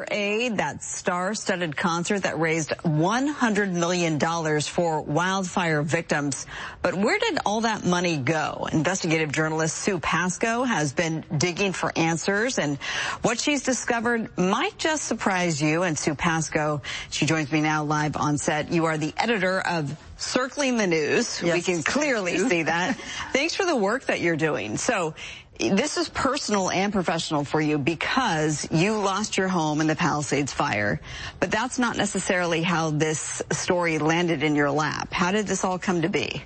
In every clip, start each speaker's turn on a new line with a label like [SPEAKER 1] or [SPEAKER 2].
[SPEAKER 1] Aid, that star-studded concert that raised $100 million for wildfire victims. But where did all that money go? Investigative journalist Sue Pasco has been digging for answers, and what she's discovered might just surprise you. And Sue Pasco, she joins me now live on set. You are the editor of Circling the News.
[SPEAKER 2] Yes.
[SPEAKER 1] We can clearly see that. Thanks for the work that you're doing. So this is personal and professional for you because you lost your home in the Palisades fire, but that's not necessarily how this story landed in your lap. How did this all come to be?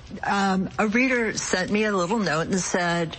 [SPEAKER 2] A reader sent me a little note and said,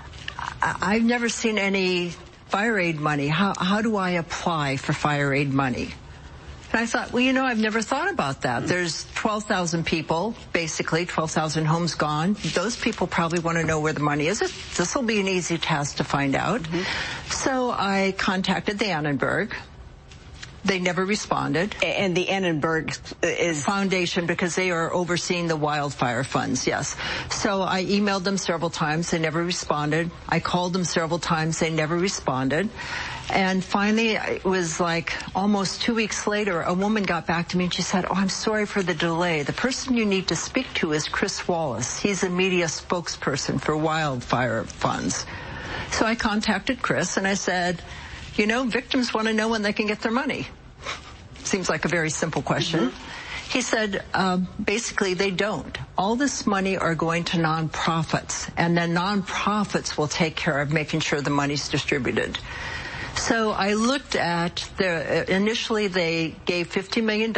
[SPEAKER 2] I've never seen any fire aid money. How do I apply for fire aid money? And I thought, well, you know, I've never thought about that. There's 12,000 people, basically, 12,000 homes gone. Those people probably want to know where the money is. This will be an easy task to find out. So I contacted the Annenberg. They never responded.
[SPEAKER 1] And the Annenberg is
[SPEAKER 2] Foundation, because they are overseeing the wildfire funds, yes. So I emailed them several times. They never responded. I called them several times. They never responded. And finally, it was like almost 2 weeks later, a woman got back to me and she said, oh, I'm sorry for the delay. The person you need to speak to is Chris Wallace. He's a media spokesperson for wildfire funds. So I contacted Chris and I said, you know, victims want to know when they can get their money. Seems like a very simple question. He said, basically, they don't. All this money are going to nonprofits, and then nonprofits will take care of making sure the money's distributed. So I looked at initially they gave $50 million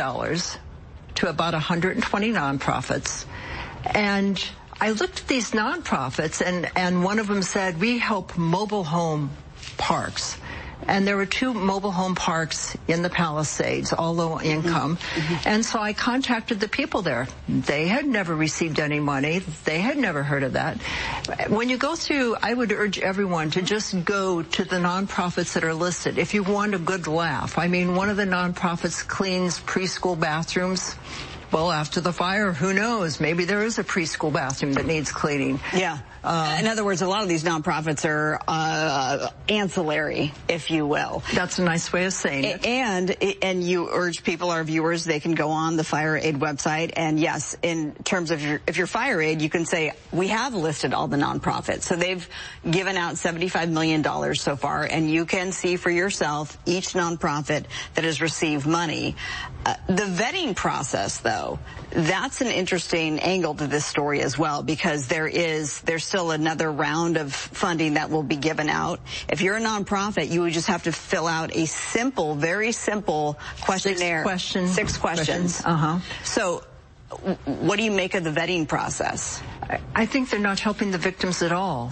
[SPEAKER 2] to about 120 nonprofits. And I looked at these nonprofits, and one of them said, we help mobile home parks. And there were 2 mobile home parks in the Palisades, all low income. And so I contacted the people there. They had never received any money. They had never heard of that. When you go through, I would urge everyone to just go to the nonprofits that are listed. If you want a good laugh. I mean, one of the nonprofits cleans preschool bathrooms. Well, after the fire, who knows? Maybe there is a preschool bathroom that needs cleaning.
[SPEAKER 1] Yeah. In other words, a lot of these nonprofits are ancillary, if you will.
[SPEAKER 2] That's a nice way of saying it.
[SPEAKER 1] And you urge people, our viewers, they can go on the Fire Aid website. And yes, in terms of if you're Fire Aid, you can say, we have listed all the nonprofits. So they've given out $75 million so far. And you can see for yourself each nonprofit that has received money. The vetting process, though, that's an interesting angle to this story as well, because there's still another round of funding that will be given out. If you're a nonprofit, you would just have to fill out a simple, very simple questionnaire. 6 questions. So what do you make of the vetting process?
[SPEAKER 2] I think they're not helping the victims at all.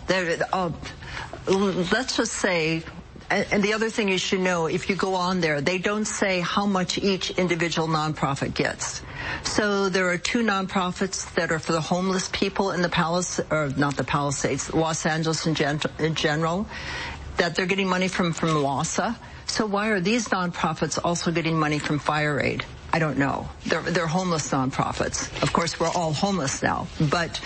[SPEAKER 2] Let's just say, and the other thing you should know, if you go on there, they don't say how much each individual nonprofit gets. So there are 2 nonprofits that are for the homeless people in the Palisades, Los Angeles in general, that they're getting money from LAHSA. So why are these nonprofits also getting money from Fire Aid? I don't know. They're homeless nonprofits. Of course, we're all homeless now, but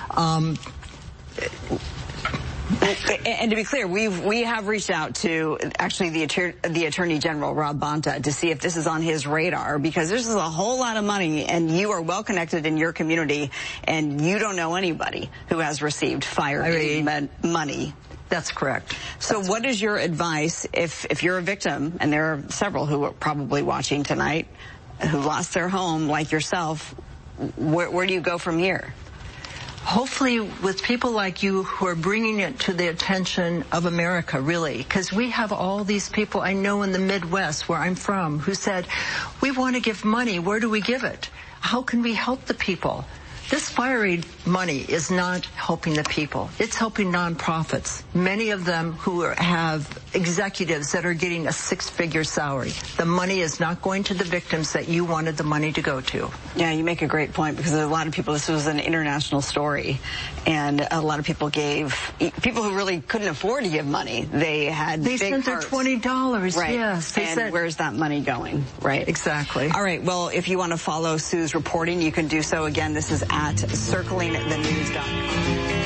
[SPEAKER 1] and to be clear, we have reached out to actually the Attorney General, Rob Bonta, to see if this is on his radar, because this is a whole lot of money, and you are well connected in your community, and you don't know anybody who has received Fire Aid money.
[SPEAKER 2] That's correct.
[SPEAKER 1] So what is your advice if you're a victim, and there are several who are probably watching tonight, who lost their home like yourself, where do you go from here?
[SPEAKER 2] Hopefully with people like you who are bringing it to the attention of America, really, because we have all these people I know in the Midwest, where I'm from, who said, we want to give money. Where do we give it? How can we help the people? This Fire Aid money is not helping the people. It's helping nonprofits, many of them who have executives that are getting a 6-figure salary. The money is not going to the victims that you wanted the money to go to.
[SPEAKER 1] Yeah, you make a great point, because a lot of people, this was an international story, and a lot of people people who really couldn't afford to give money, they
[SPEAKER 2] sent their $20,
[SPEAKER 1] right.
[SPEAKER 2] Yes.
[SPEAKER 1] And where's that money going, right?
[SPEAKER 2] Exactly.
[SPEAKER 1] All right, well, if you want to follow Sue's reporting, you can do so. Again, this is at circlingthenews.com.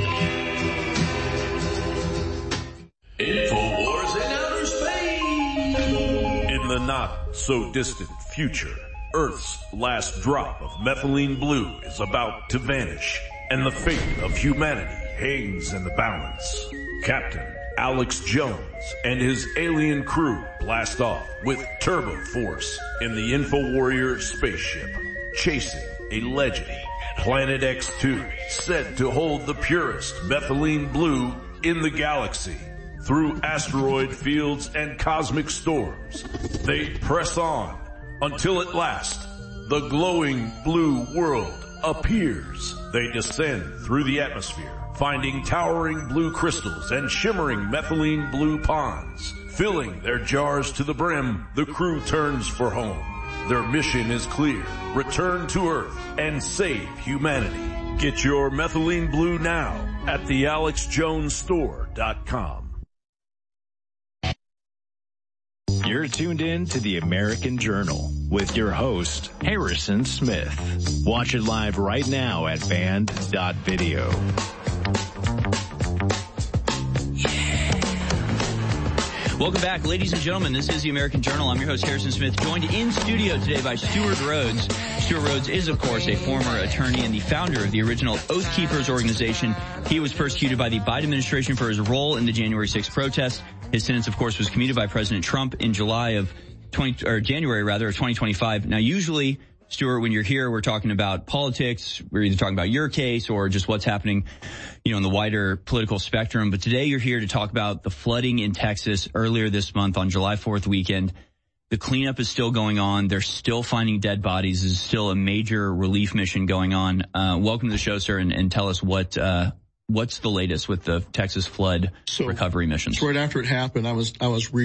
[SPEAKER 3] InfoWars in outer space. not-so-distant future, Earth's last drop of methylene blue is about to vanish, and the fate of humanity hangs in the balance. Captain Alex Jones and his alien crew blast off with turbo force in the InfoWarrior spaceship, chasing a legend, Planet X2, said to hold the purest methylene blue in the galaxy. Through asteroid fields and cosmic storms, they press on until at last the glowing blue world appears. They descend through the atmosphere, finding towering blue crystals and shimmering methylene blue ponds. Filling their jars to the brim, the crew turns for home. Their mission is clear: return to Earth and save humanity. Get your methylene blue now at thealexjonesstore.com.
[SPEAKER 4] You're tuned in to the American Journal with your host, Harrison Smith. Watch it live right now at band.video.
[SPEAKER 5] Welcome back, ladies and gentlemen. This is the American Journal. I'm your host, Harrison Smith, joined in studio today by Stewart Rhodes. Stewart Rhodes is, of course, a former attorney and the founder of the original Oath Keepers organization. He was persecuted by the Biden administration for his role in the January 6th protest. His sentence, of course, was commuted by President Trump in January of 2025. Now, usually, Stewart, when you're here, we're talking about politics. We're either talking about your case or just what's happening, in the wider political spectrum. But today you're here to talk about the flooding in Texas earlier this month on July 4th weekend. The cleanup is still going on. They're still finding dead bodies. There's still a major relief mission going on. Welcome to the show, sir, and tell us what's the latest with the Texas flood recovery missions.
[SPEAKER 6] So right after it happened, I was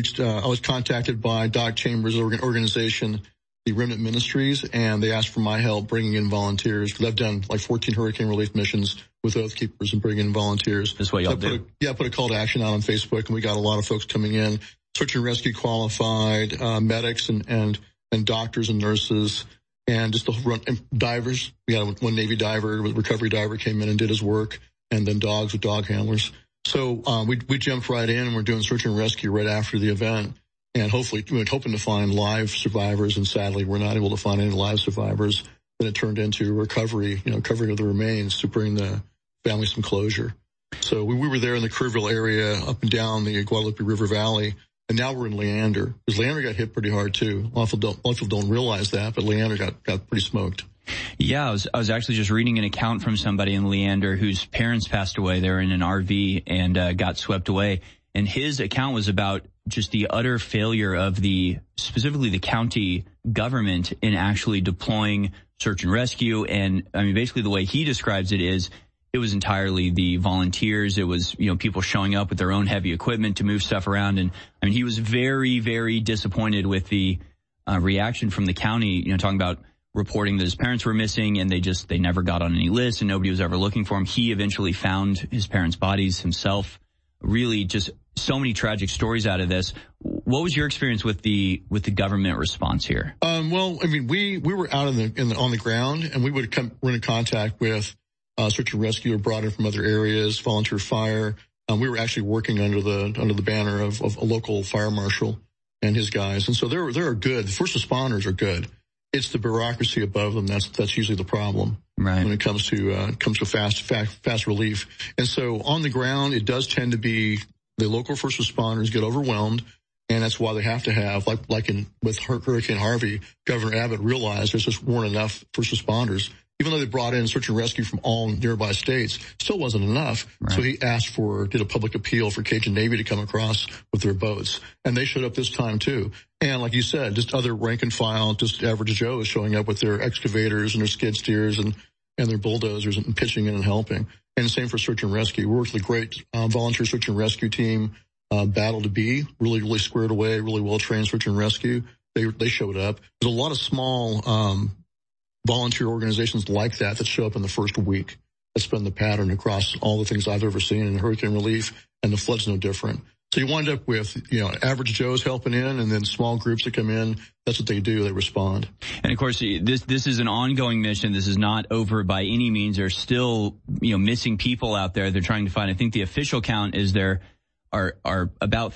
[SPEAKER 6] contacted by Doc Chambers' organization, the Remnant Ministries, and they asked for my help bringing in volunteers, because I've done like 14 hurricane relief missions with Oath Keepers and bringing in volunteers.
[SPEAKER 5] That's what y'all do.
[SPEAKER 6] I put a call to action out on Facebook, and we got a lot of folks coming in, search and rescue qualified, medics and doctors and nurses, and just the run, and divers. We had one Navy diver, recovery diver came in and did his work, and then dogs with dog handlers. So we jumped right in, and we're doing search and rescue right after the event. And hopefully, we were hoping to find live survivors, and sadly, we're not able to find any live survivors. Then it turned into recovery, covering of the remains to bring the family some closure. So we were there in the Kerrville area, up and down the Guadalupe River Valley, and now we're in Leander, because Leander got hit pretty hard too. A lot of people don't realize that, but Leander got pretty smoked.
[SPEAKER 5] Yeah, I was actually just reading an account from somebody in Leander whose parents passed away. They were in an RV and got swept away. And his account was about just the utter failure of specifically the county government in actually deploying search and rescue. And I mean, basically the way he describes it is it was entirely the volunteers. It was, people showing up with their own heavy equipment to move stuff around. And I mean, he was very, very disappointed with the reaction from the county, talking about reporting that his parents were missing and they never got on any list and nobody was ever looking for him. He eventually found his parents' bodies himself. Really just so many tragic stories out of this. What was your experience with the government response here?
[SPEAKER 6] Well, I mean, we were out on the ground, and we were in contact with search and rescue or brought in from other areas, volunteer fire. We were actually working under the banner of a local fire marshal and his guys, and so they're good. The first responders are good. It's the bureaucracy above them that's usually the problem, right, when it comes to fast relief. And so on the ground, it does tend to be the local first responders get overwhelmed, and that's why they have to have, with Hurricane Harvey, Governor Abbott realized there just weren't enough first responders. Even though they brought in search and rescue from all nearby states, still wasn't enough. Right. So he did a public appeal for Cajun Navy to come across with their boats. And they showed up this time too. And like you said, just other rank and file, just average Joe is showing up with their excavators and their skid steers and their bulldozers and pitching in and helping. And the same for search and rescue. We worked with a great volunteer search and rescue team, Battle to Be, really, really squared away, really well-trained search and rescue. They showed up. There's a lot of small volunteer organizations like that show up in the first week. That's been the pattern across all the things I've ever seen in hurricane relief, and the flood's no different. So you wind up with, average Joes helping in, and then small groups that come in. That's what they do. They respond.
[SPEAKER 5] And of course, this is an ongoing mission. This is not over by any means. There's still, missing people out there. They're trying to find. I think the official count is there are about three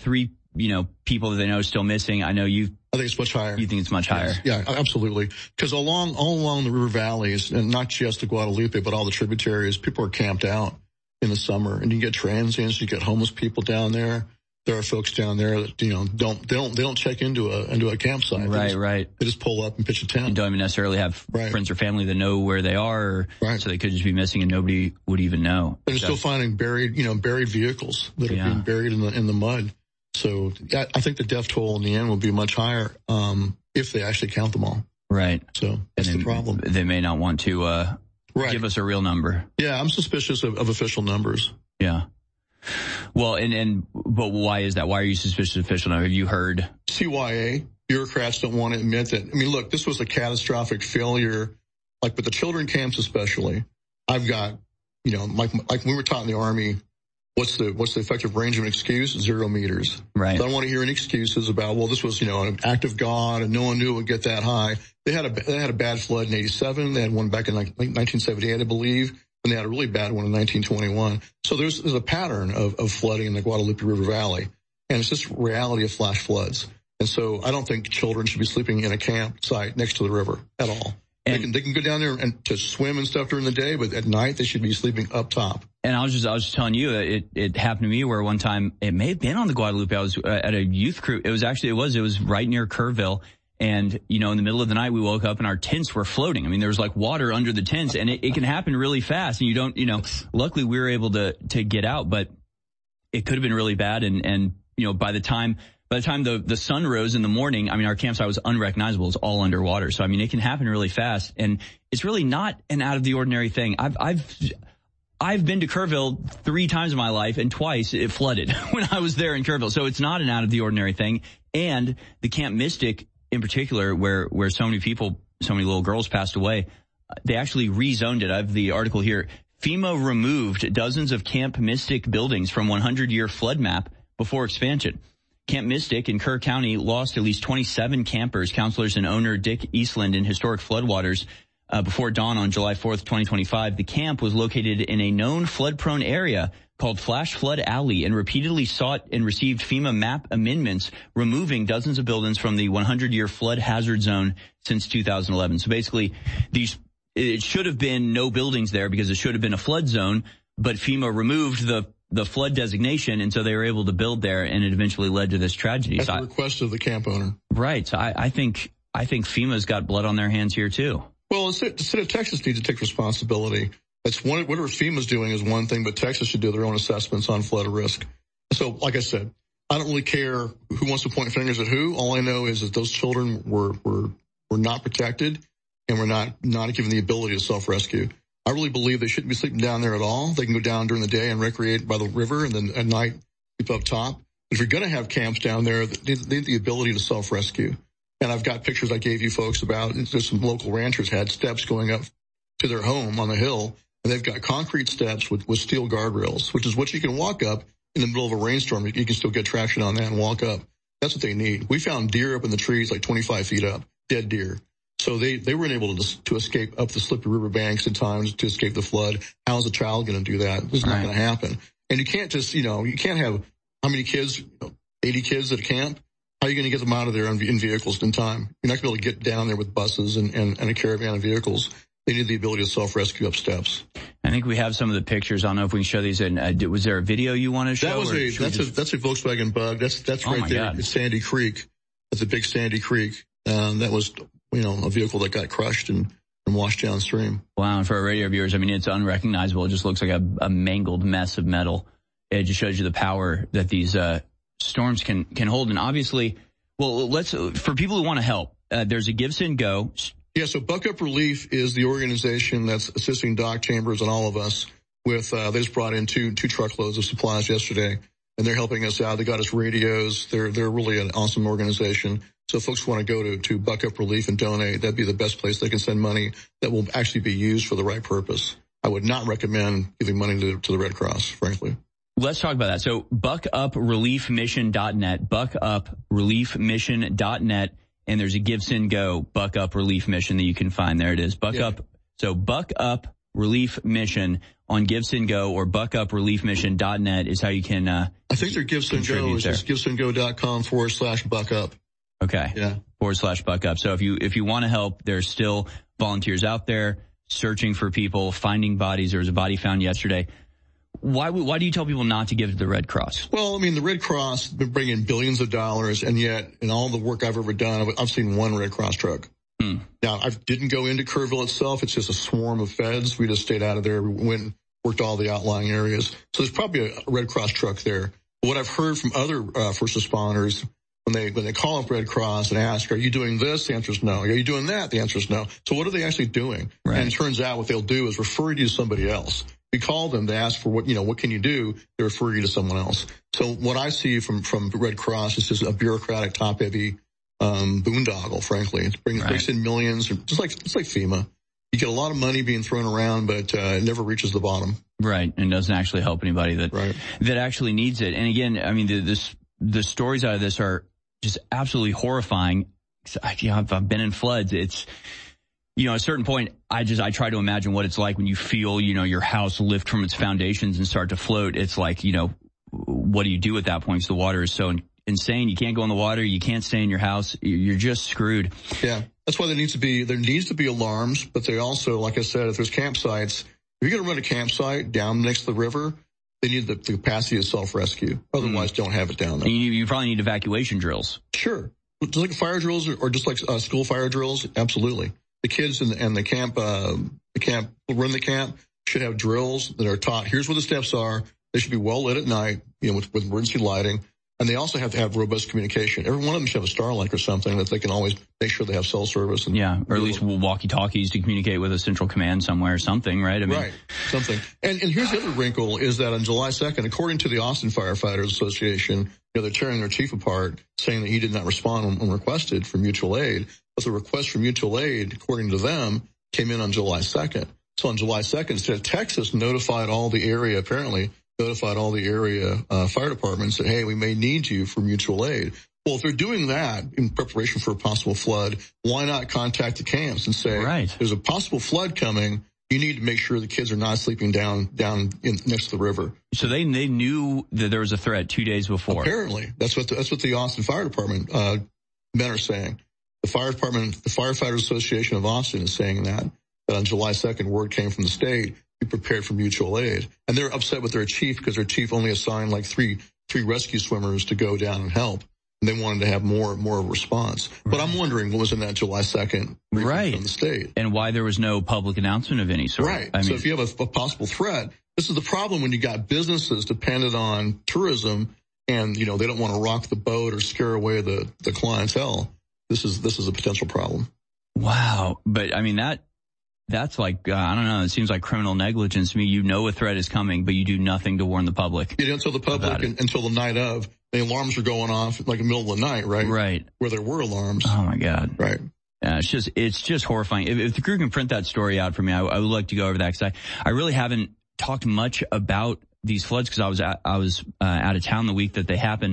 [SPEAKER 5] people that they know are still missing. I think
[SPEAKER 6] it's much higher.
[SPEAKER 5] You think it's much higher?
[SPEAKER 6] Yeah, absolutely. Because all along the river valleys, and not just the Guadalupe, but all the tributaries, people are camped out in the summer, and you get transients, you get homeless people down there. There are folks down there that, don't check into a campsite.
[SPEAKER 5] Right.
[SPEAKER 6] They just pull up and pitch a tent.
[SPEAKER 5] And don't even necessarily have friends or family that know where they are. So they could just be missing and nobody would even know.
[SPEAKER 6] They're still finding buried vehicles that are being buried in the mud. So I think the death toll in the end will be much higher, if they actually count them all.
[SPEAKER 5] Right.
[SPEAKER 6] So that's the problem.
[SPEAKER 5] They may not want to, give us a real number.
[SPEAKER 6] Yeah. I'm suspicious of official numbers.
[SPEAKER 5] Yeah. Well, but why is that? Why are you suspicious of official numbers? Have you heard?
[SPEAKER 6] CYA, bureaucrats don't want to admit that. I mean, look, this was a catastrophic failure, like with the children camps especially. I've got, like we were taught in the Army, what's the effective range of an excuse? 0 meters.
[SPEAKER 5] Right.
[SPEAKER 6] So I don't want to hear any excuses about, well, this was, an act of God and no one knew it would get that high. They had a bad flood in 87. They had one back in 1978, I believe. And they had a really bad one in 1921. So there's a pattern of flooding in the Guadalupe River Valley. And it's just reality of flash floods. And so I don't think children should be sleeping in a campsite next to the river at all. And they can go down there and to swim and stuff during the day, but at night they should be sleeping up top. And
[SPEAKER 5] I was just telling you, it happened to me where one time, it may have been on the Guadalupe. I was at a youth crew. It was right near Kerrville. And, in the middle of the night, we woke up and our tents were floating. I mean, there was like water under the tents, and it can happen really fast. And you don't, luckily we were able to get out, but it could have been really bad. And, by the time the sun rose in the morning, I mean, our campsite was unrecognizable. It's all underwater. So, I mean, it can happen really fast. And it's really not an out of the ordinary thing. I've been to Kerrville 3 times in my life, and twice it flooded when I was there in Kerrville. So it's not an out of the ordinary thing. And the Camp Mystic, in particular, where so many little girls passed away, they actually rezoned it. I have the article here. FEMA removed dozens of Camp Mystic buildings from 100-year flood map before expansion. Camp Mystic in Kerr County lost at least 27 campers, counselors, and owner Dick Eastland in historic floodwaters before dawn on July 4th, 2025. The camp was located in a known flood-prone area called Flash Flood Alley and repeatedly sought and received FEMA map amendments, removing dozens of buildings from the 100-year flood hazard zone since 2011. So basically, it should have been no buildings there because it should have been a flood zone, but FEMA removed the flood designation, and so they were able to build there, and it eventually led to this tragedy.
[SPEAKER 6] At the request of the camp owner.
[SPEAKER 5] Right. So I think FEMA's got blood on their hands here too.
[SPEAKER 6] Well, the state of Texas needs to take responsibility. That's whatever FEMA's doing is one thing, but Texas should do their own assessments on flood risk. So, like I said, I don't really care who wants to point fingers at who. All I know is that those children were not protected and were not given the ability to self-rescue. I really believe they shouldn't be sleeping down there at all. They can go down during the day and recreate by the river, and then at night sleep up top. If you're going to have camps down there, they need the ability to self-rescue. And I've got pictures I gave you folks about. There's some local ranchers had steps going up to their home on the hill. And they've got concrete steps with steel guardrails, which is what you can walk up in the middle of a rainstorm. You can still get traction on that and walk up. That's what they need. We found deer up in the trees like 25 feet up, dead deer. So they weren't able to escape up the slippery river banks in time to escape the flood. How's a child going to do that? It's not going to happen. And you can't just, you can't have how many kids, 80 kids at a camp? How are you going to get them out of there in vehicles in time? You're not going to be able to get down there with buses and a caravan of vehicles. They need the ability to self-rescue up steps.
[SPEAKER 5] I think we have some of the pictures. I don't know if we can show these. Was there a video you want to show?
[SPEAKER 6] That's a Volkswagen Bug. That's right there. God. It's Sandy Creek. That's a big Sandy Creek. That was, a vehicle that got crushed and washed downstream.
[SPEAKER 5] Wow. And for our radio viewers, I mean, it's unrecognizable. It just looks like a mangled mess of metal. It just shows you the power that these storms can hold. And obviously, for people who want to help, there's a Give Send Go.
[SPEAKER 6] Yeah, so Buck Up Relief is the organization that's assisting Doc Chambers and all of us with, they just brought in two truckloads of supplies yesterday, and they're helping us out. They got us radios. They're really an awesome organization. So if folks want to go to Buck Up Relief and donate, that'd be the best place they can send money that will actually be used for the right purpose. I would not recommend giving money to the Red Cross, frankly.
[SPEAKER 5] Let's talk about that. So buckupreliefmission.net, buckupreliefmission.net. And there's a Give Send Go Buck Up Relief Mission that you can find. There it is. Buck Up Relief Mission on GiveSendGo or buckupreliefmission.net is how you can
[SPEAKER 6] I think their GiveSendGo is just givesendgo.com/buckup.
[SPEAKER 5] Okay.
[SPEAKER 6] Yeah.
[SPEAKER 5] /buckup. So if you want to help, there's still volunteers out there searching for people, finding bodies. There was a body found yesterday. Why do you tell people not to give to the Red Cross?
[SPEAKER 6] Well, I mean, the Red Cross has been bringing billions of dollars, and yet in all the work I've ever done, I've seen one Red Cross truck. Now, I didn't go into Kerrville itself. It's just a swarm of feds. We just stayed out of there. We went and worked all the outlying areas. So there's probably a Red Cross truck there. But what I've heard from other first responders, when they call up Red Cross and ask, are you doing this? The answer is no. Are you doing that? The answer is no. So what are they actually doing?
[SPEAKER 5] Right.
[SPEAKER 6] And it turns out what they'll do is refer you to somebody else. You call them to ask for what can you do? They refer you to someone else. So what I see from Red Cross is just a bureaucratic, top-heavy boondoggle, frankly. It brings in millions, just like FEMA. You get a lot of money being thrown around, but it never reaches the bottom.
[SPEAKER 5] Right, and doesn't actually help anybody that actually needs it. And again, I mean, the stories out of this are just absolutely horrifying. I've been in floods. It's, at a certain point, I try to imagine what it's like when you feel, your house lift from its foundations and start to float. It's like, what do you do at that point? Because the water is so insane. You can't go in the water. You can't stay in your house. You're just screwed.
[SPEAKER 6] Yeah. That's why there needs to be alarms, but they also, like I said, if there's campsites, if you're going to run a campsite down next to the river, they need the capacity of self-rescue. Otherwise, don't have it down there.
[SPEAKER 5] You probably need evacuation drills.
[SPEAKER 6] Sure. Just like fire drills or just like school fire drills. Absolutely. The kids and the camp run the camp should have drills that are taught. Here's where the steps are. They should be well lit at night, with emergency lighting. And they also have to have robust communication. Every one of them should have a Starlink or something that they can always make sure they have cell service.
[SPEAKER 5] Or at least walkie-talkies to communicate with a central command somewhere or something, right?
[SPEAKER 6] Right, something. And here's the other wrinkle is that on July 2nd, according to the Austin Firefighters Association, they're tearing their chief apart, saying that he did not respond when requested for mutual aid. But the request for mutual aid, according to them, came in on July 2nd. So on July 2nd, instead of Texas notified all the area fire departments that, hey, we may need you for mutual aid. Well, if they're doing that in preparation for a possible flood, why not contact the camps and say, there's a possible flood coming. You need to make sure the kids are not sleeping down next to the river.
[SPEAKER 5] So they knew that there was a threat 2 days before.
[SPEAKER 6] Apparently, that's what the Austin Fire Department men are saying. The fire department, the Firefighters Association of Austin is saying that on July 2nd, word came from the state. Be prepared for mutual aid. And they're upset with their chief because their chief only assigned like three rescue swimmers to go down and help. And they wanted to have more response. Right. But I'm wondering what was in that July 2nd briefing from the state.
[SPEAKER 5] And why there was no public announcement of any sort.
[SPEAKER 6] Right. So if you have a possible threat, this is the problem when you got businesses dependent on tourism and, they don't want to rock the boat or scare away the clientele. This is a potential problem.
[SPEAKER 5] Wow. But I mean, that's like, I don't know, it seems like criminal negligence to me. A threat is coming, but you do nothing to warn the public.
[SPEAKER 6] You don't tell the public until the night of. The alarms are going off like in the middle of the night, right?
[SPEAKER 5] Right.
[SPEAKER 6] Where there were alarms.
[SPEAKER 5] Oh my God.
[SPEAKER 6] Right.
[SPEAKER 5] Yeah, it's just horrifying. If the crew can print that story out for me, I would like to go over that because I really haven't talked much about these floods because I was out of town the week that they happened.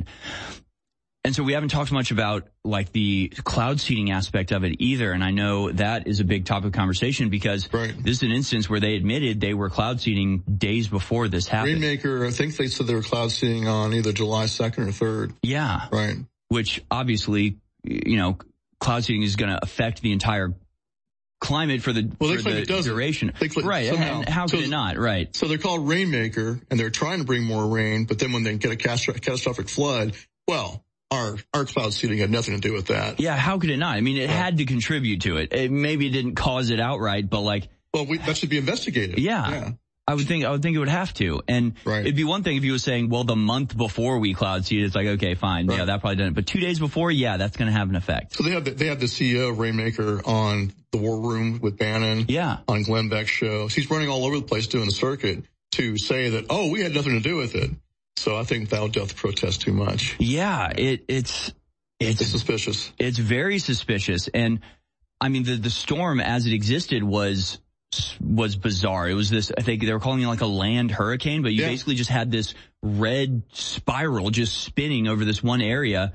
[SPEAKER 5] And so we haven't talked much about like the cloud seeding aspect of it either. And I know that is a big topic of conversation because this is an instance where they admitted they were cloud seeding days before this happened.
[SPEAKER 6] Rainmaker, I think they said they were cloud seeding on either July 2nd or 3rd.
[SPEAKER 5] Yeah.
[SPEAKER 6] Right.
[SPEAKER 5] Which obviously, cloud seeding is going to affect the entire climate for the duration. Right.
[SPEAKER 6] Somehow.
[SPEAKER 5] And how could it not? Right.
[SPEAKER 6] So they're called Rainmaker and they're trying to bring more rain, but then when they get a catastrophic flood, well, our cloud seeding had nothing to do with that.
[SPEAKER 5] Yeah, how could it not? I mean, it had to contribute to it. Maybe it didn't cause it outright, but like...
[SPEAKER 6] Well, that should be investigated.
[SPEAKER 5] Yeah. I would think it would have to. And it'd be one thing if you were saying, well, the month before we cloud seeded, it's like, okay, fine. Right. Yeah, that probably didn't. But 2 days before, yeah, that's going to have an effect.
[SPEAKER 6] So they have the CEO of Rainmaker on the War Room with Bannon.
[SPEAKER 5] Yeah.
[SPEAKER 6] On Glenn Beck's show. So he's running all over the place doing the circuit to say that, we had nothing to do with it. So I think that'll death protest too much.
[SPEAKER 5] Yeah, it's
[SPEAKER 6] suspicious.
[SPEAKER 5] It's very suspicious. And I mean, the storm as it existed was bizarre. It was this, I think they were calling it like a land hurricane, but you basically just had this red spiral just spinning over this one area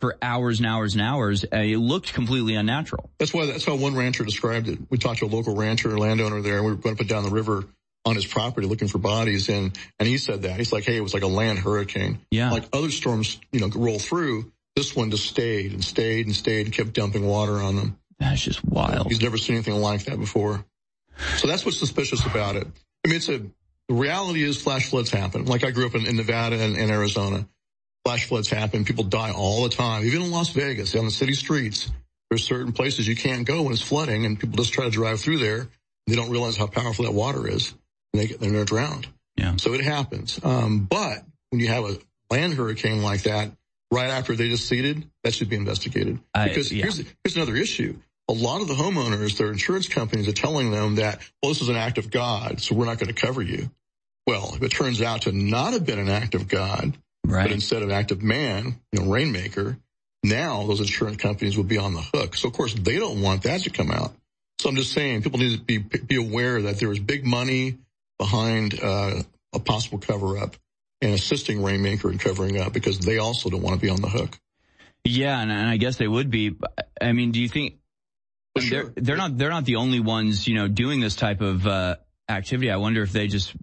[SPEAKER 5] for hours and hours and hours. It looked completely unnatural.
[SPEAKER 6] That's how one rancher described it. We talked to a local rancher, landowner there, and we were going to put down the river on his property looking for bodies. And he said that. He's like, hey, it was like a land hurricane.
[SPEAKER 5] Yeah.
[SPEAKER 6] Like other storms, roll through. This one just stayed and kept dumping water on them.
[SPEAKER 5] That's just wild.
[SPEAKER 6] He's never seen anything like that before. So that's what's suspicious about it. I mean, the reality is flash floods happen. Like I grew up in Nevada and Arizona. Flash floods happen. People die all the time. Even in Las Vegas, on the city streets, there's certain places you can't go when it's flooding, and people just try to drive through there. They don't realize how powerful that water is, and they're drowned.
[SPEAKER 5] Yeah.
[SPEAKER 6] So it happens. But when you have a land hurricane like that, right after they just seeded, that should be investigated. Because here's another issue. A lot of the homeowners, their insurance companies are telling them that, well, this is an act of God, so we're not going to cover you. Well, if it turns out to not have been an act of God,
[SPEAKER 5] right,
[SPEAKER 6] but instead of act of man, rainmaker, now those insurance companies will be on the hook. So, of course, they don't want that to come out. So I'm just saying people need to be aware that there is big money behind a possible cover-up and assisting rainmaker in covering up, because they also don't want to be on the hook.
[SPEAKER 5] Yeah, and I guess they would be. I mean, do you think
[SPEAKER 6] sure.
[SPEAKER 5] they're not the only ones, doing this type of activity? I wonder if they just.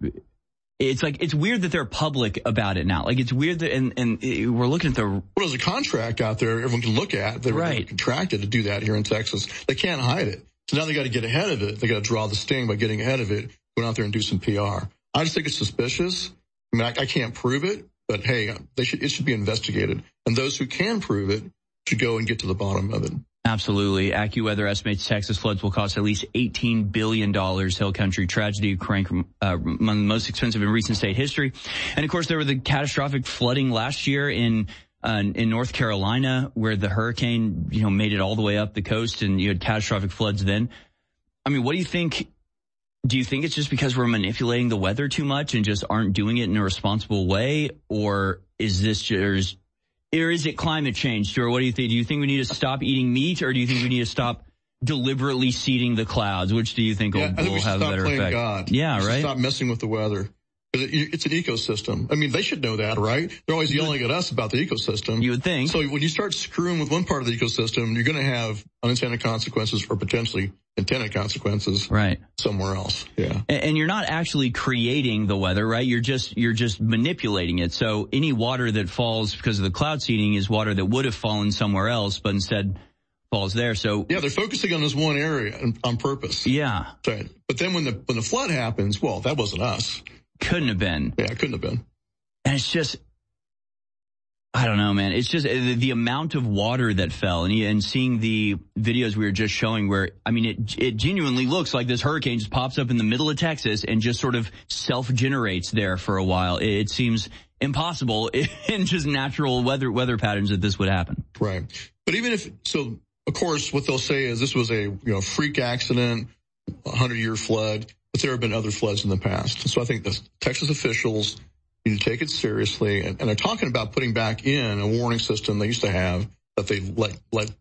[SPEAKER 5] It's weird that they're public about it now. Like, it's weird that, and we're looking at
[SPEAKER 6] well, there's a contract out there everyone can look at. They're contracted to do that here in Texas. They can't hide it. So now they got to get ahead of it. They got to draw the sting by getting ahead of it, going out there and do some PR. I just think it's suspicious. I mean, I can't prove it, but hey, it should be investigated. And those who can prove it should go and get to the bottom of it.
[SPEAKER 5] Absolutely. AccuWeather estimates Texas floods will cost at least $18 billion. Hill Country tragedy among the most expensive in recent state history. And of course, there were the catastrophic flooding last year in North Carolina, where the hurricane, made it all the way up the coast, and you had catastrophic floods then. I mean, what do you think? Do you think it's just because we're manipulating the weather too much and just aren't doing it in a responsible way? Or is this just, or is it climate change? Or what do you think? Do you think we need to stop eating meat, or do you think we need to stop deliberately seeding the clouds? Which do you think will have a better effect?
[SPEAKER 6] God.
[SPEAKER 5] Yeah, right.
[SPEAKER 6] Stop messing with the weather. It's an ecosystem. I mean, they should know that, right? They're always yelling at us about the ecosystem.
[SPEAKER 5] You would think.
[SPEAKER 6] So when you start screwing with one part of the ecosystem, you're going to have unintended consequences, or potentially intended consequences,
[SPEAKER 5] right,
[SPEAKER 6] somewhere else. Yeah.
[SPEAKER 5] And you're not actually creating the weather, right? You're just manipulating it. So any water that falls because of the cloud seeding is water that would have fallen somewhere else, but instead falls there. So
[SPEAKER 6] yeah, they're focusing on this one area on purpose.
[SPEAKER 5] Yeah.
[SPEAKER 6] Right. But then when the flood happens, well, that wasn't us.
[SPEAKER 5] Couldn't have been.
[SPEAKER 6] Yeah, it couldn't have been.
[SPEAKER 5] And it's just, I don't know, man. It's just the amount of water that fell, and seeing the videos we were just showing where, I mean, it genuinely looks like this hurricane just pops up in the middle of Texas and just sort of self-generates there for a while. It seems impossible in just natural weather patterns that this would happen.
[SPEAKER 6] Right. But even so, of course, what they'll say is this was a, freak accident, 100-year flood. But there have been other floods in the past. So I think the Texas officials need to take it seriously. And they're talking about putting back in a warning system they used to have that they let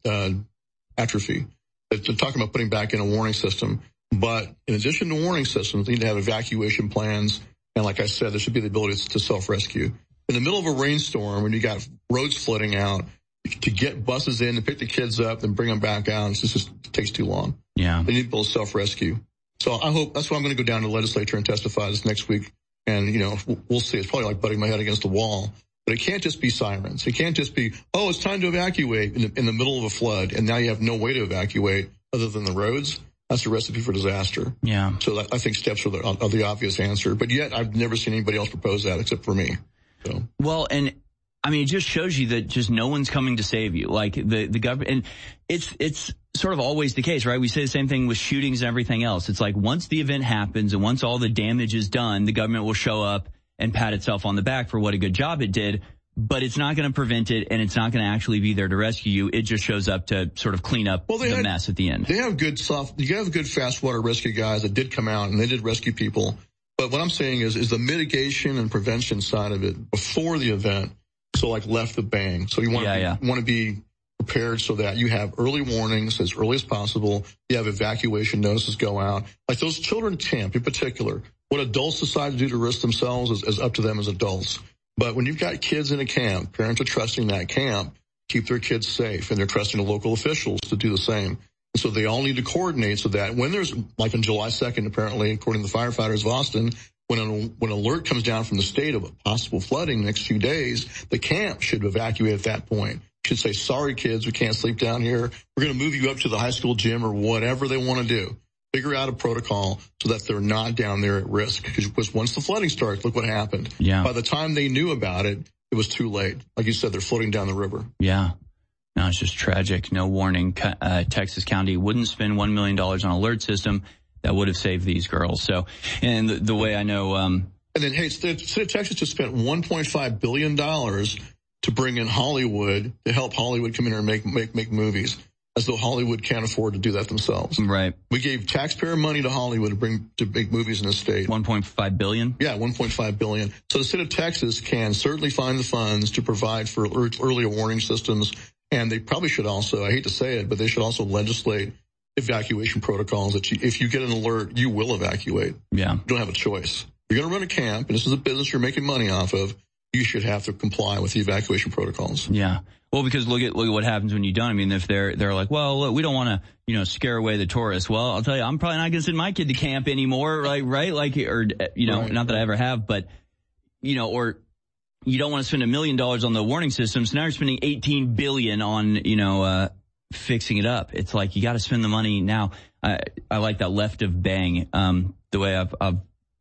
[SPEAKER 6] atrophy. They're talking about putting back in a warning system. But in addition to warning systems, they need to have evacuation plans. And like I said, there should be the ability to self-rescue. In the middle of a rainstorm, when you got roads flooding out, to get buses in, to pick the kids up, and bring them back out, it takes too long.
[SPEAKER 5] Yeah.
[SPEAKER 6] They need to build self-rescue. So I hope that's why I'm going to go down to the legislature and testify this next week. And, we'll see. It's probably like butting my head against the wall. But it can't just be sirens. It can't just be, it's time to evacuate in the middle of a flood. And now you have no way to evacuate other than the roads. That's a recipe for disaster.
[SPEAKER 5] Yeah.
[SPEAKER 6] So I think steps are the obvious answer. But yet I've never seen anybody else propose that except for me. So.
[SPEAKER 5] Well, and I mean, it just shows you that just no one's coming to save you. Like the government, and it's sort of always the case, right? We say the same thing with shootings and everything else. It's like once the event happens and once all the damage is done, the government will show up and pat itself on the back for what a good job it did. But it's not going to prevent it, and it's not going to actually be there to rescue you. It just shows up to sort of clean up the mess at the end.
[SPEAKER 6] They have good fast water rescue guys that did come out and they did rescue people. But what I'm saying is the mitigation and prevention side of it before the event. So like left the bang. So you want to be prepared so that you have early warnings as early as possible. You have evacuation notices go out. Like those children camp in particular, what adults decide to do to risk themselves is up to them as adults. But when you've got kids in a camp, parents are trusting that camp keep their kids safe, and they're trusting the local officials to do the same. And so they all need to coordinate so that when there's, like on July 2nd, apparently, according to the firefighters of Austin, when an alert comes down from the state of possible flooding next few days, the camp should evacuate at that point. Should say, sorry, kids, we can't sleep down here. We're going to move you up to the high school gym or whatever they want to do. Figure out a protocol so that they're not down there at risk. Because once the flooding starts, look what happened.
[SPEAKER 5] Yeah.
[SPEAKER 6] By the time they knew about it, it was too late. Like you said, they're floating down the river.
[SPEAKER 5] Yeah. No, it's just tragic. No warning. Texas County wouldn't spend $1 million on an alert system that would have saved these girls. So, and the way I know,
[SPEAKER 6] and then, hey, the state of Texas just spent $1.5 billion to bring in Hollywood, to help Hollywood come in here and make movies, as though Hollywood can't afford to do that themselves.
[SPEAKER 5] Right.
[SPEAKER 6] We gave taxpayer money to Hollywood to make movies in the state.
[SPEAKER 5] $1.5 billion?
[SPEAKER 6] Yeah, $1.5 billion. So the state of Texas can certainly find the funds to provide for earlier warning systems. And they probably should also, I hate to say it, but they should also legislate evacuation protocols that if you get an alert, you will evacuate.
[SPEAKER 5] Yeah.
[SPEAKER 6] You don't have a choice. You're going to run a camp, and this is a business you're making money off of. You should have to comply with the evacuation protocols.
[SPEAKER 5] Yeah. Well, because look at what happens when you don't. I mean, if they're like, well, look, we don't want to, scare away the tourists. Well, I'll tell you, I'm probably not going to send my kid to camp anymore, right? Like, or, right. Not that I ever have, but, or you don't want to spend $1 million on the warning system. So now you're spending $18 billion on, fixing it up. It's like, you got to spend the money now. I like that left of bang. The way I've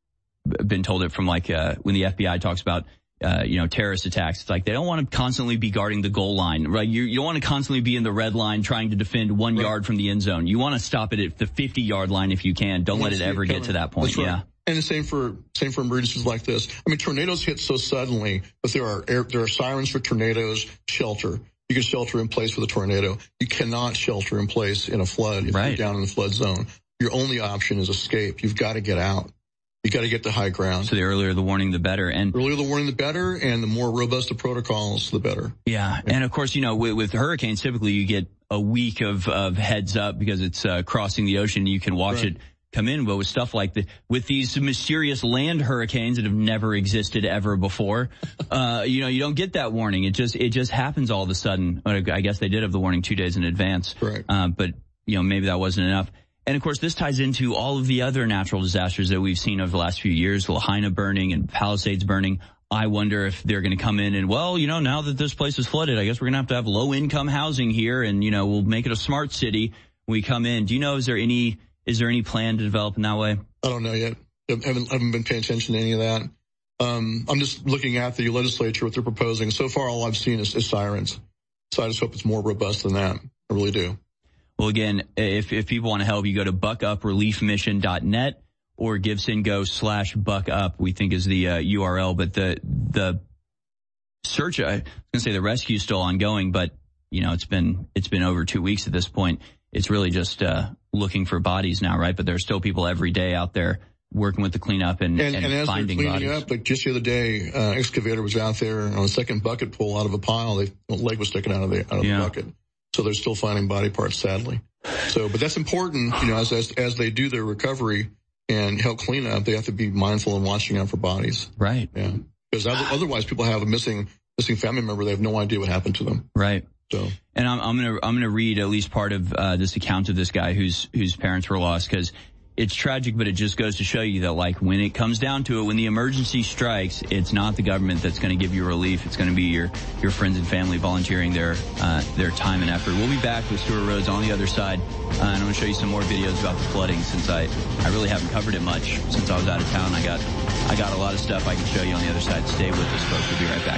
[SPEAKER 5] been told it from when the FBI talks about, terrorist attacks. It's like they don't want to constantly be guarding the goal line, right? You don't want to constantly be in the red line trying to defend 1 yard from the end zone. You want to stop it at the 50-yard line if you can. Don't let it ever get to that point. Right. Yeah.
[SPEAKER 6] And the same for emergencies like this. I mean, tornadoes hit so suddenly, but there are sirens for tornadoes, shelter. You can shelter in place with a tornado. You cannot shelter in place in a flood if you're down in the flood zone. Your only option is escape. You've got to get out. You got to get to high ground.
[SPEAKER 5] So the earlier the warning, the better. And
[SPEAKER 6] earlier the warning, the better, and the more robust the protocols, the better.
[SPEAKER 5] Yeah. And of course, with hurricanes, typically you get a week of heads up because it's crossing the ocean. You can watch it come in. But with stuff like with these mysterious land hurricanes that have never existed ever before, you don't get that warning. It just happens all of a sudden. I guess they did have the warning 2 days in advance.
[SPEAKER 6] Right.
[SPEAKER 5] But maybe that wasn't enough. And of course, this ties into all of the other natural disasters that we've seen over the last few years, Lahaina burning and Palisades burning. I wonder if they're going to come in and, now that this place is flooded, I guess we're going to have low income housing here and, we'll make it a smart city when we come in. Do you know, is there any plan to develop in that way?
[SPEAKER 6] I don't know yet. I haven't been paying attention to any of that. I'm just looking at the legislature, what they're proposing. So far, all I've seen is sirens. So I just hope it's more robust than that. I really do.
[SPEAKER 5] Well, again, if people want to help, you go to buckUpReliefMission.net or GiveSendGo/BuckUp, we think is the URL. But the search, I was going to say the rescue is still ongoing, but it's been over 2 weeks at this point. It's really just looking for bodies now, right? But there are still people every day out there working with the cleanup and
[SPEAKER 6] as
[SPEAKER 5] finding
[SPEAKER 6] they're cleaning
[SPEAKER 5] bodies.
[SPEAKER 6] Up, like just the other day, excavator was out there on a second bucket pull out of a pile. A leg was sticking out of the bucket. So they're still finding body parts, sadly. But that's important, as they do their recovery and help clean up, they have to be mindful and watching out for bodies.
[SPEAKER 5] Right.
[SPEAKER 6] Yeah. Because otherwise people have a missing family member. They have no idea what happened to them.
[SPEAKER 5] Right.
[SPEAKER 6] So.
[SPEAKER 5] And I'm going to read at least part of, this account of this guy whose parents were lost, because it's tragic, but it just goes to show you that, when it comes down to it, when the emergency strikes, it's not the government that's going to give you relief. It's going to be your friends and family volunteering their time and effort. We'll be back with Stuart Rhodes on the other side, and I'm going to show you some more videos about the flooding, since I really haven't covered it much since I was out of town. I got a lot of stuff I can show you on the other side. Stay with us, folks. We'll be right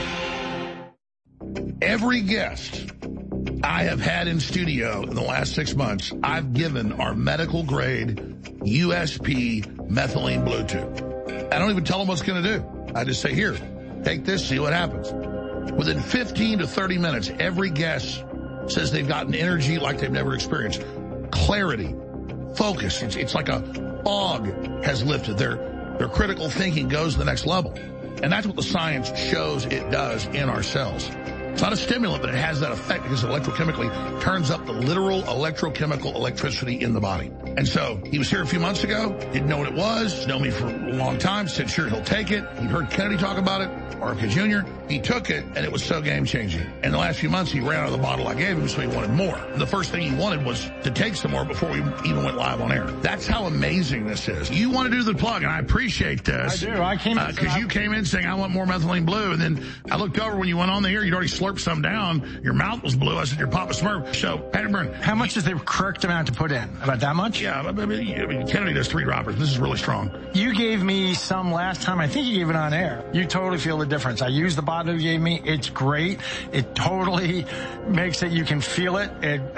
[SPEAKER 5] back.
[SPEAKER 7] Every guest I have had in studio in the last 6 months, I've given our medical grade USP methylene blue tube. I don't even tell them what's going to do. I just say, here, take this, see what happens. Within 15 to 30 minutes, every guest says they've gotten energy like they've never experienced. Clarity, focus. It's like a fog has lifted. Their critical thinking goes to the next level. And that's what the science shows it does in our cells. It's not a stimulant, but it has that effect because it electrochemically turns up the literal electrochemical electricity in the body. And so he was here a few months ago, didn't know what it was, known me for a long time, said sure he'll take it. He heard Kennedy talk about it. RFK Jr., he took it, and it was so game-changing. In the last few months, he ran out of the bottle I gave him, so he wanted more. The first thing he wanted was to take some more before we even went live on air. That's how amazing this is. You want to do the plug, and I appreciate this.
[SPEAKER 8] I do. I came in
[SPEAKER 7] because you came in saying, I want more methylene blue, and then I looked over when you went on the air, you'd already slurped some down. Your mouth was blue. I said, you're Papa Smurf. So, Patrick Byrne.
[SPEAKER 8] How much is the correct amount to put in? About that much?
[SPEAKER 7] Yeah, I mean Kennedy does 3 droppers. This is really strong.
[SPEAKER 8] You gave me some last time. I think you gave it on air. You totally feel the difference. I used the bottle you gave me. It's great. It totally makes it, you can feel it.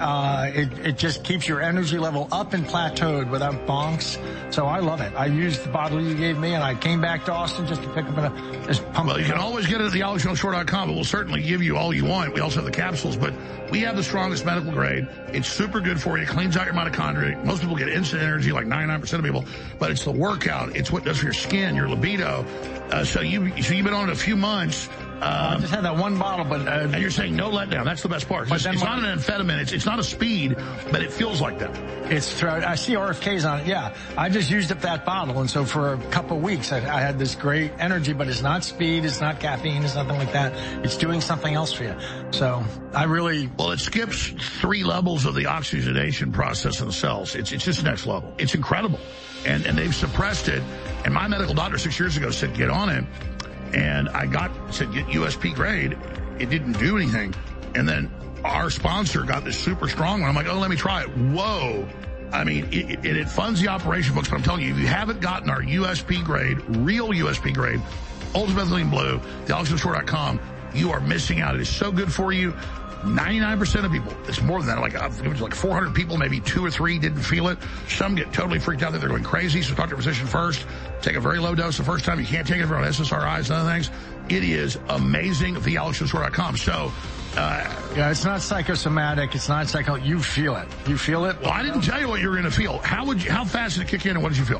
[SPEAKER 8] It just keeps your energy level up and plateaued without bonks. So I love it. I used the bottle you gave me, and I came back to Austin just to pick up pump.
[SPEAKER 7] Well, you can always get it at the AlexJonesShow.com, but we'll certainly give you all you want. We also have the capsules, but we have the strongest medical grade. It's super good for you. It cleans out your mitochondria. Most people get instant energy, like 99% of people, but it's the workout. It's what it does for your skin, your libido. So you've been on it a few months.
[SPEAKER 8] I just had that one bottle, but...
[SPEAKER 7] and you're saying no letdown. That's the best part. It's not an amphetamine. It's not a speed, but it feels like that.
[SPEAKER 8] I see RFKs on it, yeah. I just used up that bottle, and so for a couple of weeks, I had this great energy, but it's not speed, it's not caffeine, it's nothing like that. It's doing something else for you. So I really...
[SPEAKER 7] Well, it skips 3 levels of the oxygenation process in the cells. It's just next level. It's incredible. And they've suppressed it. And my medical doctor 6 years ago said, get on it. And I said, get USP grade. It didn't do anything. And then our sponsor got this super strong one. I'm like, oh, let me try it. Whoa. I mean, it funds the operation books, but I'm telling you, if you haven't gotten our USP grade, real USP grade, Ultimate Methylene Blue, the AlexJonesShow.com, you are missing out. It is so good for you. 99% of people, it's more than that, like 400 people, maybe 2 or 3 didn't feel it. Some get totally freaked out that they're going crazy, so talk to your physician first. Take a very low dose the first time. You can't take it if you're on SSRIs and other things. It is amazing, thealexjoneshow.com. So,
[SPEAKER 8] yeah, it's not psychosomatic. It's not you feel it. You feel it?
[SPEAKER 7] Well, I didn't tell you what you were going to feel. How fast did it kick in, and what did you feel?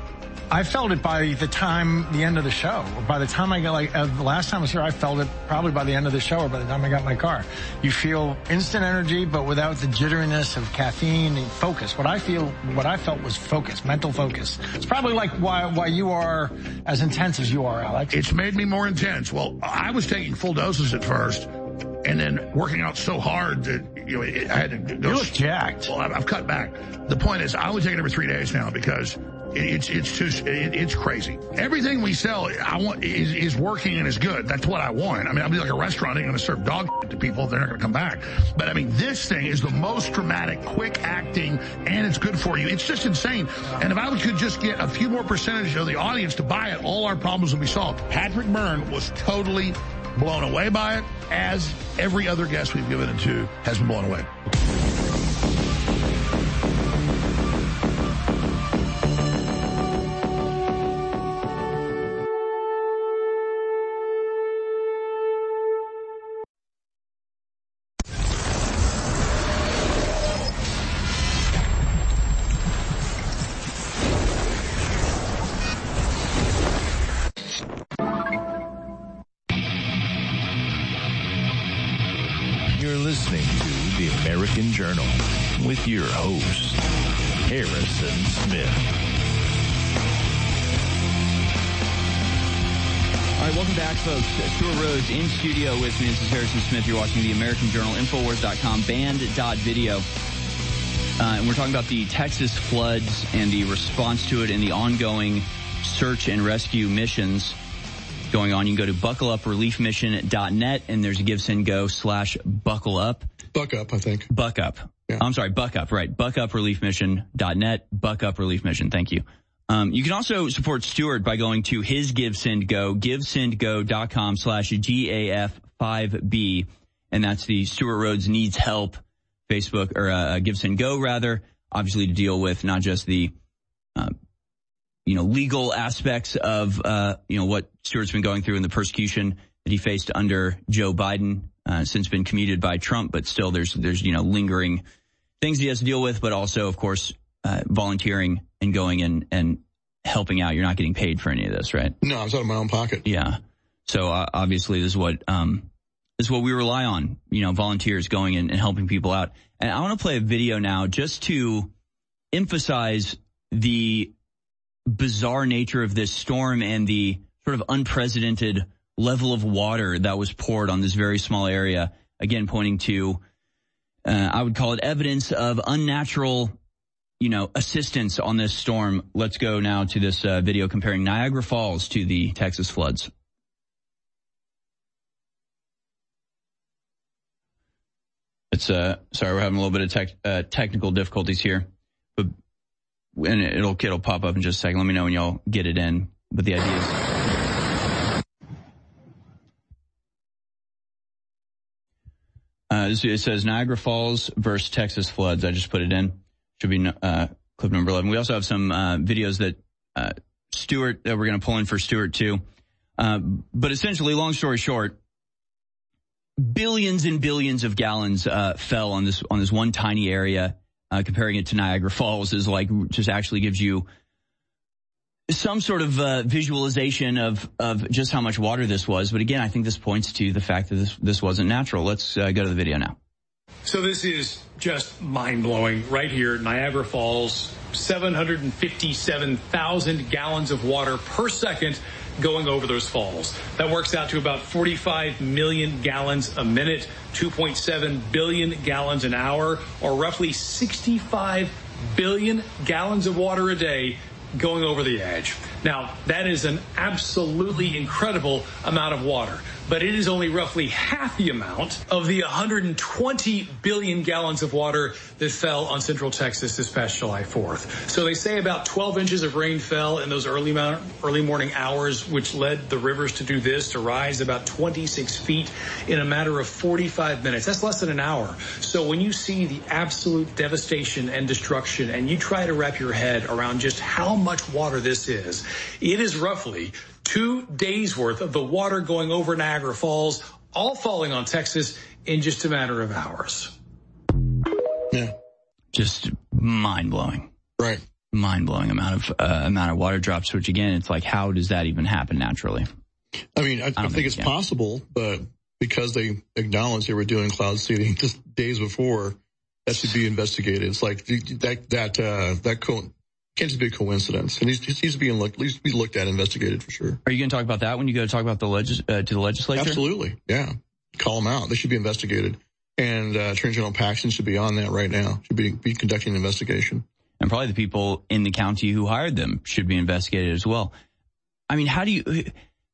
[SPEAKER 8] I felt it by the end of the show. By the time I got, the last time I was here, I felt it probably by the end of the show or by the time I got in my car. You feel instant energy, but without the jitteriness of caffeine and focus. What I felt was focus, mental focus. It's probably like why you are as intense as you are, Alex.
[SPEAKER 7] It's made me more intense. Well, I was taking full doses at first, and then working out so hard that, I had to go.
[SPEAKER 8] You look jacked.
[SPEAKER 7] Well, I've cut back. The point is, I only take it every 3 days now because it's crazy. Everything we sell, is working and is good. That's what I want. I mean, I'll be like a restaurant. I'm going to serve dog to people. They're not going to come back. But I mean, this thing is the most dramatic, quick acting, and it's good for you. It's just insane. And if I could just get a few more percentage of the audience to buy it, all our problems would be solved. Patrick Byrne was totally blown away by it, as every other guest we've given it to has been blown away.
[SPEAKER 4] Journal with your host, Harrison Smith.
[SPEAKER 5] All right, welcome back, folks. Stuart Rhodes in studio with me. This is Harrison Smith. You're watching the American Journal, Infowars.com, Band.video. And we're talking about the Texas floods and the response to it and the ongoing search and rescue missions going on. You can go to buckleupreliefmission.net, and there's a GiveSendGo/buckleup.
[SPEAKER 6] Buck Up, I think.
[SPEAKER 5] Buck Up. Yeah. I'm sorry, Buck Up, right. Buckupreliefmission.net, Buck Up Relief Mission. Thank you. You can also support Stuart by going to his GiveSendGo, givesendgo.com/GAF5B. And that's the Stuart Rhodes Needs Help Facebook, or GiveSendGo rather, obviously to deal with not just the, legal aspects of, what Stuart's been going through in the persecution that he faced under Joe Biden, since been commuted by Trump, but still there's lingering things he has to deal with, but also, of course, volunteering and going in and helping out. You're not getting paid for any of this, right?
[SPEAKER 6] No, it's out of my own pocket.
[SPEAKER 5] Yeah. So obviously this is what we rely on, volunteers going in and helping people out. And I want to play a video now just to emphasize the bizarre nature of this storm and the sort of unprecedented level of water that was poured on this very small area. Again, pointing to, I would call it evidence of unnatural, assistance on this storm. Let's go now to this video comparing Niagara Falls to the Texas floods. It's sorry, we're having a little bit of technical difficulties here, but and it'll pop up in just a second. Let me know when y'all get it in. But the idea is, it says Niagara Falls versus Texas floods. I just put it in. Should be clip number 11. We also have some videos that Stuart that we're going to pull in for Stuart too. But essentially, long story short, billions and billions of gallons fell on this one tiny area. Comparing it to Niagara Falls is like just actually gives you some sort of visualization of just how much water this was. But again, I think this points to the fact that this wasn't natural. Let's go to the video now.
[SPEAKER 9] So this is just mind-blowing right here. Niagara Falls, 757,000 gallons of water per second going over those falls. That works out to about 45 million gallons a minute, 2.7 billion gallons an hour, or roughly 65 billion gallons of water a day going over the edge. Now, that is an absolutely incredible amount of water, but it is only roughly half the amount of the 120 billion gallons of water that fell on central Texas this past July 4th. So they say about 12 inches of rain fell in those early morning hours, which led the rivers to do this, to rise about 26 feet in a matter of 45 minutes. That's less than an hour. So when you see the absolute devastation and destruction, and you try to wrap your head around just how much water this is, it is roughly 2 days worth of the water going over Niagara Falls, all falling on Texas in just a matter of hours.
[SPEAKER 6] Yeah.
[SPEAKER 5] Just mind-blowing.
[SPEAKER 6] Right.
[SPEAKER 5] Mind-blowing amount of water drops, which again, it's like, how does that even happen naturally?
[SPEAKER 6] I mean, I think it's possible, but because they acknowledged they were doing cloud seeding just days before, that should be investigated. It's like that can't just be a coincidence. And it needs to be looked at, investigated for sure.
[SPEAKER 5] Are you going to talk about that when you go to talk about the to the legislature?
[SPEAKER 6] Absolutely, yeah. Call them out. They should be investigated. And Attorney General Paxton should be on that right now. Should be conducting an investigation.
[SPEAKER 5] And probably the people in the county who hired them should be investigated as well. I mean, how do you? It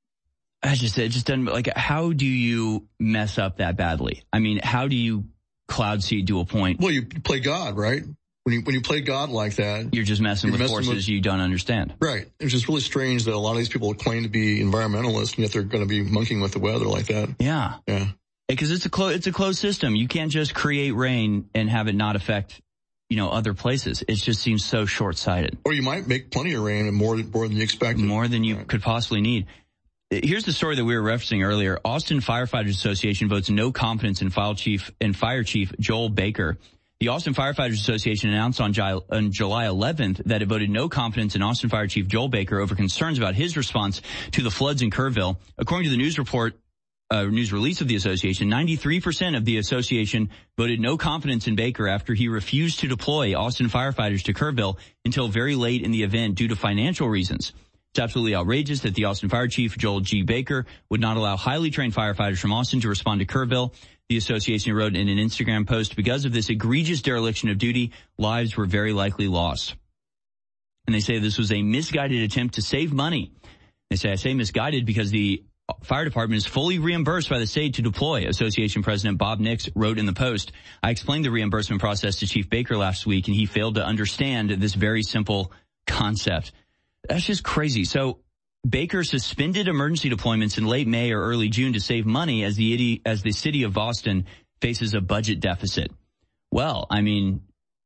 [SPEAKER 5] just doesn't, like, how do you mess up that badly? I mean, how do you cloud seed to a point?
[SPEAKER 6] Well, you play God, right? When you play God like that,
[SPEAKER 5] you're just messing with forces you don't understand.
[SPEAKER 6] Right. It's just really strange that a lot of these people claim to be environmentalists, and yet they're going to be monkeying with the weather like that.
[SPEAKER 5] Yeah.
[SPEAKER 6] Yeah.
[SPEAKER 5] Because it's a closed system. You can't just create rain and have it not affect, other places. It just seems so short-sighted.
[SPEAKER 6] Or you might make plenty of rain and more than you expected.
[SPEAKER 5] More than you could possibly need. Here's the story that we were referencing earlier. Austin Firefighters Association votes no confidence in Fire Chief Joel Baker. The Austin Firefighters Association announced on July 11th that it voted no confidence in Austin Fire Chief Joel Baker over concerns about his response to the floods in Kerrville. According to the news release of the association, 93% of the association voted no confidence in Baker after he refused to deploy Austin firefighters to Kerrville until very late in the event due to financial reasons. It's absolutely outrageous that the Austin Fire Chief, Joel G. Baker, would not allow highly trained firefighters from Austin to respond to Kerrville. The association wrote in an Instagram post, because of this egregious dereliction of duty, lives were very likely lost. And they say this was a misguided attempt to save money. They say, I say misguided because the fire department is fully reimbursed by the state to deploy. Association President Bob Nix wrote in the post, I explained the reimbursement process to Chief Baker last week, and he failed to understand this very simple concept. That's just crazy. So Baker suspended emergency deployments in late May or early June to save money as the city of Boston faces a budget deficit. Well, I mean,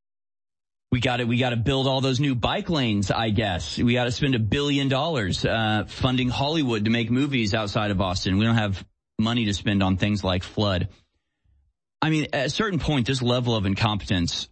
[SPEAKER 5] we got to build all those new bike lanes, I guess. We got to spend $1 billion funding Hollywood to make movies outside of Boston. We don't have money to spend on things like flood. I mean, at a certain point, this level of incompetence,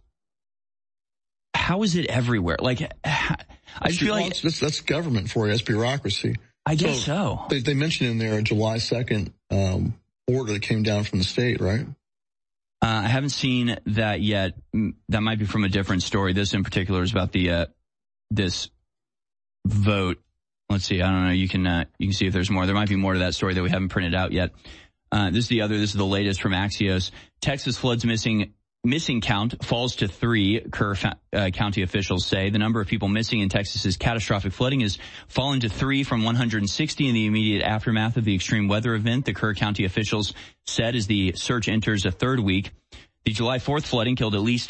[SPEAKER 5] how is it everywhere? Like, I just feel like
[SPEAKER 6] that's government for you. That's bureaucracy.
[SPEAKER 5] I guess so.
[SPEAKER 6] They mentioned in there a July 2nd order that came down from the state, right?
[SPEAKER 5] I haven't seen that yet. That might be from a different story. This in particular is about this vote. Let's see. I don't know. You can see if there's more. There might be more to that story that we haven't printed out yet. This is the latest from Axios. Texas floods missing count falls to 3, Kerr County officials say. The number of people missing in Texas's catastrophic flooding has fallen to 3 from 160 in the immediate aftermath of the extreme weather event, the Kerr County officials said as the search enters a third week. The July 4th flooding killed at least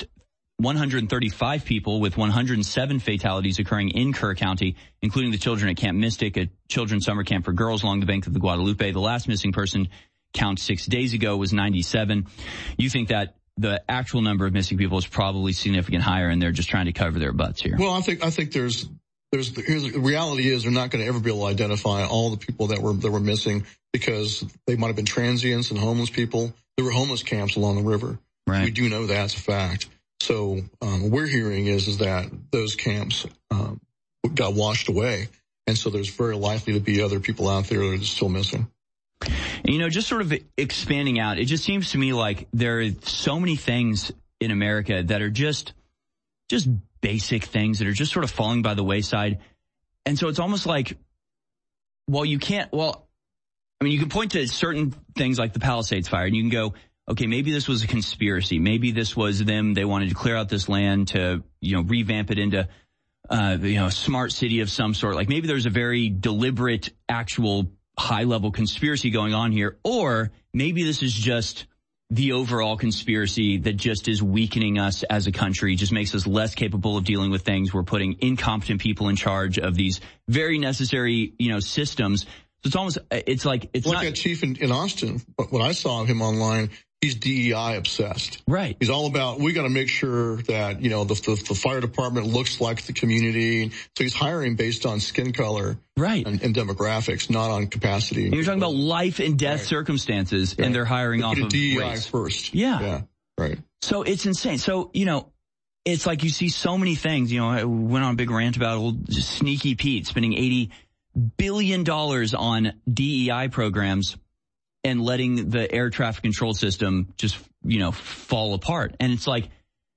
[SPEAKER 5] 135 people, with 107 fatalities occurring in Kerr County, including the children at Camp Mystic, a children's summer camp for girls along the bank of the Guadalupe. The last missing person count 6 days ago was 97. You think that the actual number of missing people is probably significantly higher, and they're just trying to cover their butts here?
[SPEAKER 6] Well, I think here's the reality is they're not going to ever be able to identify all the people that were missing, because they might have been transients and homeless people. There were homeless camps along the river.
[SPEAKER 5] Right.
[SPEAKER 6] We do know that's a fact. So what we're hearing is that those camps got washed away, and so there's very likely to be other people out there that are still missing.
[SPEAKER 5] And, just sort of expanding out, it just seems to me like there are so many things in America that are just basic things that are just sort of falling by the wayside. And so it's almost like, you can point to certain things like the Palisades fire, and you can go, okay, maybe this was a conspiracy. Maybe this was them. They wanted to clear out this land to, revamp it into, a smart city of some sort. Like maybe there's a very deliberate, actual high-level conspiracy going on here. Or maybe this is just the overall conspiracy that just is weakening us as a country, just makes us less capable of dealing with things. We're putting incompetent people in charge of these very necessary, systems. So it's like
[SPEAKER 6] that chief in Austin, when I saw him online, he's DEI obsessed.
[SPEAKER 5] Right.
[SPEAKER 6] He's all about, we got to make sure that, the fire department looks like the community. So he's hiring based on skin color.
[SPEAKER 5] Right.
[SPEAKER 6] And demographics, not on capacity.
[SPEAKER 5] And you're talking about life and death circumstances, and they're hiring off of
[SPEAKER 6] DEI
[SPEAKER 5] race
[SPEAKER 6] first.
[SPEAKER 5] Yeah.
[SPEAKER 6] Right.
[SPEAKER 5] So it's insane. So, it's like you see so many things. I went on a big rant about old Sneaky Pete spending $80 billion on DEI programs and letting the air traffic control system just, fall apart. And it's like,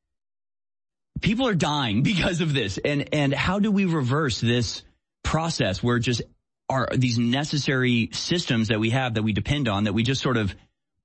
[SPEAKER 5] people are dying because of this. And how do we reverse this process where just are these necessary systems that we have, that we depend on, that we just sort of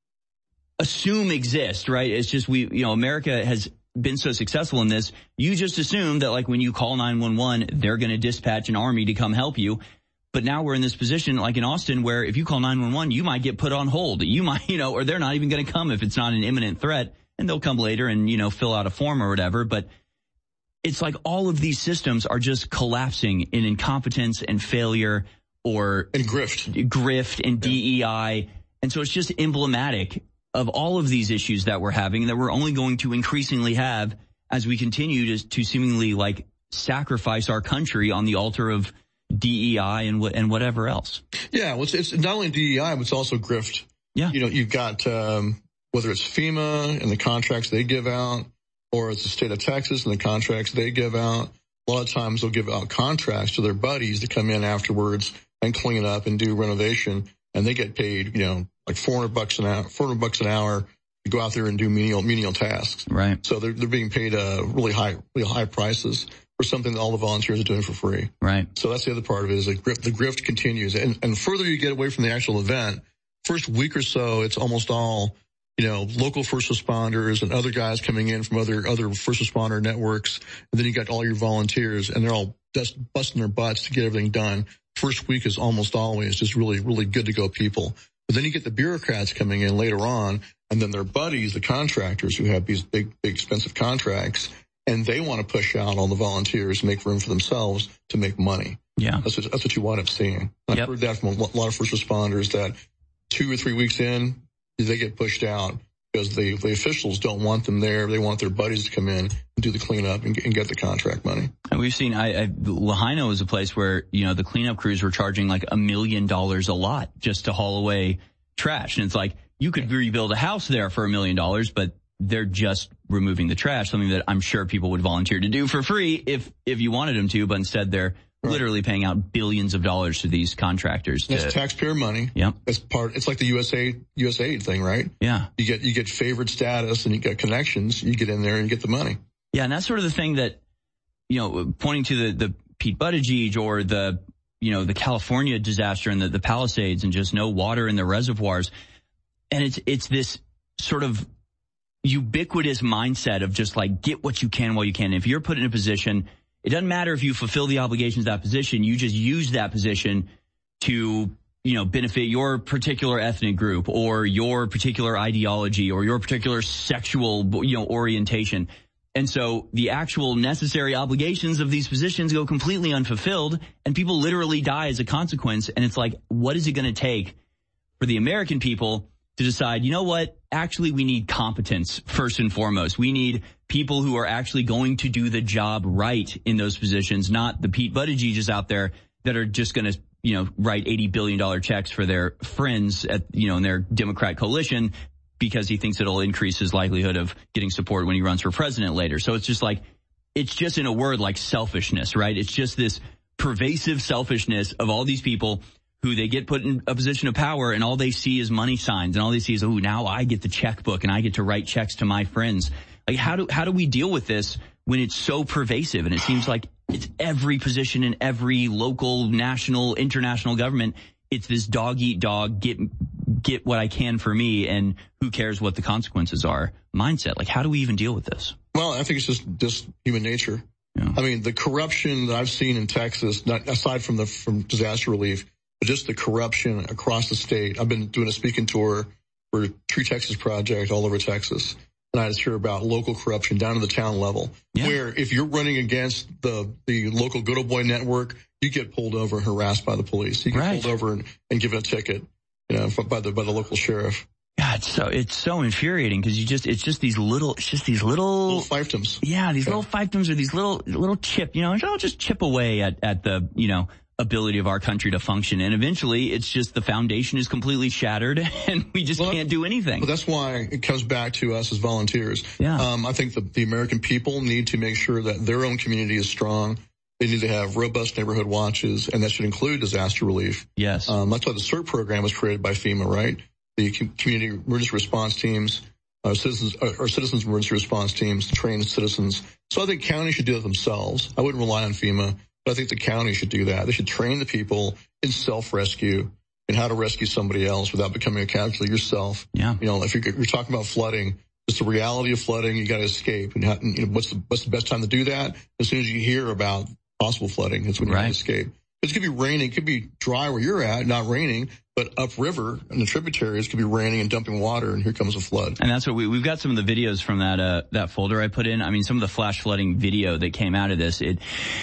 [SPEAKER 5] assume exist, right? It's just America has been so successful in this. You just assume that, like, when you call 911, they're going to dispatch an army to come help you. But now we're in this position, like in Austin, where if you call 911, you might get put on hold. You might, or they're not even going to come if it's not an imminent threat, and they'll come later and, fill out a form or whatever. But it's like all of these systems are just collapsing in incompetence and failure,
[SPEAKER 6] and grift
[SPEAKER 5] and DEI. And so it's just emblematic of all of these issues that we're having, and that we're only going to increasingly have as we continue to seemingly like sacrifice our country on the altar of DEI and whatever else.
[SPEAKER 6] Yeah, well, it's not only DEI, but it's also grift.
[SPEAKER 5] Yeah.
[SPEAKER 6] You've got, whether it's FEMA and the contracts they give out, or it's the state of Texas and the contracts they give out. A lot of times they'll give out contracts to their buddies to come in afterwards and clean up and do renovation, and they get paid, like $400 an hour to go out there and do menial tasks.
[SPEAKER 5] Right.
[SPEAKER 6] So they're being paid really high prices for something that all the volunteers are doing for free.
[SPEAKER 5] Right.
[SPEAKER 6] So that's the other part of it, is the grift continues. And the further you get away from the actual event, first week or so, it's almost all, local first responders and other guys coming in from other first responder networks. And then you got all your volunteers, and they're all just busting their butts to get everything done. First week is almost always just really, really good to go people. But then you get the bureaucrats coming in later on, and then their buddies, the contractors who have these big expensive contracts, and they want to push out all the volunteers, make room for themselves to make money.
[SPEAKER 5] Yeah.
[SPEAKER 6] That's what you wind up seeing. I've heard that from a lot of first responders, that 2 or 3 weeks in, they get pushed out because the officials don't want them there. They want their buddies to come in and do the cleanup and get the contract money.
[SPEAKER 5] And we've seen, Lahaina was a place where, the cleanup crews were charging like $1 million a lot just to haul away trash. And it's like, you could rebuild a house there for $1 million, but they're just removing the trash, something that I'm sure people would volunteer to do for free if you wanted them to, but instead they're literally paying out billions of dollars to these contractors.
[SPEAKER 6] That's taxpayer money.
[SPEAKER 5] Yep.
[SPEAKER 6] It's like the USAID thing, right?
[SPEAKER 5] Yeah.
[SPEAKER 6] You get favored status and you get connections. You get in there and you get the money.
[SPEAKER 5] Yeah. And that's sort of the thing that, pointing to the Pete Buttigieg or the the California disaster and the Palisades and just no water in the reservoirs. And it's this sort of ubiquitous mindset of just like, get what you can while you can. If you're put in a position, it doesn't matter if you fulfill the obligations of that position, you just use that position to, benefit your particular ethnic group or your particular ideology or your particular sexual, orientation. And so the actual necessary obligations of these positions go completely unfulfilled and people literally die as a consequence. And it's like, what is it going to take for the American people to decide, you know what, actually we need competence first and foremost. We need people who are actually going to do the job right in those positions, not the Pete Buttigiegs out there that are just going to, write $80 billion checks for their friends at, in their Democrat coalition because he thinks it'll increase his likelihood of getting support when he runs for president later. So it's just like, it's just in a word like selfishness, right? It's just this pervasive selfishness of all these people who they get put in a position of power and all they see is money signs and all they see is, oh, now I get the checkbook and I get to write checks to my friends. Like, how do we deal with this when it's so pervasive? And it seems like it's every position in every local, national, international government. It's this dog eat dog, get what I can for me, and who cares what the consequences are mindset. Like, how do we even deal with this?
[SPEAKER 6] Well, I think it's just human nature. Yeah. I mean, the corruption that I've seen in Texas, not aside from disaster relief, but just the corruption across the state. I've been doing a speaking tour for True Texas Project all over Texas. And I just hear about local corruption down to the town level, where if you're running against the local good old boy network, you get pulled over and harassed by the police. You get pulled over and given a ticket, by the local sheriff.
[SPEAKER 5] God, it's so infuriating because it's just these little
[SPEAKER 6] fiefdoms.
[SPEAKER 5] Yeah, these little fiefdoms or these little chip, it'll just chip away at the, ability of our country to function. And eventually it's just the foundation is completely shattered and we just can't do anything.
[SPEAKER 6] Well, that's why it comes back to us as volunteers.
[SPEAKER 5] Yeah.
[SPEAKER 6] I think the American people need to make sure that their own community is strong. They need to have robust neighborhood watches, and that should include disaster relief.
[SPEAKER 5] Yes.
[SPEAKER 6] That's why the CERT program was created by FEMA, right? The community emergency response teams, citizens emergency response teams to train citizens. So I think counties should do it themselves. I wouldn't rely on FEMA. But I think the county should do that. They should train the people in self-rescue and how to rescue somebody else without becoming a casualty yourself.
[SPEAKER 5] Yeah.
[SPEAKER 6] If you're talking about flooding, just the reality of flooding, you got to escape. And what's the best time to do that? As soon as you hear about possible flooding, it's when you escape. It could be raining, it could be dry where you're at, not raining, but upriver in the tributaries could be raining and dumping water, and here comes a flood.
[SPEAKER 5] And that's what we've got some of the videos from that folder I put in. I mean, some of the flash flooding video that came out of this, it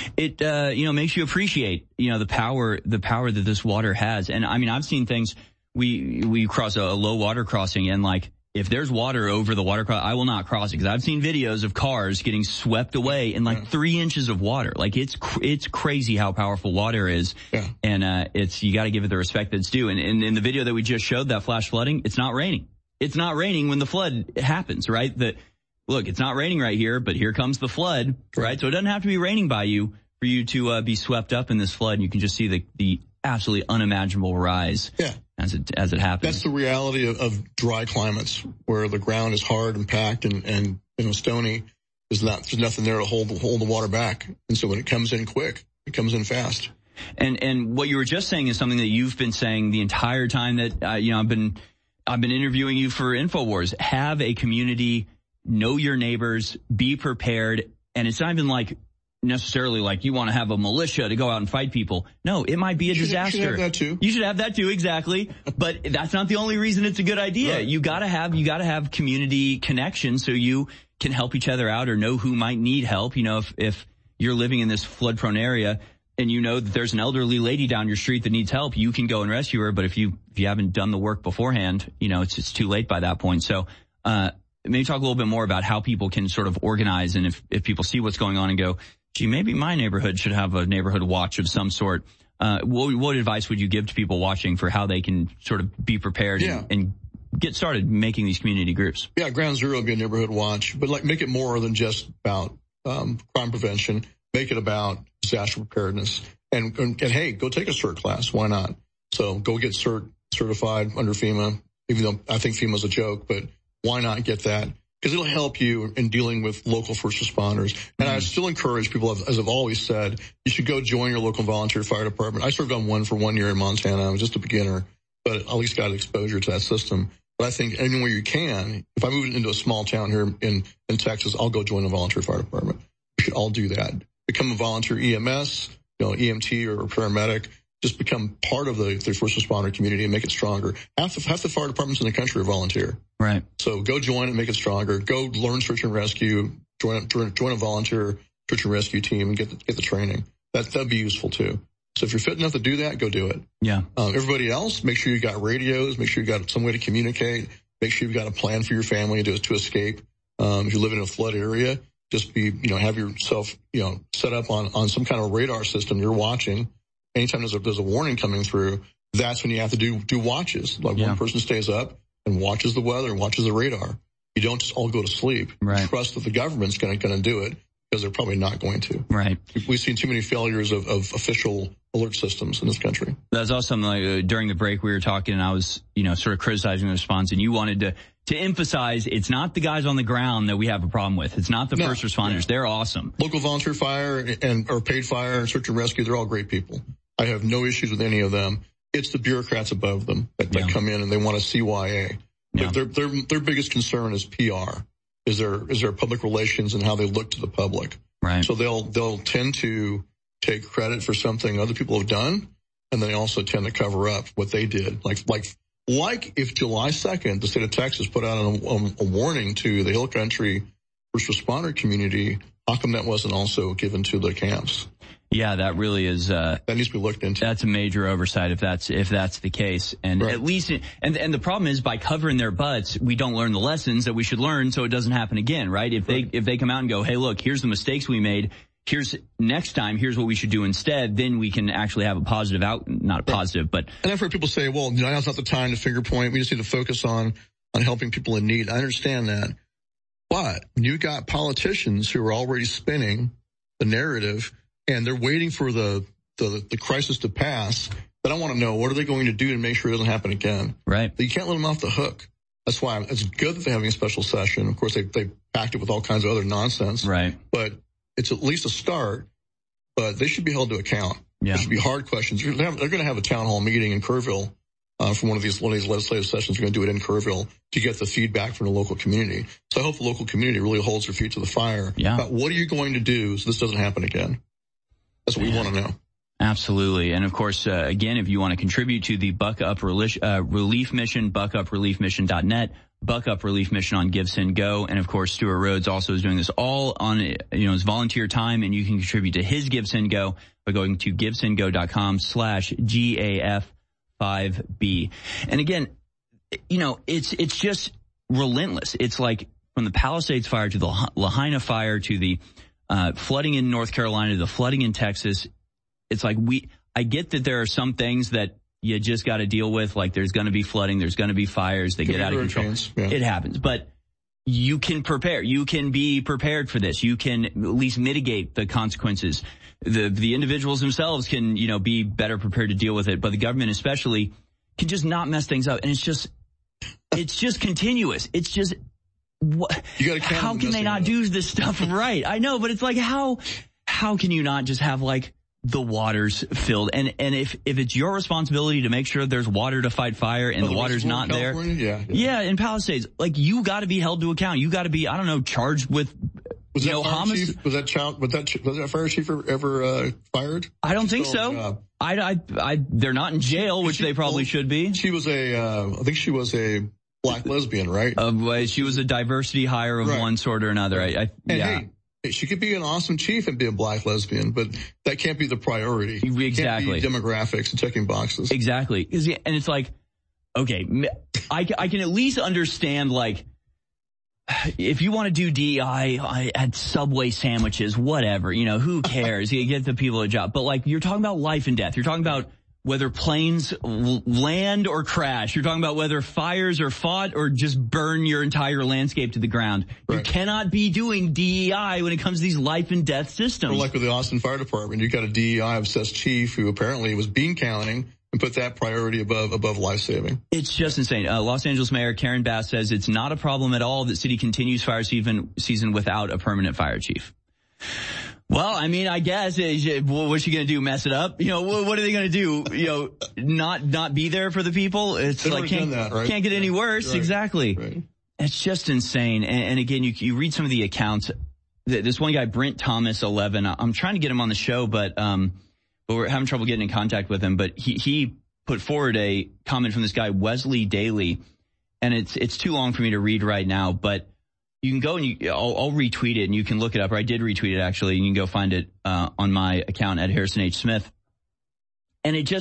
[SPEAKER 5] makes you appreciate, the power that this water has. And I mean, I've seen things, we cross a low water crossing and like, if there's water over the water crossing, I will not cross it because I've seen videos of cars getting swept away in like 3 inches of water. Like it's crazy how powerful water is.
[SPEAKER 6] Yeah.
[SPEAKER 5] And, you got to give it the respect that it's due. And in the video that we just showed, that flash flooding, it's not raining. It's not raining when the flood happens, right? Look, it's not raining right here, but here comes the flood, right? So it doesn't have to be raining by you for you to, be swept up in this flood. And you can just see the absolutely unimaginable rise.
[SPEAKER 6] Yeah.
[SPEAKER 5] As it happens.
[SPEAKER 6] That's the reality of dry climates where the ground is hard and packed and stony. There's nothing there to hold the water back. And so when it comes in quick, it comes in fast.
[SPEAKER 5] And what you were just saying is something that you've been saying the entire time that, I've been interviewing you for InfoWars. Have a community, know your neighbors, be prepared. And it's not even like necessarily like you want to have a militia to go out and fight people. No, it might be a disaster.
[SPEAKER 6] You should have that too.
[SPEAKER 5] You should have that too, exactly. But that's not the only reason it's a good idea. Right. You gotta have community connection so you can help each other out or know who might need help. If you're living in this flood prone area and you know that there's an elderly lady down your street that needs help, you can go and rescue her. But if you haven't done the work beforehand, it's too late by that point. So, maybe talk a little bit more about how people can sort of organize and if people see what's going on and go, gee, maybe my neighborhood should have a neighborhood watch of some sort. What advice would you give to people watching for how they can sort of be prepared and get started making these community groups?
[SPEAKER 6] Yeah, Ground Zero would be a neighborhood watch, but make it more than just about crime prevention. Make it about disaster preparedness. And hey, go take a CERT class. Why not? So go get certified under FEMA, even though I think FEMA's a joke, but why not get that? because it'll help you in dealing with local first responders. And I still encourage people, as I've always said, you should go join your local volunteer fire department. I served on one for 1 year in Montana. I was just a beginner, but at least got exposure to that system. But I think anywhere you can, if I move into a small town here in Texas, I'll go join a volunteer fire department. We should all do that. Become a volunteer EMS, EMT or paramedic. Just become part of the first responder community and make it stronger. Half the fire departments in the country are volunteer.
[SPEAKER 5] Right.
[SPEAKER 6] So go join it, make it stronger. Go learn search and rescue. Join a volunteer search and rescue team and get the training. That'd be useful too. So if you're fit enough to do that, go do it.
[SPEAKER 5] Yeah.
[SPEAKER 6] Everybody else, make sure you got radios. Make sure you got some way to communicate. Make sure you've got a plan for your family to escape. If you live in a flood area, just have yourself, set up on some kind of radar system you're watching. Anytime there's a warning coming through, that's when you have to do watches. Like one person stays up and watches the weather and watches the radar. You don't just all go to sleep.
[SPEAKER 5] Right.
[SPEAKER 6] Trust that the government's going to do it because they're probably not going to.
[SPEAKER 5] Right.
[SPEAKER 6] We've seen too many failures of official alert systems in this country.
[SPEAKER 5] That's also like during the break we were talking and I was, sort of criticizing the response and you wanted to emphasize it's not the guys on the ground that we have a problem with. It's not the first responders. They're awesome.
[SPEAKER 6] Local volunteer fire or paid fire and search and rescue, they're all great people. I have no issues with any of them. It's the bureaucrats above them that come in and they want a CYA. Yeah. Their biggest concern is PR. Is there public relations and how they look to the public?
[SPEAKER 5] Right.
[SPEAKER 6] So they'll tend to take credit for something other people have done, and they also tend to cover up what they did. Like if July 2nd, the state of Texas put out a warning to the Hill Country first responder community, how come that wasn't also given to the camps?
[SPEAKER 5] Yeah, that really is,
[SPEAKER 6] that needs to be looked into.
[SPEAKER 5] That's a major oversight if that's the case. And at least, and the problem is by covering their butts, we don't learn the lessons that we should learn so it doesn't happen again, right? If they come out and go, hey, look, here's the mistakes we made. Here's what we should do instead. Then we can actually have a positive not a positive, but. And
[SPEAKER 6] I've heard people say, well, now's not the time to finger point. We just need to focus on helping people in need. I understand that. But you got politicians who are already spinning the narrative and they're waiting for the crisis to pass. But I want to know, what are they going to do to make sure it doesn't happen again?
[SPEAKER 5] Right.
[SPEAKER 6] You can't let them off the hook. That's why it's good that they're having a special session. Of course, they packed it with all kinds of other nonsense.
[SPEAKER 5] Right.
[SPEAKER 6] But it's at least a start. But they should be held to account.
[SPEAKER 5] Yeah.
[SPEAKER 6] There should be hard questions. They're going to have a town hall meeting in Kerrville for one of these legislative sessions. They're going to do it in Kerrville to get the feedback from the local community. So I hope the local community really holds their feet to the fire.
[SPEAKER 5] Yeah.
[SPEAKER 6] About what are you going to do so this doesn't happen again? That's what we want to know.
[SPEAKER 5] Absolutely. And of course, again, if you want to contribute to the Buck Up Relief Mission, buckupReliefMission.net, Buck Up Relief Mission on GiveSendGo. And of course, Stuart Rhodes also is doing this all on, his volunteer time. And you can contribute to his GiveSendGo by going to GiveSendGo.com/GAF5B. And again, it's just relentless. It's like from the Palisades fire to the Lahaina fire to the flooding in North Carolina, the flooding in Texas. It's like I get that there are some things that you just got to deal with. Like there's going to be flooding, there's going to be fires, they get out of control.
[SPEAKER 6] Yeah.
[SPEAKER 5] It happens, but you can prepare. You can be prepared for this. You can at least mitigate the consequences. The individuals themselves can, be better prepared to deal with it, but the government especially can just not mess things up. And it's just continuous. It's just, how can they not do this stuff right? I know, but it's like, how can you not just have like the waters filled? And if it's your responsibility to make sure there's water to fight fire and the water's not there. Yeah, in Palisades, like you got to be held to account. You got to be, charged with,
[SPEAKER 6] was that fire chief ever fired?
[SPEAKER 5] I don't think so. They're not in jail, which they probably should be.
[SPEAKER 6] She was I think she was a black lesbian, right?
[SPEAKER 5] She was a diversity hire of one sort or another.
[SPEAKER 6] Hey, she could be an awesome chief and be a black lesbian, but that can't be the priority.
[SPEAKER 5] Exactly.
[SPEAKER 6] It can't be demographics and checking boxes.
[SPEAKER 5] Exactly. And it's like, okay, I can at least understand, like, if you want to do DEI at Subway sandwiches, whatever, who cares? You get the people a job. But like, you're talking about life and death. You're talking about whether planes land or crash. You're talking about whether fires are fought or just burn your entire landscape to the ground. Right. You cannot be doing DEI when it comes to these life and death systems.
[SPEAKER 6] Or like with the Austin Fire Department, you got a DEI obsessed chief who apparently was bean counting and put that priority above life-saving.
[SPEAKER 5] It's just insane. Los Angeles Mayor Karen Bass says it's not a problem at all that city continues fire season without a permanent fire chief. Well, I mean, I guess, what's she going to do? Mess it up? What are they going to do? Not be there for the people? It's like, can't get any worse. Right. Exactly. Right. It's just insane. And again, you read some of the accounts. This one guy, Brent Thomas, 11, I'm trying to get him on the show, but we're having trouble getting in contact with him. But he put forward a comment from this guy, Wesley Daly, and it's too long for me to read right now, but you can go and I'll retweet it and you can look it up, or I did retweet it actually, and you can go find it on my account at Harrison H. Smith. And it's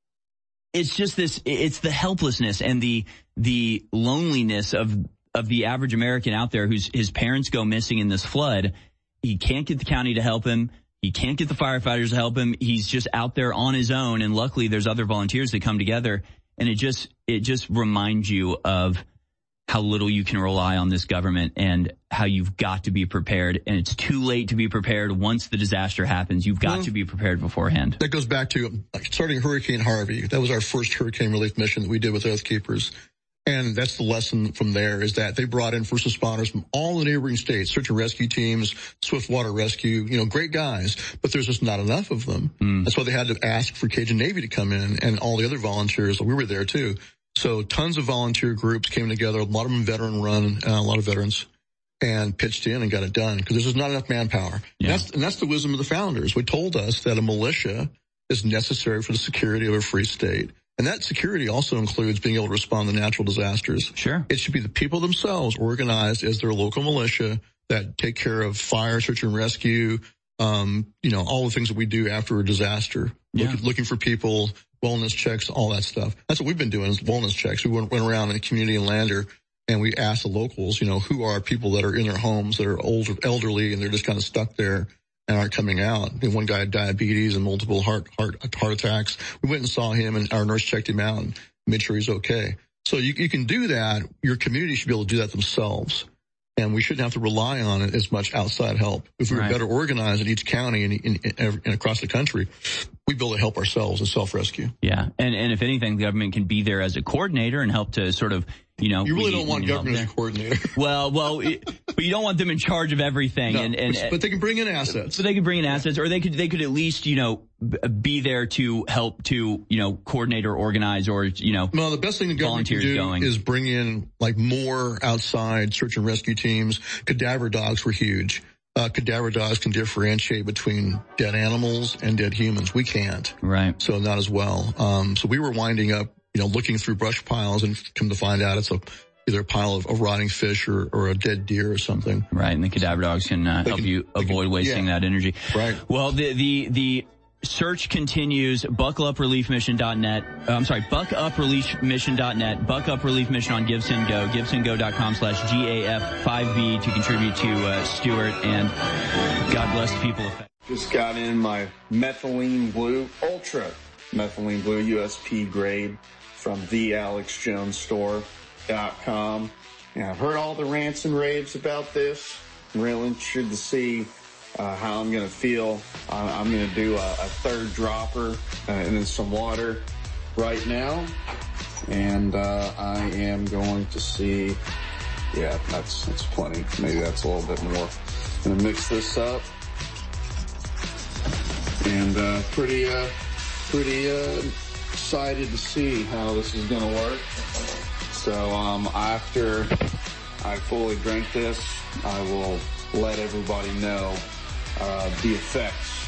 [SPEAKER 5] the helplessness and the loneliness of the average American out there his parents go missing in this flood. He can't get the county to help him. He can't get the firefighters to help him. He's just out there on his own. And luckily there's other volunteers that come together. And it just reminds you of how little you can rely on this government and how you've got to be prepared. And it's too late to be prepared once the disaster happens. You've got to be prepared beforehand.
[SPEAKER 6] That goes back to starting Hurricane Harvey. That was our first hurricane relief mission that we did with Earth Keepers. And that's the lesson from there, is that they brought in first responders from all the neighboring states, search and rescue teams, swift water rescue, great guys, but there's just not enough of them. That's why they had to ask for Cajun Navy to come in and all the other volunteers. We were there too. So tons of volunteer groups came together, a lot of them veteran run, a lot of veterans, and pitched in and got it done because there's just not enough manpower. Yeah. And that's the wisdom of the founders. We told us that a militia is necessary for the security of a free state. And that security also includes being able to respond to natural disasters.
[SPEAKER 5] Sure.
[SPEAKER 6] It should be the people themselves organized as their local militia that take care of fire, search and rescue, all the things that we do after a disaster. Yeah. Looking for people, wellness checks, all that stuff. That's what we've been doing, is wellness checks. We went around in the community in Lander and we asked the locals, who are people that are in their homes that are older, elderly, and they're just kind of stuck there and aren't coming out. And one guy had diabetes and multiple heart attacks. We went and saw him, and our nurse checked him out and made sure he's okay. So you can do that. Your community should be able to do that themselves. And we shouldn't have to rely on it as much outside help. If we were better organized in each county and across the country, we'd be able to help ourselves and self-rescue.
[SPEAKER 5] Yeah. And if anything, the government can be there as a coordinator and help to sort of,
[SPEAKER 6] You really don't want government as a coordinator.
[SPEAKER 5] Well, but you don't want them in charge of everything.
[SPEAKER 6] No, but they can bring in assets.
[SPEAKER 5] But they could bring in assets, or they could at least, be there to help to, coordinate or organize or,
[SPEAKER 6] No, the best thing the government can do is bring in more outside search and rescue teams. Cadaver dogs were huge. Cadaver dogs can differentiate between dead animals and dead humans. We can't.
[SPEAKER 5] Right.
[SPEAKER 6] So not as well. So we were winding up, looking through brush piles and come to find out it's either a pile of rotting fish or a dead deer or something.
[SPEAKER 5] Right. And the cadaver dogs can help you avoid wasting that energy.
[SPEAKER 6] Right.
[SPEAKER 5] Well, the search continues. BuckleUpReliefMission.net. Buck Up Relief Mission.net. Buck Up Relief Mission on Gibson Go. GibsonGo.com/GAF5B to contribute to Stuart, and God bless the people affected.
[SPEAKER 10] Just got in my Methylene Blue, Ultra Methylene Blue USP grade from thealexjonesstore.com. And I've heard all the rants and raves about this. I'm real interested to see how I'm going to feel. I'm going to do a third dropper and then some water right now. And I am going to see, that's plenty. Maybe that's a little bit more. I'm going to mix this up. And pretty excited to see how this is going to work. So after I fully drink this, I will let everybody know the effects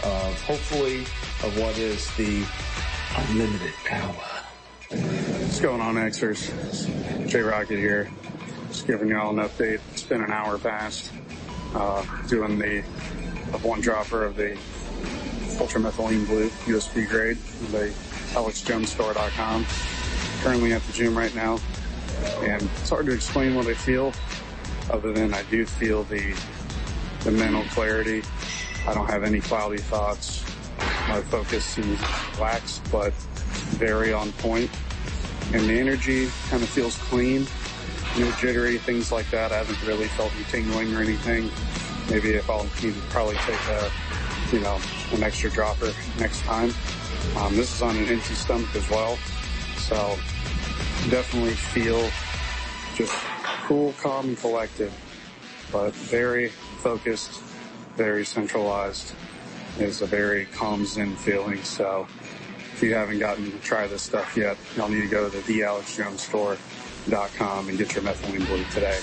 [SPEAKER 10] of what is the unlimited power.
[SPEAKER 11] What's going on, Xers? J Rocket here. Just giving y'all an update. It's been an hour past doing the one dropper of the Ultramethylene Blue USP grade from the AlexJonesStore.com. Currently at the gym right now, and it's hard to explain what I feel other than I do feel the mental clarity. I don't have any cloudy thoughts. My focus seems relaxed but very on point, and the energy kind of feels clean, no jittery, things like that. I haven't really felt any tingling or anything. Maybe if I'll need to probably take an extra dropper next time. This is on an empty stomach as well. So definitely feel just cool, calm, and collected, but very focused, very centralized. It's a very calm zen feeling. So if you haven't gotten to try this stuff yet, you'll need to go to thealexjonesstore.com and get your methylene blue today.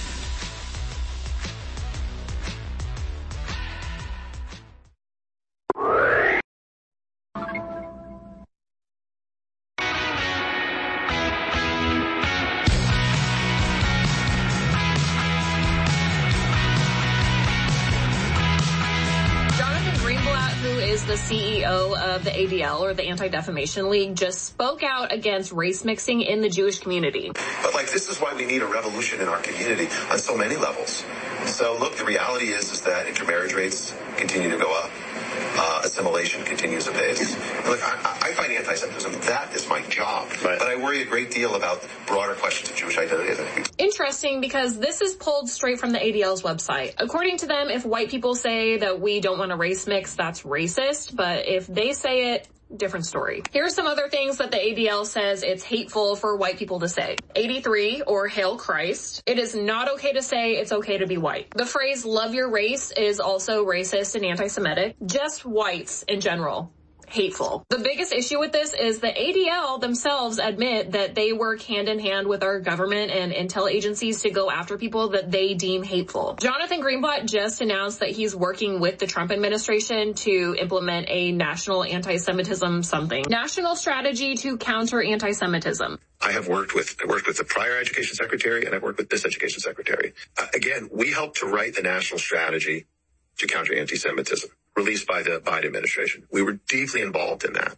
[SPEAKER 12] The CEO of the ADL, or the Anti-Defamation League, just spoke out against race mixing in the Jewish community.
[SPEAKER 13] But this is why we need a revolution in our community on so many levels. So look, the reality is that intermarriage rates continue to go up. Assimilation continues apace. Look, I fight anti-Semitism. That is my job. Right. But I worry a great deal about broader questions of Jewish identity.
[SPEAKER 12] Interesting, because this is pulled straight from the ADL's website. According to them, if white people say that we don't want to race mix, that's racist. But if they say it, different story. Here's some other things that the ADL says it's hateful for white people to say. 83, or Hail Christ. It is not okay to say it's okay to be white. The phrase love your race is also racist and anti-Semitic. Just whites in general. Hateful. The biggest issue with this is the ADL themselves admit that they work hand in hand with our government and intel agencies to go after people that they deem hateful. Jonathan Greenblatt just announced that he's working with the Trump administration to implement a national anti-Semitism national strategy to counter anti-Semitism.
[SPEAKER 13] I worked with the prior education secretary, and I've worked with this education secretary. Again, we helped to write the national strategy to counter anti-Semitism, released by the Biden administration. We were deeply involved in that.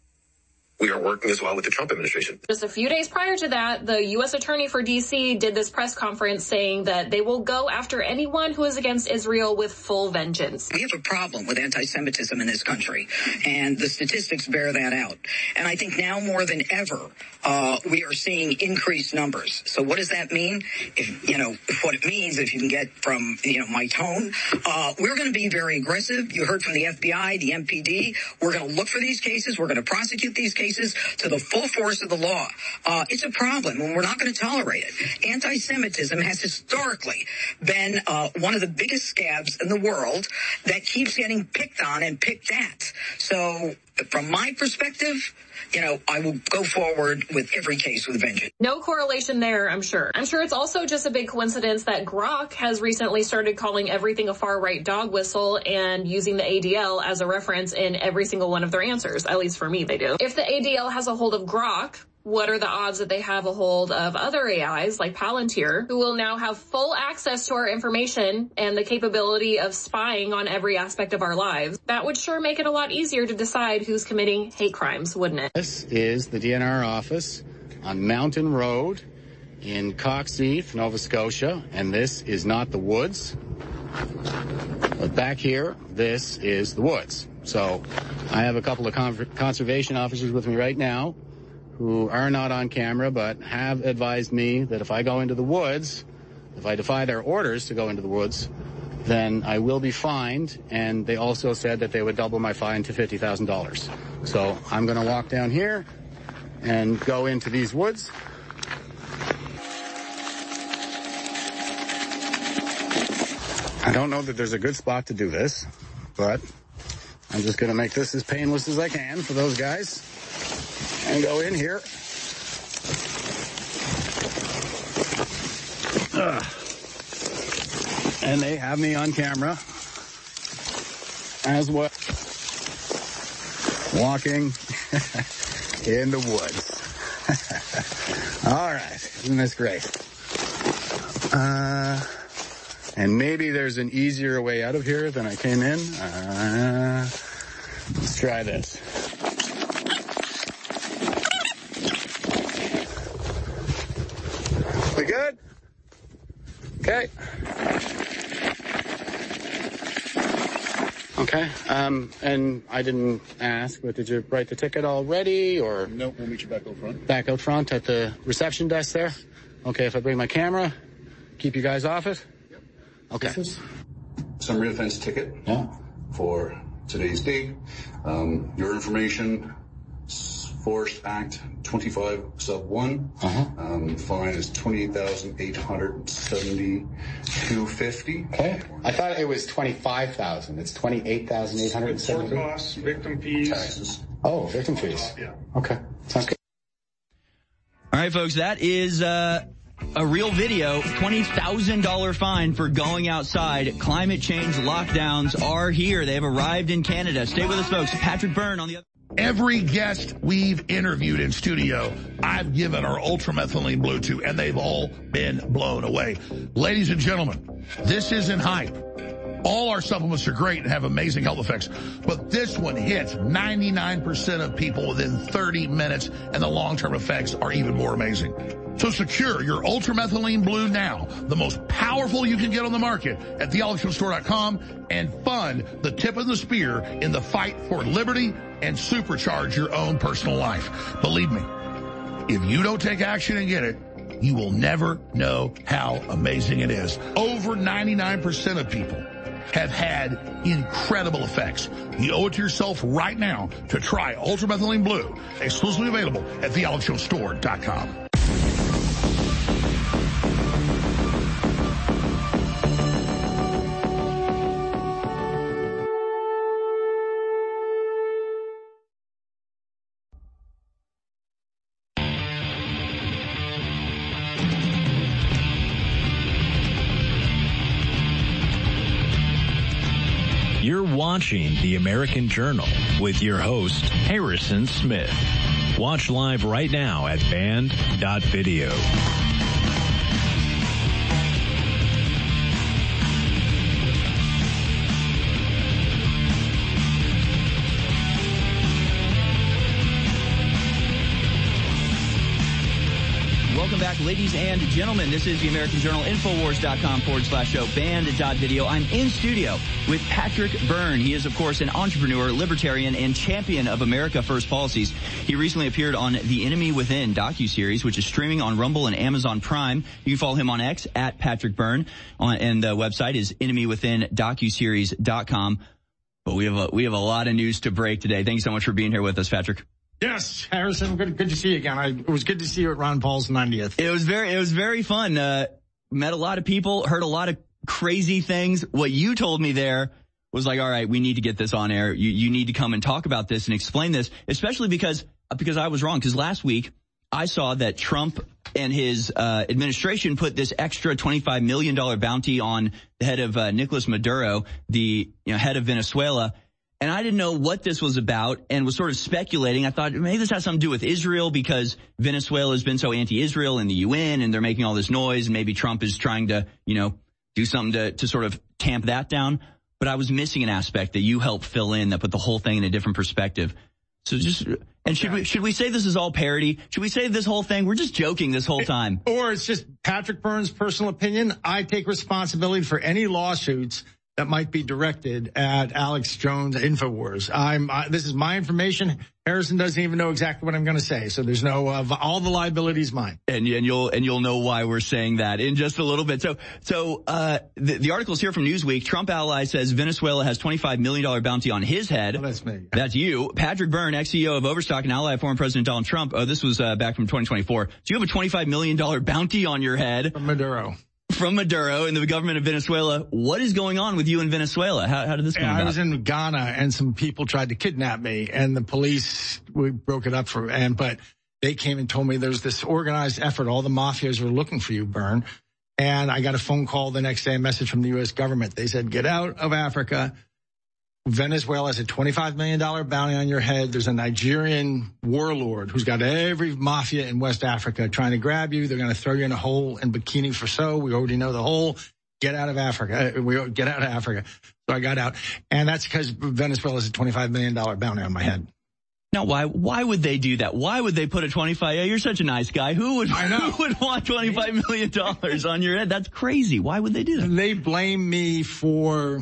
[SPEAKER 13] We are working as well with the Trump administration.
[SPEAKER 12] Just a few days prior to that, the U.S. Attorney for D.C. did this press conference saying that they will go after anyone who is against Israel with full vengeance.
[SPEAKER 14] We have a problem with anti-Semitism in this country, and the statistics bear that out. And I think now more than ever, we are seeing increased numbers. So what does that mean? What it means, if you can get from, my tone, we're going to be very aggressive. You heard from the FBI, the MPD. We're going to look for these cases. We're going to prosecute these cases to the full force of the law. It's a problem, and we're not going to tolerate it. Anti-Semitism has historically been one of the biggest scabs in the world that keeps getting picked on and picked at. So from my perspective, I will go forward with every case with vengeance.
[SPEAKER 12] No correlation there, I'm sure. I'm sure it's also just a big coincidence that Grok has recently started calling everything a far-right dog whistle and using the ADL as a reference in every single one of their answers. At least for me, they do. If the ADL has a hold of Grok, what are the odds that they have a hold of other AIs like Palantir, who will now have full access to our information and the capability of spying on every aspect of our lives? That would sure make it a lot easier to decide who's committing hate crimes, wouldn't it?
[SPEAKER 15] This is the DNR office on Mountain Road in Coxheath, Nova Scotia, and this is not the woods. But back here, this is the woods. So I have a couple of conservation officers with me right now who are not on camera, but have advised me that if I go into the woods, if I defy their orders to go into the woods, then I will be fined. And they also said that they would double my fine to $50,000. So I'm going to walk down here and go into these woods. I don't know that there's a good spot to do this, but I'm just going to make this as painless as I can for those guys. And go in here. And they have me on camera as well, walking in the woods. All right, isn't this great? And maybe there's an easier way out of here than I came in. Let's try this. We good? Okay. Okay. And I didn't ask, but did you write the ticket already, or?
[SPEAKER 16] Nope, we'll meet you back out front.
[SPEAKER 15] Back out front at the reception desk there? Okay, if I bring my camera, keep you guys off it?
[SPEAKER 16] Yep.
[SPEAKER 15] Okay.
[SPEAKER 16] This is summary offense ticket for today's date. Your information Forest Act 25 sub 1. Fine is $28,872.50.
[SPEAKER 17] Okay. I thought it was 25,000. It's 28,870.
[SPEAKER 11] Court costs, victim fees.
[SPEAKER 16] Taxes.
[SPEAKER 17] Oh, victim fees.
[SPEAKER 11] Yeah.
[SPEAKER 17] Okay. Sounds good.
[SPEAKER 5] All right, folks, that is a real video. $20,000 fine for going outside. Climate change lockdowns are here. They have arrived in Canada. Stay with us, folks. Patrick Byrne on the other.
[SPEAKER 7] Every guest we've interviewed in studio, I've given our ultramethylene blue to, and they've all been blown away. Ladies and gentlemen, this isn't hype. All our supplements are great and have amazing health effects, but this one hits 99% of people within 30 minutes, and the long-term effects are even more amazing. So secure your ultramethylene blue now, the most powerful you can get on the market at thealexstore.com, and fund the tip of the spear in the fight for liberty and supercharge your own personal life. Believe me, if you don't take action and get it, you will never know how amazing it is. Over 99% of people have had incredible effects. You owe it to yourself right now to try Ultramethylene Blue, exclusively available at thealexstore.com.
[SPEAKER 4] You're watching The American Journal with your host, Harrison Smith. Watch live right now at band.video.
[SPEAKER 5] Welcome back, ladies and gentlemen. This is the American Journal, Infowars.com/show, band.video. I'm in studio with Patrick Byrne. He is, of course, an entrepreneur, libertarian, and champion of America First policies. He recently appeared on The Enemy Within docuseries, which is streaming on Rumble and Amazon Prime. You can follow him on X at Patrick Byrne, and the website is enemywithindocuseries.com. But we have a lot of news to break today. Thanks so much for being here with us, Patrick.
[SPEAKER 8] Yes, Harrison, good to see you again. It was good to see you at Ron Paul's 90th.
[SPEAKER 5] It was very fun. Met a lot of people, heard a lot of crazy things. What you told me there was like, all right, we need to get this on air. You need to come and talk about this and explain this, especially because I was wrong. Because last week I saw that Trump and his administration put this extra $25 million bounty on the head of Nicolas Maduro, the head of Venezuela. And I didn't know what this was about and was sort of speculating. I thought maybe this has something to do with Israel because Venezuela has been so anti-Israel in the UN and they're making all this noise. And maybe Trump is trying to, do something to sort of tamp that down. But I was missing an aspect that you helped fill in that put the whole thing in a different perspective. So should we say this is all parody? Should we say this whole thing, we're just joking this whole time?
[SPEAKER 8] Or it's just Patrick Byrne's personal opinion. I take responsibility for any lawsuits that might be directed at Alex Jones InfoWars. This is my information. Harrison doesn't even know exactly what I'm going to say, so there's no all the liability is mine.
[SPEAKER 5] And you'll know why we're saying that in just a little bit. So the article's here from Newsweek. Trump ally says Venezuela has $25 million bounty on his head.
[SPEAKER 8] Oh, that's me.
[SPEAKER 5] That's you, Patrick Byrne, ex-CEO of Overstock and ally of former President Donald Trump. Oh, this was back from 2024. So you have a $25 million bounty on your head from Maduro and the government of Venezuela. What is going on with you in Venezuela? How did this come about?
[SPEAKER 8] I was in Ghana and some people tried to kidnap me and the police, we broke it up but they came and told me there's this organized effort. All the mafias were looking for you, Byrne. And I got a phone call the next day, a message from the U.S. government. They said, get out of Africa. Venezuela has a $25 million bounty on your head. There's a Nigerian warlord who's got every mafia in West Africa trying to grab you. They're going to throw you in a hole in Burkina Faso. We already know the hole. Get out of Africa. Get out of Africa. So I got out. And that's because Venezuela has a $25 million bounty on my head.
[SPEAKER 5] Now, why would they do that? Why would they put a 25? Yeah, you're such a nice guy. Who would want $25 million on your head? That's crazy. Why would they do that?
[SPEAKER 8] They blame me for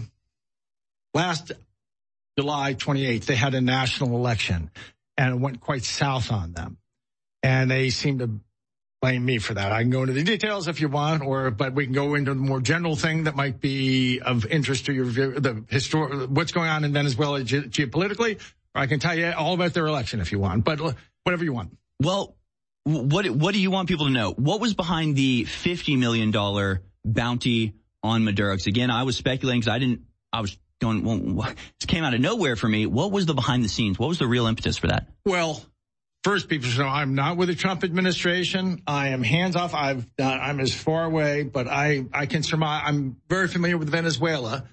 [SPEAKER 8] last July 28th, they had a national election and it went quite south on them. And they seem to blame me for that. I can go into the details if you want, but we can go into the more general thing that might be of interest to your view, what's going on in Venezuela geopolitically, or I can tell you all about their election if you want. But Whatever you want.
[SPEAKER 5] Well, what do you want people to know? What was behind the $50 million bounty on Maduro? Because again, I was speculating because I was going, well, this came out of nowhere for me. What was the behind the scenes? What was the real impetus for that?
[SPEAKER 8] Well, first, people should know I'm not with the Trump administration. I am hands off. I'm as far away, but I can surmise. I'm very familiar with Venezuela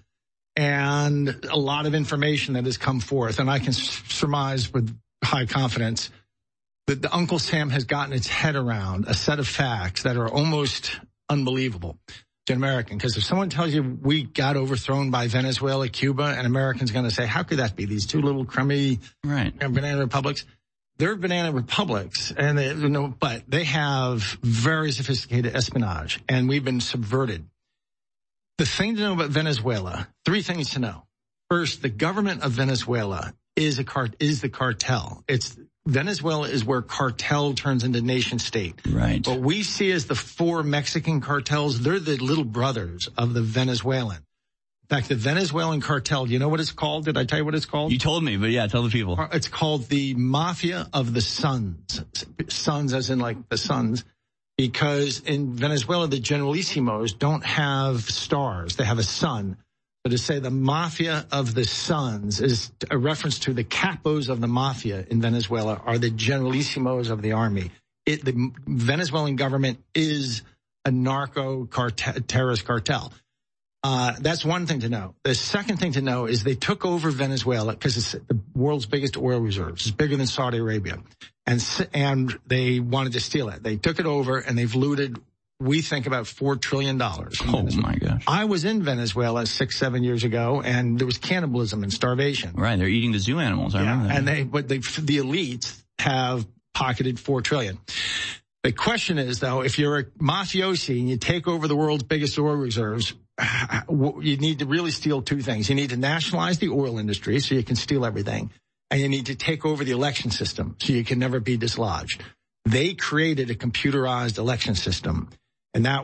[SPEAKER 8] and a lot of information that has come forth, and I can surmise with high confidence that the Uncle Sam has gotten its head around a set of facts that are almost unbelievable to an American. Because if someone tells you we got overthrown by Venezuela, Cuba, an American's going to say, how could that be? These two little crummy banana republics. They're banana republics, and but they have very sophisticated espionage, and we've been subverted. The thing to know about Venezuela, 3 things to know. First, the government of Venezuela is the cartel. Venezuela is where cartel turns into nation state.
[SPEAKER 5] Right.
[SPEAKER 8] What we see as the 4 Mexican cartels, they're the little brothers of the Venezuelan. In fact, the Venezuelan cartel, do you know what it's called? Did I tell you what it's called?
[SPEAKER 5] You told me, but yeah, tell the people.
[SPEAKER 8] It's called the Mafia of the Suns. Suns as in like the suns. Because in Venezuela, the Generalissimos don't have stars. They have a sun. So to say the Mafia of the Suns is a reference to the capos of the Mafia in Venezuela are the Generalissimos of the army. The Venezuelan government is a terrorist cartel. That's one thing to know. The second thing to know is they took over Venezuela because it's the world's biggest oil reserves. It's bigger than Saudi Arabia. And they wanted to steal it. They took it over and they've looted, we think, about $4 trillion.
[SPEAKER 5] Oh my gosh.
[SPEAKER 8] I was in Venezuela 6-7 years ago, and there was cannibalism and starvation.
[SPEAKER 5] Right. They're eating the zoo animals. I remember that.
[SPEAKER 8] And the elites have pocketed $4 trillion. The question is, though, if you're a mafiosi and you take over the world's biggest oil reserves, you need to really steal 2 things. You need to nationalize the oil industry so you can steal everything. And you need to take over the election system so you can never be dislodged. They created a computerized election system. And that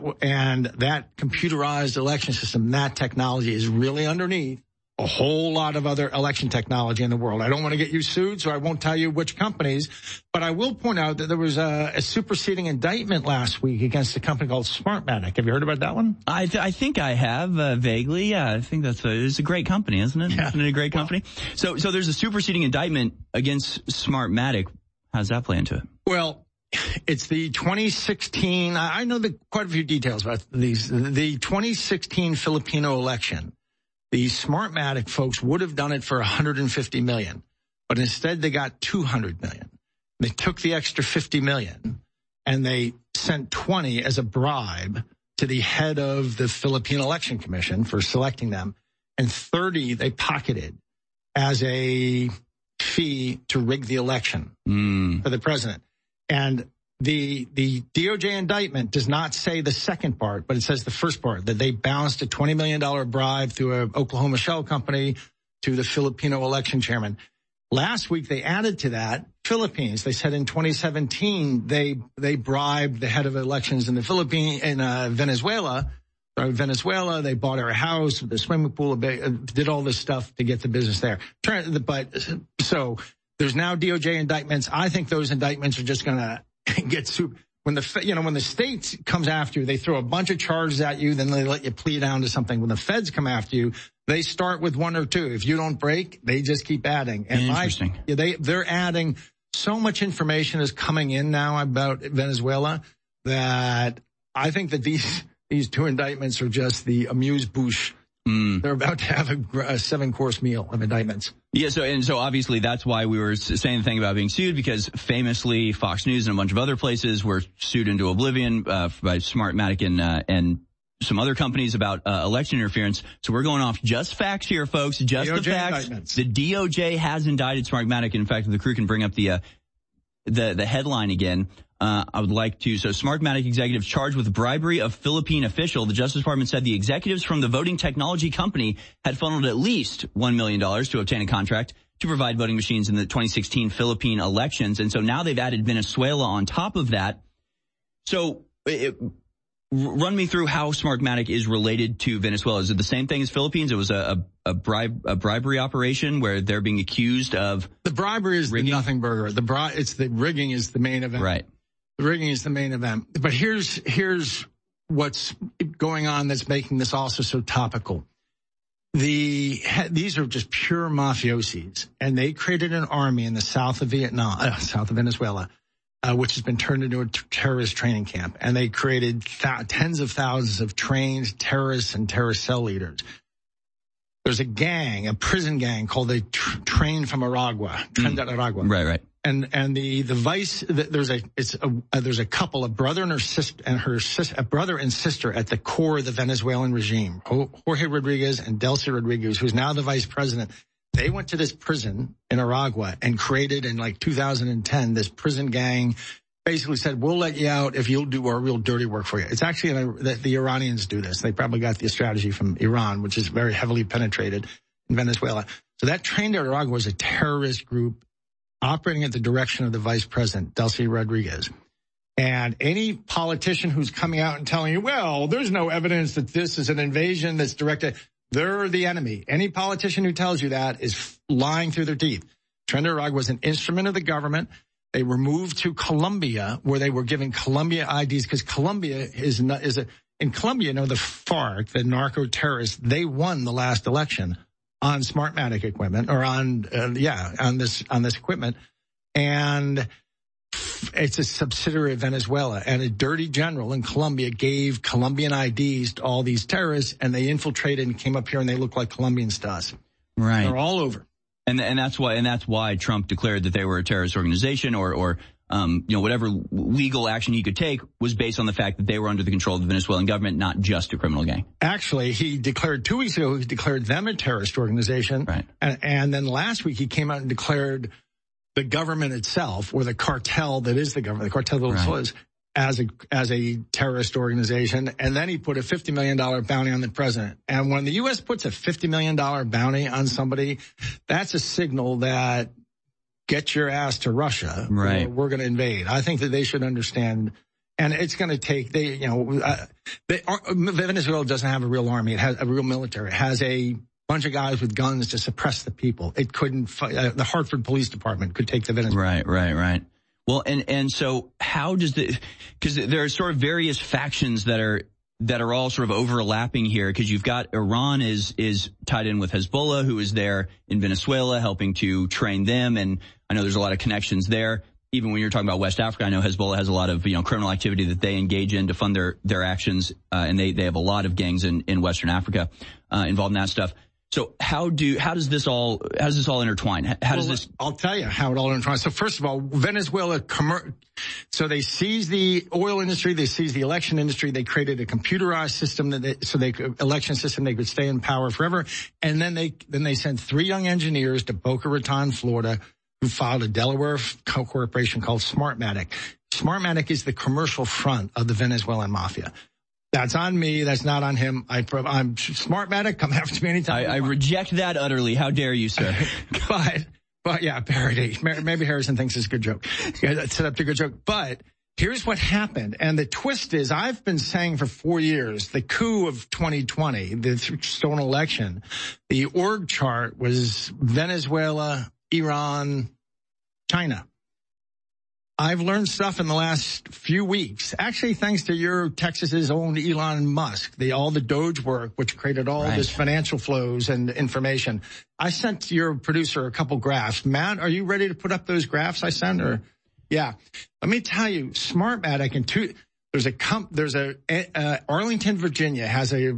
[SPEAKER 8] computerized election system, that technology is really underneath a whole lot of other election technology in the world. I don't want to get you sued, so I won't tell you which companies, but I will point out that there was a superseding indictment last week against a company called Smartmatic. Have you heard about that one?
[SPEAKER 5] I think I have, vaguely. Yeah, I think it's a great company, isn't it?
[SPEAKER 8] Yeah.
[SPEAKER 5] Isn't it a great company? So there's a superseding indictment against Smartmatic. How does that play into it?
[SPEAKER 8] Well, it's the 2016, I know quite a few details about these, the 2016 Filipino election. The Smartmatic folks would have done it for $150 million, but instead they got $200 million. They took the extra $50 million and they sent 20 as a bribe to the head of the Philippine Election Commission for selecting them, and 30 they pocketed as a fee to rig the election for the president. And the DOJ indictment does not say the second part, but it says the first part, that they bounced a $20 million bribe through an Oklahoma shell company to the Filipino election chairman. Last week, they added to that Philippines. They said in 2017, they bribed the head of elections in the Philippines, in Venezuela. They bought her a house, the swimming pool, did all this stuff to get the business there. So there's now DOJ indictments. I think those indictments are just going to get sued. When the state comes after you, they throw a bunch of charges at you, then they let you plead down to something. When the feds come after you, they start with 1 or 2. If you don't break, they just keep adding. And
[SPEAKER 5] interesting.
[SPEAKER 8] They're adding. So much information is coming in now about Venezuela that I think that these 2 indictments are just the amuse-bouche. They're about to have a 7-course meal of indictments.
[SPEAKER 5] Yeah, so obviously that's why we were saying the thing about being sued, because famously Fox News and a bunch of other places were sued into oblivion by Smartmatic and some other companies about election interference. So we're going off just facts here, folks. Just DOJ the facts. Indictments. The DOJ has indicted Smartmatic. In fact, if the crew can bring up the headline again. I would like to. So Smartmatic executives charged with bribery of Philippine official. The Justice Department said the executives from the voting technology company had funneled at least $1 million to obtain a contract to provide voting machines in the 2016 Philippine elections. And so now they've added Venezuela on top of that. So run me through how Smartmatic is related to Venezuela. Is it the same thing as Philippines? It was a bribery operation where they're being accused of
[SPEAKER 8] the bribery is
[SPEAKER 5] rigging?
[SPEAKER 8] The nothing burger. The rigging is the main event.
[SPEAKER 5] Right.
[SPEAKER 8] The rigging is the main event. But here's what's going on that's making this also so topical. These are just pure mafiosis, and they created an army in the south of Venezuela, which has been turned into a terrorist training camp. And they created tens of thousands of trained terrorists and terrorist cell leaders. There's a prison gang called the Train from Aragua, Tren de Aragua.
[SPEAKER 5] Right.
[SPEAKER 8] And the vice, there's a couple, a brother and a brother and sister at the core of the Venezuelan regime, Jorge Rodriguez and Delcy Rodriguez, who's now the vice president. They went to this prison in Aragua and created in 2010, this prison gang basically said, we'll let you out if you'll do our real dirty work for you. It's actually the Iranians do this. They probably got the strategy from Iran, which is very heavily penetrated in Venezuela. So that Train de Aragua was a terrorist group operating at the direction of the vice president, Delcy Rodriguez. And any politician who's coming out and telling you, well, there's no evidence that this is an invasion that's directed, they're the enemy. Any politician who tells you that is lying through their teeth. Tren de Aragua was an instrument of the government. They were moved to Colombia, where they were giving Colombia IDs, because Colombia in Colombia, the FARC, the narco terrorists, they won the last election on Smartmatic equipment, or on this equipment. And it's a subsidiary of Venezuela, and a dirty general in Colombia gave Colombian IDs to all these terrorists, and they infiltrated and came up here, and they look like Colombians to us.
[SPEAKER 5] Right.
[SPEAKER 8] They're all over.
[SPEAKER 5] And that's why Trump declared that they were a terrorist organization, or whatever legal action he could take was based on the fact that they were under the control of the Venezuelan government, not just a criminal gang.
[SPEAKER 8] Actually, he declared 2 weeks ago, he declared them a terrorist organization.
[SPEAKER 5] Right.
[SPEAKER 8] And then last week he came out and declared the government itself, or the cartel that is the government, the cartel that is, as a terrorist organization. And then he put a $50 million bounty on the president. And when the U.S. puts a $50 million bounty on somebody, that's a signal that get your ass to Russia,
[SPEAKER 5] right,
[SPEAKER 8] or we're going to invade. I think that they should understand. And it's going to take, Venezuela doesn't have a real army. It has a real military. It has a bunch of guys with guns to suppress the people. It couldn't, the Hartford Police Department could take the Venezuela.
[SPEAKER 5] Right. Well, and so how does because there are sort of various factions that are all sort of overlapping here, because you've got Iran is tied in with Hezbollah, who is there in Venezuela helping to train them. And I know there's a lot of connections there. Even when you're talking about West Africa, I know Hezbollah has a lot of, criminal activity that they engage in to fund their actions. And they have a lot of gangs in Western Africa, involved in that stuff. So how does this all intertwine? I'll
[SPEAKER 8] tell you how it all intertwines. So first of all, Venezuela, so they seized the oil industry, they seized the election industry, they created a computerized system election system, they could stay in power forever. And then they sent 3 young engineers to Boca Raton, Florida, who filed a Delaware corporation called Smartmatic. Smartmatic is the commercial front of the Venezuelan mafia. That's on me. That's not on him. I'm Smartmatic. Come after me anytime.
[SPEAKER 5] I reject that utterly. How dare you, sir?
[SPEAKER 8] but yeah, parody. Maybe Harrison thinks it's a good joke. Yeah, set up to a good joke. But here's what happened. And the twist is, I've been saying for 4 years, the coup of 2020, the stolen election, the org chart was Venezuela, Iran, China. I've learned stuff in the last few weeks, actually thanks to your Texas's own Elon Musk, all the Doge work, which created all this financial flows and information. I sent your producer a couple graphs. Matt, are you ready to put up those graphs I sent? Or yeah, let me tell you, Smartmatic there's a Arlington, Virginia has a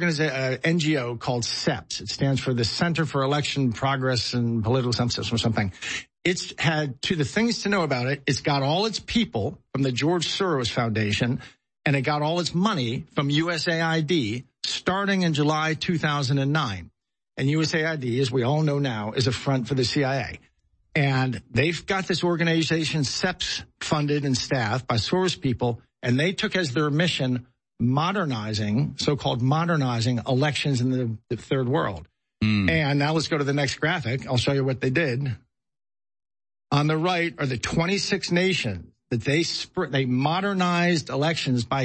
[SPEAKER 8] NGO called CEPS. It stands for the Center for Election Progress and Political Census or something. It's had the things to know about it. It's got all its people from the George Soros Foundation, and it got all its money from USAID starting in July 2009. And USAID, as we all know now, is a front for the CIA. And they've got this organization, CEPS, funded and staffed by Soros people, and they took as their mission so-called modernizing elections in the third world. And now let's go to the next graphic. I'll show you what they did. On the right are the 26 nations that they modernized elections by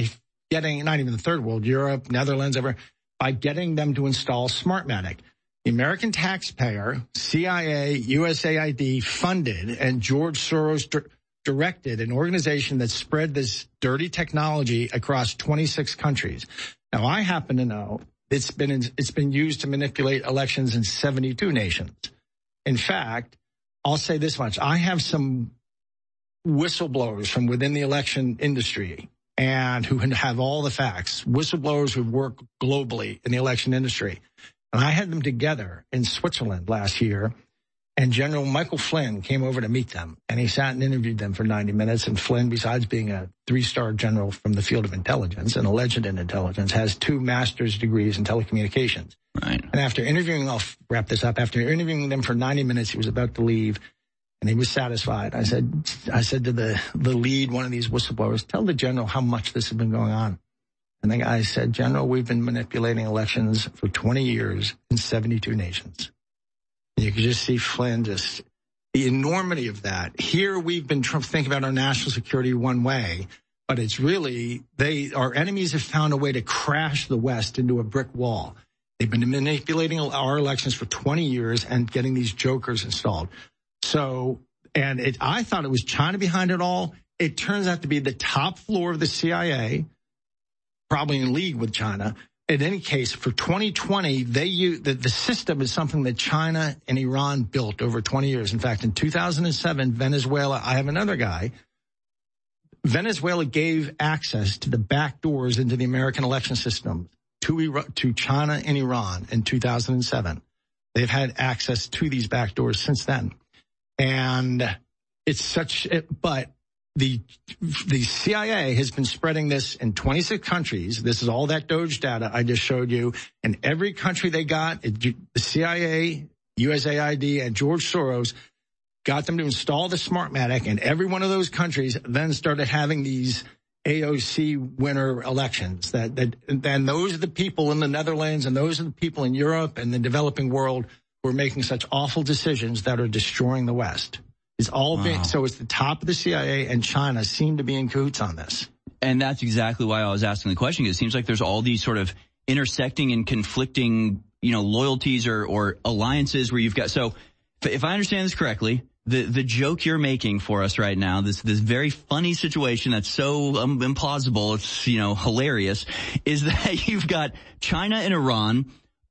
[SPEAKER 8] getting, not even the third world, Europe, Netherlands, by getting them to install Smartmatic. The American taxpayer, CIA, USAID funded, and George Soros directed an organization that spread this dirty technology across 26 countries. Now, I happen to know it's been used to manipulate elections in 72 nations. In fact, I'll say this much. I have some whistleblowers from within the election industry and who have all the facts, whistleblowers who work globally in the election industry. And I had them together in Switzerland last year, and General Michael Flynn came over to meet them, and he sat and interviewed them for 90 minutes. And Flynn, besides being a 3-star general from the field of intelligence and a legend in intelligence, has 2 master's degrees in telecommunications.
[SPEAKER 5] Right.
[SPEAKER 8] And after interviewing, I'll wrap this up, after interviewing them for 90 minutes, he was about to leave, and he was satisfied. I said to the lead, one of these whistleblowers, tell the general how much this has been going on. And the guy said, General, we've been manipulating elections for 20 years in 72 nations. And you can just see Flynn, just the enormity of that. Here we've been thinking about our national security one way, but it's really, our enemies have found a way to crash the West into a brick wall. They've been manipulating our elections for 20 years and getting these jokers installed. So, I thought it was China behind it all. It turns out to be the top floor of the CIA, probably in league with China. In any case, for 2020, the system is something that China and Iran built over 20 years. In fact, in 2007, Venezuela, I have another guy, Venezuela gave access to the back doors into the American election system to China and Iran in 2007. They've had access to these back doors since then. And but the CIA has been spreading this in 26 countries. This is all that Doge data I just showed you. And every country they got, the CIA, USAID, and George Soros got them to install the Smartmatic. And every one of those countries then started having these AOC winner elections. And those are the people in the Netherlands, and those are the people in Europe and the developing world who are making such awful decisions that are destroying the West. It's all big. So it's the top of the CIA, and China seem to be in cahoots on this.
[SPEAKER 5] And that's exactly why I was asking the question, because it seems like there's all these sort of intersecting and conflicting, loyalties or alliances where you've got. So if I understand this correctly, the joke you're making for us right now, this very funny situation that's so implausible, it's, hilarious, is that you've got China and Iran,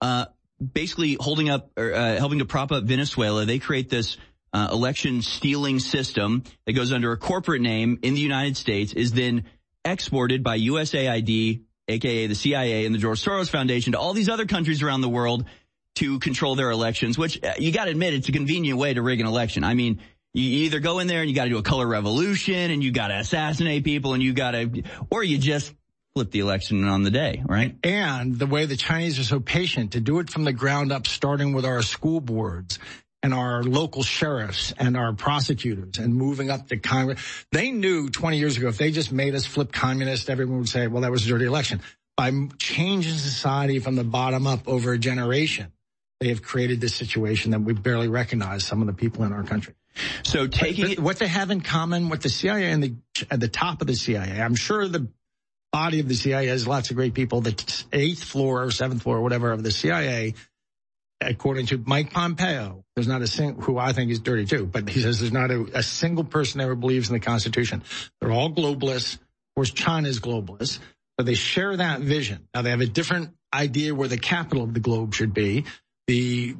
[SPEAKER 5] basically holding up or helping to prop up Venezuela. They create this election stealing system that goes under a corporate name in the United States, is then exported by USAID, aka the CIA and the George Soros Foundation, to all these other countries around the world to control their elections, which you got to admit, it's a convenient way to rig an election. I mean, you either go in there and you got to do a color revolution and you got to assassinate people and or you just flip the election on the day, right? And
[SPEAKER 8] the way the Chinese are so patient to do it from the ground up, starting with our school boards and our local sheriffs and our prosecutors and moving up to Congress. They knew 20 years ago, if they just made us flip communist, everyone would say, well, that was a dirty election. By changing society from the bottom up over a generation, they have created this situation that we barely recognize some of the people in our country.
[SPEAKER 5] So
[SPEAKER 8] what they have in common with the CIA and at the top of the CIA, I'm sure the body of the CIA has lots of great people. The 8th floor or 7th floor or whatever of the CIA, according to Mike Pompeo, there's not a single, who I think is dirty too, but he says there's not a single person that ever believes in the Constitution. They're all globalists. Of course, China is globalist, but they share that vision. Now they have a different idea where the capital of the globe should be. The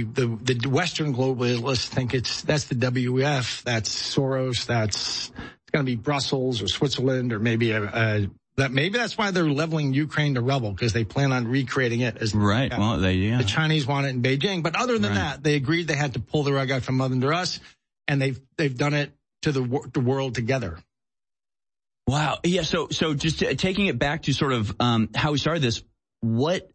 [SPEAKER 8] Western globalists think that's the WEF, that's Soros, it's going to be Brussels or Switzerland or maybe maybe that's why they're leveling Ukraine to rubble, because they plan on recreating it as
[SPEAKER 5] right. Well, the
[SPEAKER 8] Chinese want it in Beijing, but other than that, they agreed they had to pull the rug out from under us, and they've done it to the world together.
[SPEAKER 5] Wow. Yeah. So just taking it back to sort of how we started this, what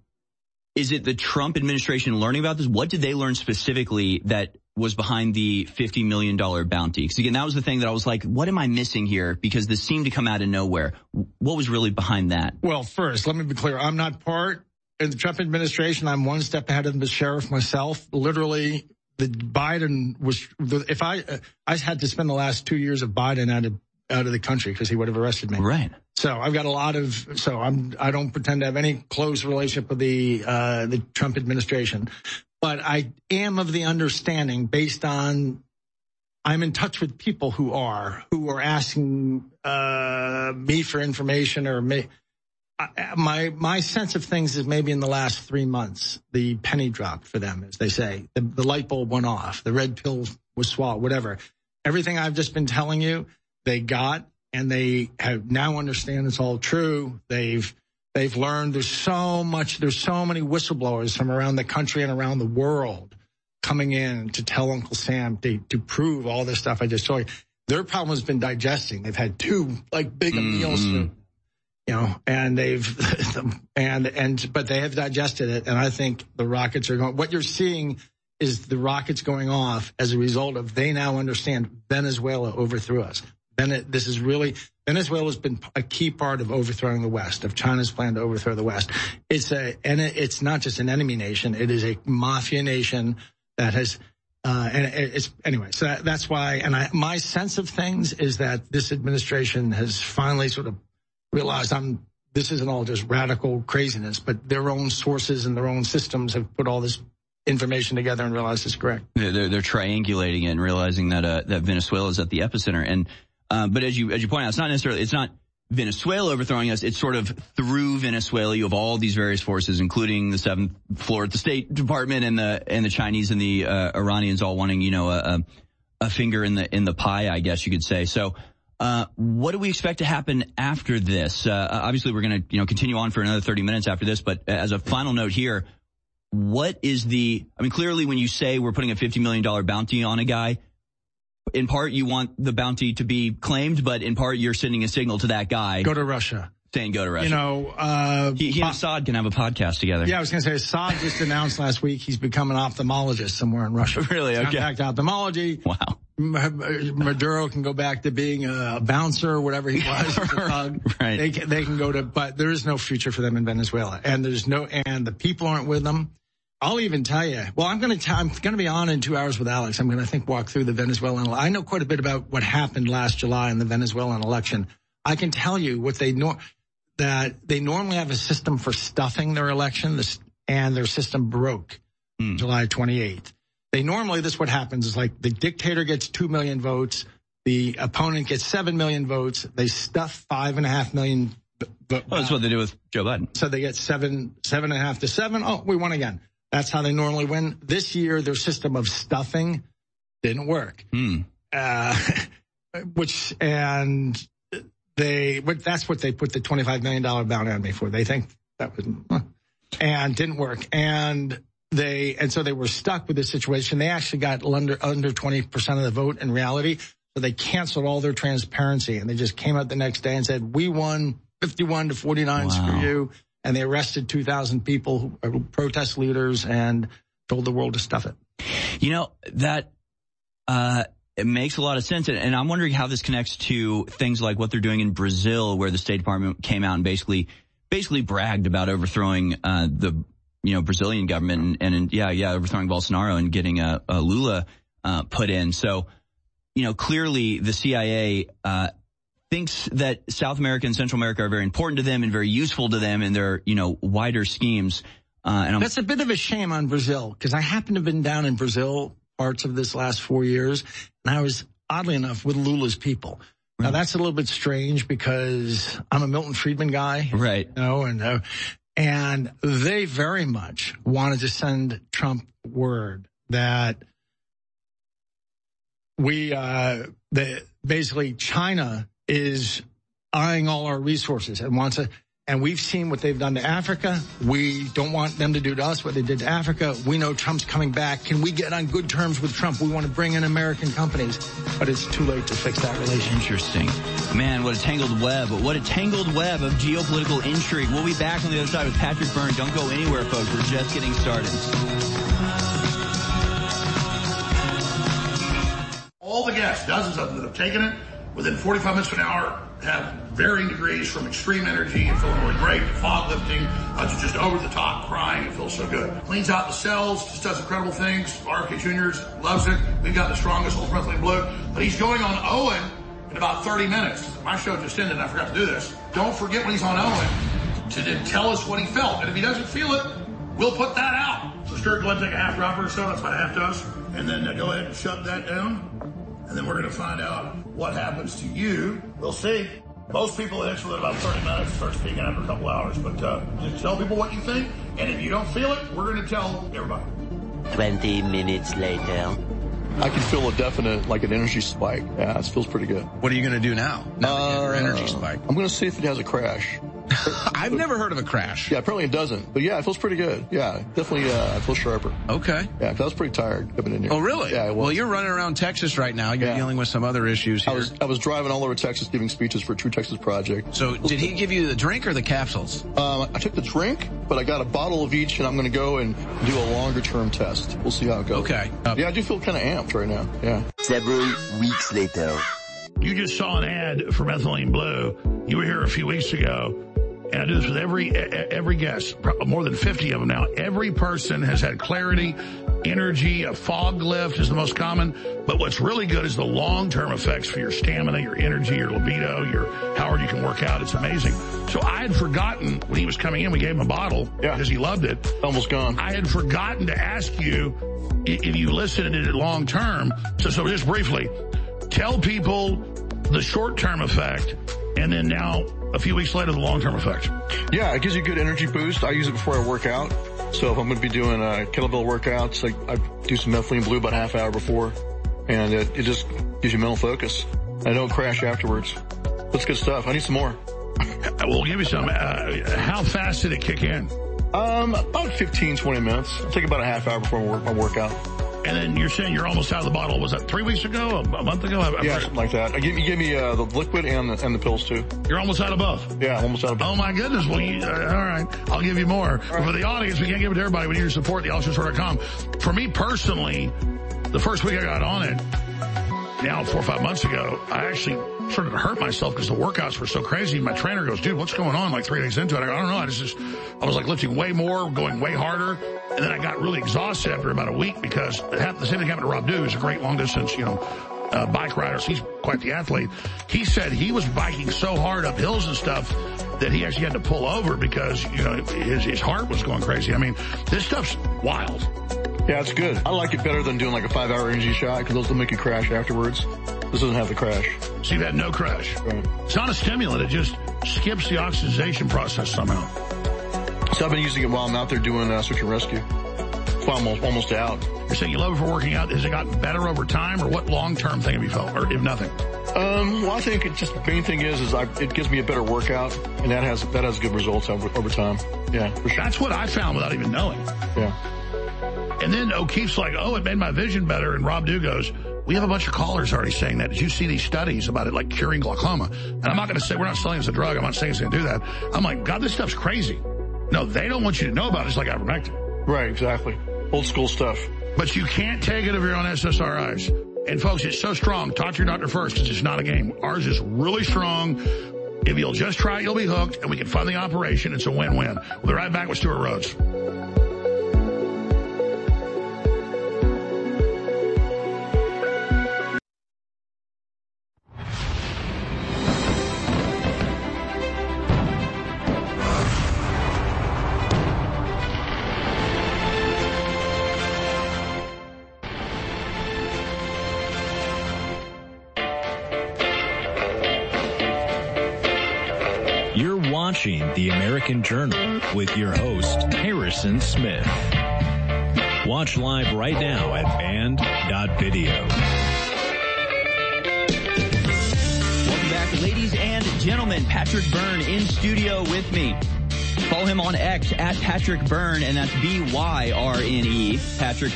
[SPEAKER 5] is it the Trump administration learning about this? What did they learn specifically that was behind the $50 million bounty? Because again, that was the thing that I was like, what am I missing here? Because this seemed to come out of nowhere. What was really behind that?
[SPEAKER 8] Well, first, let me be clear. I'm not part of the Trump administration. I'm one step ahead of the sheriff myself. Literally, the Biden was, if I had to spend the last 2 years of Biden at out of the country because he would have arrested me.
[SPEAKER 5] Right.
[SPEAKER 8] So I've got I don't pretend to have any close relationship with the Trump administration, but I am of the understanding based on I'm in touch with people who are asking me for information or my sense of things is maybe in the last 3 months, the penny dropped for them, as they say. The light bulb went off. The red pill was swallowed, whatever. Everything I've just been telling you, they got, and they have now understand it's all true. They've learned there's so many whistleblowers from around the country and around the world coming in to tell Uncle Sam to prove all this stuff I just told you. Their problem has been digesting. They've had 2 big meals, and but they have digested it. And I think the rockets are going, what you're seeing is the rockets going off as a result of they now understand Venezuela overthrew us. Venezuela has been a key part of overthrowing the West, of China's plan to overthrow the West. It's not just an enemy nation. It is a mafia nation that has, so that's why, and my sense of things is that this administration has finally sort of realized this isn't all just radical craziness, but their own sources and their own systems have put all this information together and realized it's correct.
[SPEAKER 5] They're triangulating it and realizing that Venezuela is at the epicenter. And but as you point out, it's not Venezuela overthrowing us. It's sort of through Venezuela. You have all these various forces, including the 7th floor at the State Department and the Chinese and the Iranians all wanting, a finger in the pie, I guess you could say. So, what do we expect to happen after this? Obviously we're going to, continue on for another 30 minutes after this, but as a final note here, what is clearly when you say we're putting a $50 million bounty on a guy, in part you want the bounty to be claimed, but in part you're sending a signal to that guy.
[SPEAKER 8] Go to Russia.
[SPEAKER 5] Saying go to Russia. He and Assad can have a podcast together.
[SPEAKER 8] Yeah, I was going to say, Assad just announced last week he's become an ophthalmologist somewhere in Russia.
[SPEAKER 5] Really? Okay.
[SPEAKER 8] Contact ophthalmology.
[SPEAKER 5] Wow.
[SPEAKER 8] Maduro can go back to being a bouncer or whatever he was.
[SPEAKER 5] Right.
[SPEAKER 8] They can go to, but there is no future for them in Venezuela. And and the people aren't with them. I'll even tell you, I'm going to be on in 2 hours with Alex. I'm going to walk through the Venezuelan. I know quite a bit about what happened last July in the Venezuelan election. I can tell you that they normally have a system for stuffing their election, and their system broke July 28th. This is what happens is the dictator gets 2 million votes. The opponent gets 7 million votes. They stuff 5.5 million.
[SPEAKER 5] That's what they do with Joe Biden.
[SPEAKER 8] So they get 7.5 to 7. Oh, we won again. That's how they normally win. This year, their system of stuffing didn't work. That's what they put the $25 million bounty on me for. They think that was, and didn't work. And so they were stuck with this situation. They actually got under 20% of the vote in reality. So they canceled all their transparency, and they just came out the next day and said, we won 51-49, wow. Screw you. And they arrested 2,000 people who are protest leaders and told the world to stuff it.
[SPEAKER 5] It makes a lot of sense. And I'm wondering how this connects to things like what they're doing in Brazil, where the State Department came out and basically bragged about overthrowing the Brazilian government and overthrowing Bolsonaro and getting a Lula put in. So, clearly the CIA thinks that South America and Central America are very important to them and very useful to them in their, wider schemes.
[SPEAKER 8] That's a bit of a shame on Brazil, because I happen to have been down in Brazil parts of this last 4 years, and I was, oddly enough, with Lula's people. Now, that's a little bit strange because I'm a Milton Friedman guy.
[SPEAKER 5] Right.
[SPEAKER 8] And they very much wanted to send Trump word that basically China is eyeing all our resources and we've seen what they've done to Africa. We don't want them to do to us what they did to Africa. We know Trump's coming back. Can we get on good terms with Trump? We want to bring in American companies, but it's too late to fix that relationship.
[SPEAKER 5] Interesting. Man, what a tangled web. What a tangled web of geopolitical intrigue. We'll be back on the other side with Patrick Byrne. Don't go anywhere, folks. We're just getting started.
[SPEAKER 7] All the guests, dozens of them that have taken it, within 45 minutes to an hour, have varying degrees from extreme energy and feeling really great, to fog lifting, to just over the top crying. It feels so good. Cleans out the cells, just does incredible things. RFK Jr. loves it. We've got the strongest ultra methylene blue. But he's going on Owen, in about 30 minutes. My show just ended and I forgot to do this. Don't forget when he's on Owen to tell us what he felt. And if he doesn't feel it, we'll put that out. So Stuart, go ahead and take a half dropper or so. That's what a half does. And then go ahead and shut that down. And then we're going to find out what happens to you. We'll see. Most people itch within about 30 minutes, start speaking after a couple hours. But just tell people what you think. And if you don't feel it, we're going to tell everybody.
[SPEAKER 18] 20 minutes later.
[SPEAKER 6] I can feel a definite, like an energy spike. Yeah, it feels pretty good.
[SPEAKER 19] What are you going to do now that you have your energy spike?
[SPEAKER 6] I'm going to see if it has a crash.
[SPEAKER 19] I've never heard of a crash.
[SPEAKER 6] Yeah, apparently it doesn't. But yeah, it feels pretty good. Yeah, definitely I feel sharper.
[SPEAKER 19] Okay.
[SPEAKER 6] Yeah, because I was pretty tired coming in here.
[SPEAKER 19] Oh, really?
[SPEAKER 6] Yeah,
[SPEAKER 19] well, you're running around Texas right now. You're dealing with some other issues here.
[SPEAKER 6] I was driving all over Texas giving speeches for True Texas Project.
[SPEAKER 19] So did he give you the drink or the capsules?
[SPEAKER 6] I took the drink, but I got a bottle of each, and I'm going to go and do a longer-term test. We'll see how it goes.
[SPEAKER 19] Okay.
[SPEAKER 6] Yeah, I do feel kind of amped right now. Yeah.
[SPEAKER 18] Several weeks later.
[SPEAKER 7] You just saw an ad for Methylene Blue. You were here a few weeks ago. And I do this with every guest, more than 50 of them now. Every person has had clarity, energy, a fog lift is the most common. But what's really good is the long-term effects for your stamina, your energy, your libido, your how hard you can work out. It's amazing. So I had forgotten when he was coming in, we gave him a bottle because he loved it.
[SPEAKER 6] Almost gone.
[SPEAKER 7] I had forgotten to ask you if you listened and did it long-term. So just briefly, tell people the short-term effect and then now a few weeks later, the long-term effect.
[SPEAKER 6] Yeah, it gives you a good energy boost. I use it before I work out. So if I'm going to be doing kettlebell workouts, I do some Methylene Blue about a half hour before, and it just gives you mental focus. I don't crash afterwards. That's good stuff. I need some more.
[SPEAKER 7] We'll give you some. How fast did it kick in?
[SPEAKER 6] About 15, 20 minutes. It'll take about a half hour before my workout.
[SPEAKER 7] And then you're saying you're almost out of the bottle. Was that 3 weeks ago? A month ago?
[SPEAKER 6] Yeah, something like that. You gave me the liquid and the pills too.
[SPEAKER 7] You're almost out of both?
[SPEAKER 6] Yeah, I'm almost out of both.
[SPEAKER 7] Oh my goodness. Well, all right. I'll give you more. But for the audience, we can't give it to everybody. We need your support, thealexjohnshore.com. For me personally, the first week I got on it, now 4 or 5 months ago, I actually started to hurt myself because the workouts were so crazy. My trainer goes, dude, what's going on? Like 3 days into it. I go, I don't know. I was like lifting way more, going way harder. And then I got really exhausted after about a week because the same thing happened to Rob Dew, who's a great long distance, bike rider. So he's quite the athlete. He said he was biking so hard up hills and stuff that he actually had to pull over because, his heart was going crazy. I mean, this stuff's wild.
[SPEAKER 6] Yeah, it's good. I like it better than doing like a 5-hour energy shot because those will make you crash afterwards. This doesn't have the crash.
[SPEAKER 7] So you've had no crash.
[SPEAKER 6] Right.
[SPEAKER 7] It's not a stimulant. It just skips the oxidization process somehow.
[SPEAKER 6] So I've been using it while I'm out there doing search and rescue. While I'm almost out.
[SPEAKER 7] You're saying you love it for working out. Has it gotten better over time, or what long-term thing have you felt, or if nothing?
[SPEAKER 6] Well, I think the main thing is it gives me a better workout, and that has good results over time. Yeah, for sure.
[SPEAKER 7] That's what I found without even knowing.
[SPEAKER 6] Yeah.
[SPEAKER 7] And then O'Keefe's like, it made my vision better. And Rob Dew goes, we have a bunch of callers already saying that. Did you see these studies about it, like curing glaucoma? And I'm not going to say, we're not selling it as a drug. I'm not saying it's going to do that. I'm like, God, this stuff's crazy. No, they don't want you to know about it. It's like ivermectin.
[SPEAKER 6] Right, exactly. Old school stuff.
[SPEAKER 7] But you can't take it if you're on SSRIs. And folks, it's so strong. Talk to your doctor first because it's not a game. Ours is really strong. If you'll just try it, you'll be hooked, and we can fund the operation. It's a win-win. We'll be right back with Stuart Rhodes.
[SPEAKER 4] Watching The American Journal with your host, Harrison Smith. Watch live right now at band.video.
[SPEAKER 5] Welcome back, ladies and gentlemen. Patrick Byrne in studio with me. Follow him on X at Patrick Byrne, and that's B-Y-R-N-E. Patrick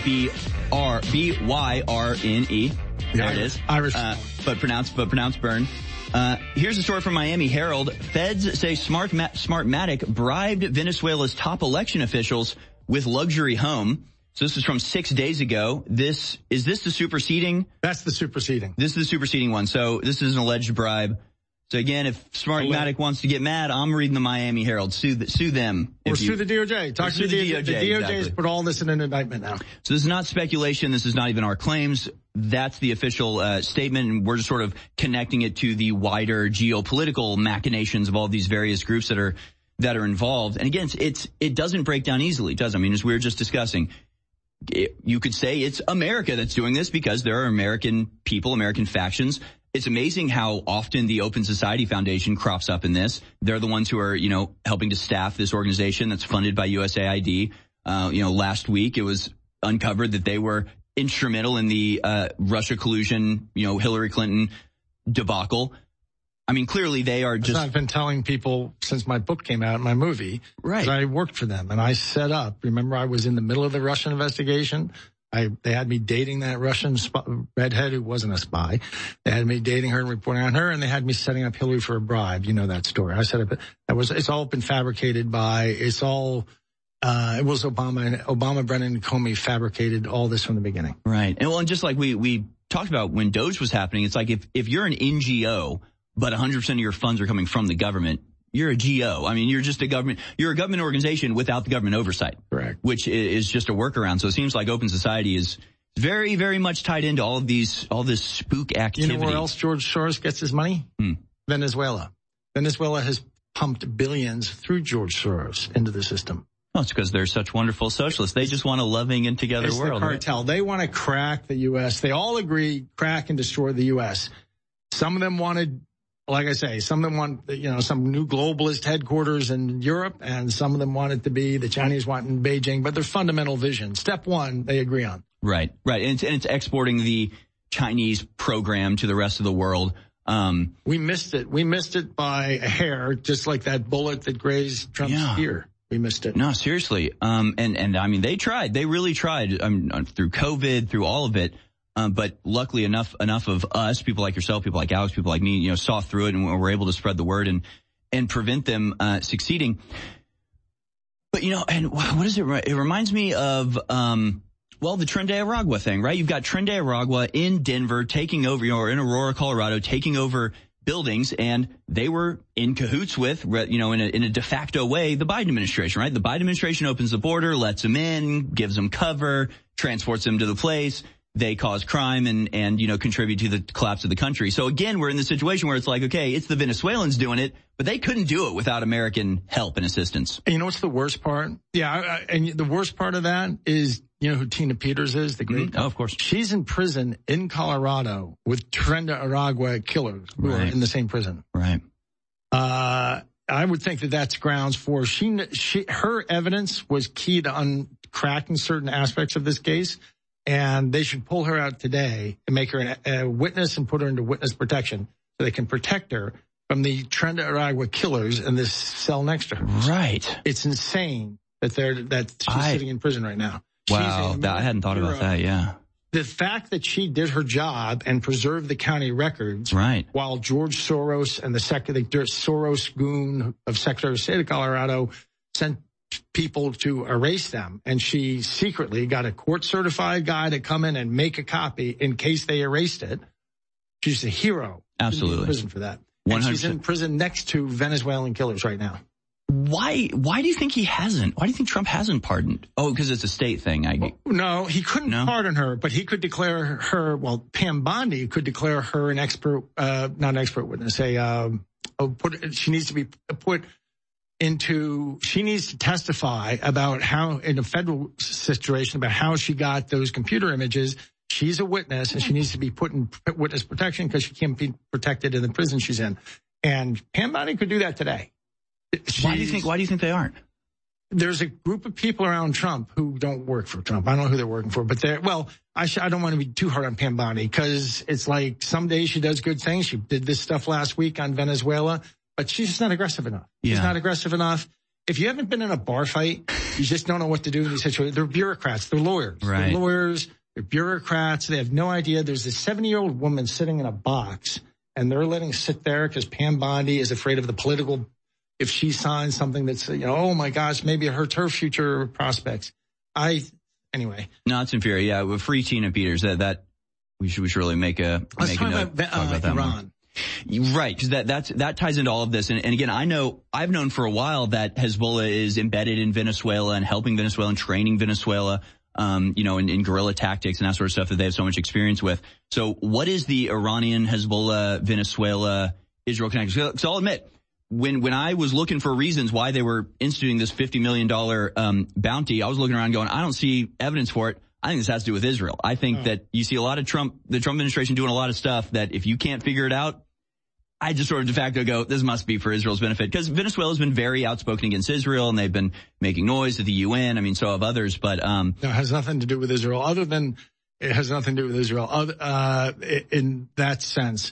[SPEAKER 5] B-Y-R-N-E. There it is.
[SPEAKER 8] Irish.
[SPEAKER 5] But pronounced Byrne. Here's a story from Miami Herald. Feds say Smartmatic bribed Venezuela's top election officials with luxury home. So this is from 6 days ago. Is this the superseding?
[SPEAKER 8] That's the superseding.
[SPEAKER 5] This is the superseding one. So this is an alleged bribe. So again, if Smartmatic wants to get mad, I'm reading the Miami Herald. Sue them.
[SPEAKER 8] Or sue the DOJ. Talk to the DOJ. The DOJ has put all this in an indictment now.
[SPEAKER 5] So this is not speculation. This is not even our claims. That's the official statement, and we're just sort of connecting it to the wider geopolitical machinations of all these various groups that are involved. And again, it doesn't break down easily, does it? I mean, as we were just discussing, you could say it's America that's doing this because there are American people, American factions. It's amazing how often the Open Society Foundation crops up in this. They're the ones who are, helping to staff this organization that's funded by USAID. Last week it was uncovered that they were instrumental in the Russia collusion, Hillary Clinton debacle. I mean, clearly they are just...
[SPEAKER 8] I've been telling people since my book came out, my movie.
[SPEAKER 5] Right.
[SPEAKER 8] I worked for them and I set up, remember I was in the middle of the Russian investigation. They had me dating that Russian redhead who wasn't a spy. They had me dating her and reporting on her, and they had me setting up Hillary for a bribe. You know that story. I set up, it's all been fabricated it was Obama, and Obama, Brennan, and Comey fabricated all this from the beginning.
[SPEAKER 5] Right. And just like we talked about when Doge was happening, it's like if you're an NGO, but 100% of your funds are coming from the government, you're a GO. I mean, you're a government organization without the government oversight.
[SPEAKER 8] Correct.
[SPEAKER 5] Which is just a workaround. So it seems like Open Society is very, very much tied into all this spook activity.
[SPEAKER 8] You know where else George Soros gets his money? Venezuela. Venezuela has pumped billions through George Soros into the system.
[SPEAKER 5] Well, it's because they're such wonderful socialists. They just want a loving and together world.
[SPEAKER 8] The cartel. Right? They want to crack the U.S. They all agree, crack and destroy the U.S. Some of them wanted, like I say, some of them want, some new globalist headquarters in Europe, and some of them want it to be the Chinese want in Beijing, but their fundamental vision. Step one, they agree on.
[SPEAKER 5] Right. And it's exporting the Chinese program to the rest of the world.
[SPEAKER 8] We missed it. We missed it by a hair, just like that bullet that grazed Trump's ear. We missed it.
[SPEAKER 5] No, seriously. And I mean, they tried. They really tried through COVID, through all of it. But luckily enough of us, people like yourself, people like Alex, people like me, saw through it and were able to spread the word and prevent them succeeding. But, and what is it? It reminds me of, the Tren de Aragua thing, right? You've got Tren de Aragua in Denver taking over, or in Aurora, Colorado, taking over buildings, and they were in cahoots with, in a de facto way, the Biden administration, right? The Biden administration opens the border, lets them in, gives them cover, transports them to the place. They cause crime and contribute to the collapse of the country. So again, we're in the situation where it's like, okay, it's the Venezuelans doing it, but they couldn't do it without American help and assistance.
[SPEAKER 8] And you know what's the worst part? Yeah, and the worst part of that is, who Tina Peters is, the great.
[SPEAKER 5] Oh, of course.
[SPEAKER 8] She's in prison in Colorado with Tren de Aragua killers who are in the same prison.
[SPEAKER 5] Right.
[SPEAKER 8] I would think that that's grounds for her evidence was key to uncracking certain aspects of this case. And they should pull her out today and make her a witness and put her into witness protection so they can protect her from the Tren de Aragua killers in this cell next to her.
[SPEAKER 5] Right.
[SPEAKER 8] It's insane that she's sitting in prison right now.
[SPEAKER 5] Wow. I hadn't thought about that. Yeah.
[SPEAKER 8] The fact that she did her job and preserved the county records.
[SPEAKER 5] Right.
[SPEAKER 8] While George Soros and the Soros goon of Secretary of State of Colorado sent people to erase them, and she secretly got a court certified guy to come in and make a copy in case they erased it. She's a hero.
[SPEAKER 5] Absolutely.
[SPEAKER 8] She's in prison for that.
[SPEAKER 5] 100%.
[SPEAKER 8] And she's in prison next to Venezuelan killers right now.
[SPEAKER 5] Why do you think he hasn't? Why do you think Trump hasn't pardoned? Oh, because it's a state thing.
[SPEAKER 8] No, he couldn't pardon her, but he could declare her, Pam Bondi could declare her an expert, not an expert witness, she needs to be put she needs to testify about how, in a federal situation, about how she got those computer images. She's a witness, and she needs to be put in witness protection because she can't be protected in the prison she's in. And Pam Bondi could do that today.
[SPEAKER 5] Why do you think they aren't?
[SPEAKER 8] There's a group of people around Trump who don't work for Trump. I don't know who they're working for, but I don't want to be too hard on Pam Bondi because it's like some days she does good things. She did this stuff last week on Venezuela. But she's just not aggressive enough.
[SPEAKER 5] Yeah.
[SPEAKER 8] She's not aggressive enough. If you haven't been in a bar fight, you just don't know what to do in these situations. They're bureaucrats. They're lawyers.
[SPEAKER 5] Right.
[SPEAKER 8] They're lawyers. They're bureaucrats. They have no idea. There's a 70-year-old woman sitting in a box, and they're letting her sit there because Pam Bondi is afraid of the political, if she signs something that's, oh my gosh, maybe it hurts her future prospects. Anyway.
[SPEAKER 5] No, it's inferior. Yeah, with free Tina Peters, that we should really talk about that
[SPEAKER 8] Iran.
[SPEAKER 5] one. Right, because that ties into all of this. And again, I've known for a while that Hezbollah is embedded in Venezuela and helping Venezuela and training Venezuela, in guerrilla tactics and that sort of stuff that they have so much experience with. So what is the Iranian, Hezbollah, Venezuela, Israel connection? Because I'll admit, when I was looking for reasons why they were instituting this $50 million bounty, I was looking around going, I don't see evidence for it. I think this has to do with Israel. I think that you see a lot of the Trump administration doing a lot of stuff that if you can't figure it out, I just sort of de facto go, this must be for Israel's benefit, because Venezuela has been very outspoken against Israel and they've been making noise at the UN. I mean, so have others, but
[SPEAKER 8] no, it has nothing to do with Israel it has nothing to do with Israel. In that sense,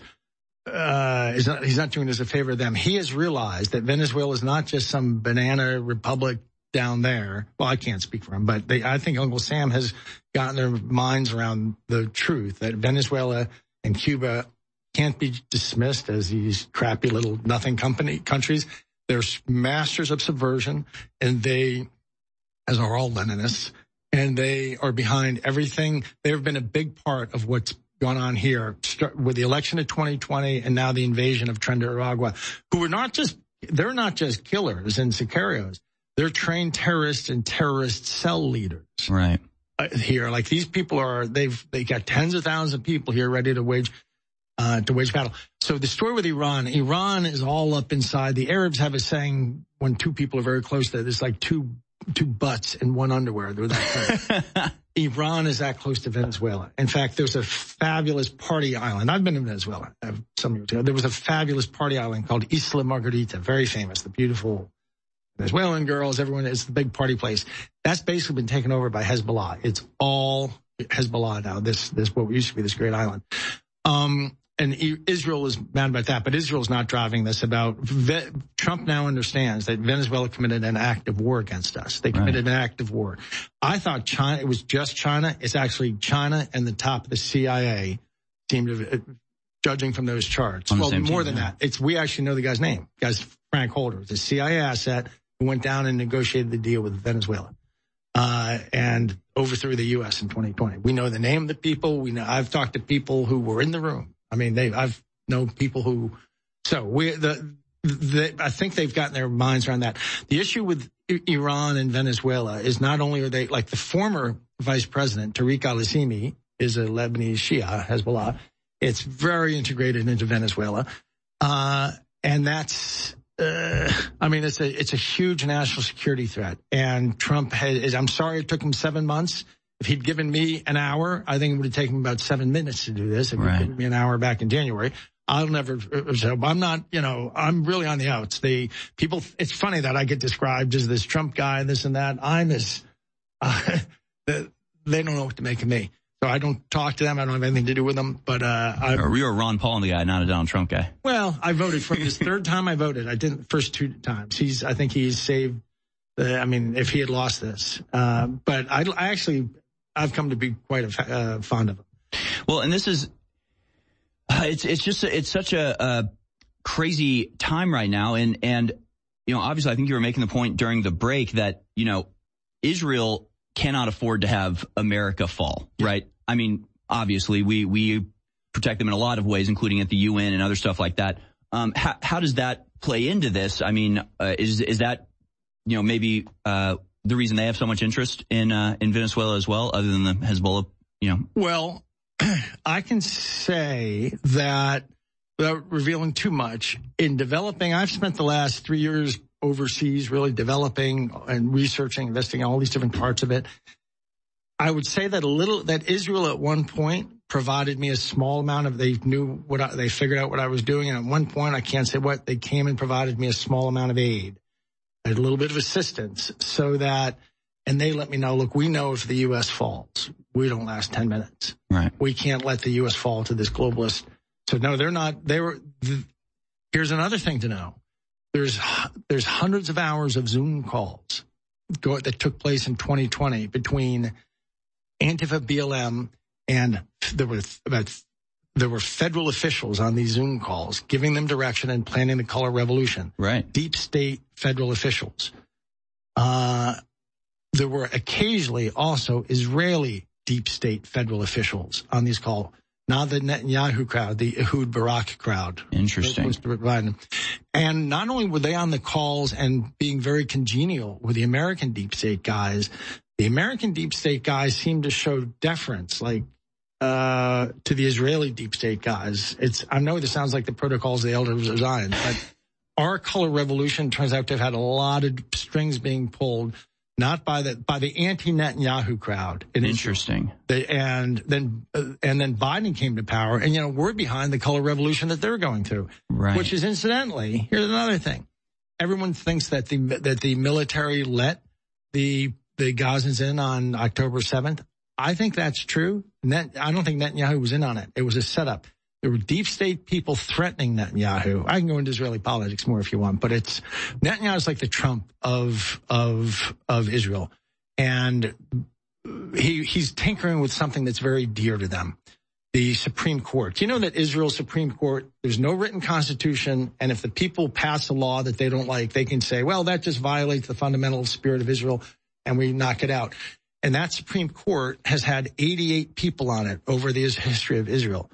[SPEAKER 8] he's not doing us a favor of them. He has realized that Venezuela is not just some banana republic down there. Well, I can't speak for him, but I think Uncle Sam has gotten their minds around the truth that Venezuela and Cuba can't be dismissed as these crappy little nothing countries. They're masters of subversion, and they, as are all Leninists, and they are behind everything. They've been a big part of what's gone on here with the election of 2020 and now the invasion of Tren de Aragua, who they're not just killers and sicarios. They're trained terrorists and terrorist cell leaders.
[SPEAKER 5] Right.
[SPEAKER 8] Here, like these people they got tens of thousands of people here ready to wage battle. So the story with Iran is all up inside. The Arabs have a saying when two people are very close that it's like two butts in one underwear. They're that close. Iran is that close to Venezuela. In fact, there's a fabulous party island. I've been in Venezuela some years ago. There was a fabulous party island called Isla Margarita, very famous, the beautiful Venezuelan girls, everyone, it's the big party place. That's basically been taken over by Hezbollah. It's all Hezbollah now, this what used to be this great island. And Israel is mad about that, but Israel's not driving this about. Trump now understands that Venezuela committed an act of war against us. They committed an act of war. I thought it was just China. It's actually China and the top of the CIA seem to, judging from those charts. Well, more than that. We actually know the guy's name. The guy's Frank Holder. It's a CIA asset who went down and negotiated the deal with Venezuela. And overthrew the U.S. in 2020. We know the name of the people. I've talked to people who were in the room. I mean, I've known people who, I think they've gotten their minds around that. The issue with Iran and Venezuela is not only are they, like the former vice president, Tariq al-Assimi, is a Lebanese Shia, Hezbollah. It's very integrated into Venezuela. And that's, it's a huge national security threat. And Trump I'm sorry it took him 7 months. If he'd given me an hour, I think it would have taken him about 7 minutes to do this. If he'd given me an hour back in January, I'm not, I'm really on the outs. It's funny that I get described as this Trump guy, this and that. They don't know what to make of me. So I don't talk to them. I don't have anything to do with them. But
[SPEAKER 5] you're a Ron Paul guy, not a Donald Trump guy.
[SPEAKER 8] Well, I voted for him. This third time I voted. I didn't the first 2 times. I think he's saved. If he had lost this, but I've come to be quite fond of him.
[SPEAKER 5] Well, and this is it's such a crazy time right now, and obviously I think you were making the point during the break that Israel cannot afford to have America fall, right? I mean, obviously we protect them in a lot of ways, including at the UN and other stuff like that. How does that play into this? I mean, is that maybe the reason they have so much interest in Venezuela as well, other than the Hezbollah,
[SPEAKER 8] Well, I can say that without revealing too much, in developing, I've spent the last 3 years overseas really developing and researching, investigating all these different parts of it. I would say that Israel at one point provided me a small amount of, they figured out what I was doing. And at one point, I can't say what, they came and provided me a small amount of aid, a little bit of assistance so that, and they let me know, look, we know if the U.S. falls, we don't last 10 minutes.
[SPEAKER 5] Right.
[SPEAKER 8] We can't let the U.S. fall to this globalist. So no, they're not, here's another thing to know. There's hundreds of hours of Zoom calls that took place in 2020 between Antifa, BLM, and there were federal officials on these Zoom calls giving them direction and planning the color revolution.
[SPEAKER 5] Right.
[SPEAKER 8] Deep state federal officials. There were occasionally also Israeli deep state federal officials on these calls. not the Netanyahu crowd, the Ehud Barak crowd.
[SPEAKER 5] Interesting.
[SPEAKER 8] And not only were they on the calls and being very congenial with the American deep state guys, the American deep state guys seemed to show deference, like, to the Israeli deep state guys. I know this sounds like the protocols of the elders of Zion, but our color revolution turns out to have had a lot of strings being pulled, not by the anti-Netanyahu crowd.
[SPEAKER 5] Interesting.
[SPEAKER 8] And then Biden came to power, and we're behind the color revolution that they're going through.
[SPEAKER 5] Right.
[SPEAKER 8] Which is, incidentally, here's another thing. Everyone thinks that the military let the Gazans in on October 7th. I think that's true. I don't think Netanyahu was in on it. It was a setup. There were deep state people threatening Netanyahu. I can go into Israeli politics more if you want, but Netanyahu's like the Trump of Israel. And he's tinkering with something that's very dear to them. The Supreme Court. Do you know that Israel's Supreme Court, there's no written constitution, and if the people pass a law that they don't like, they can say, well, that just violates the fundamental spirit of Israel, and we knock it out. And that Supreme Court has had 88 people on it over the history of Israel.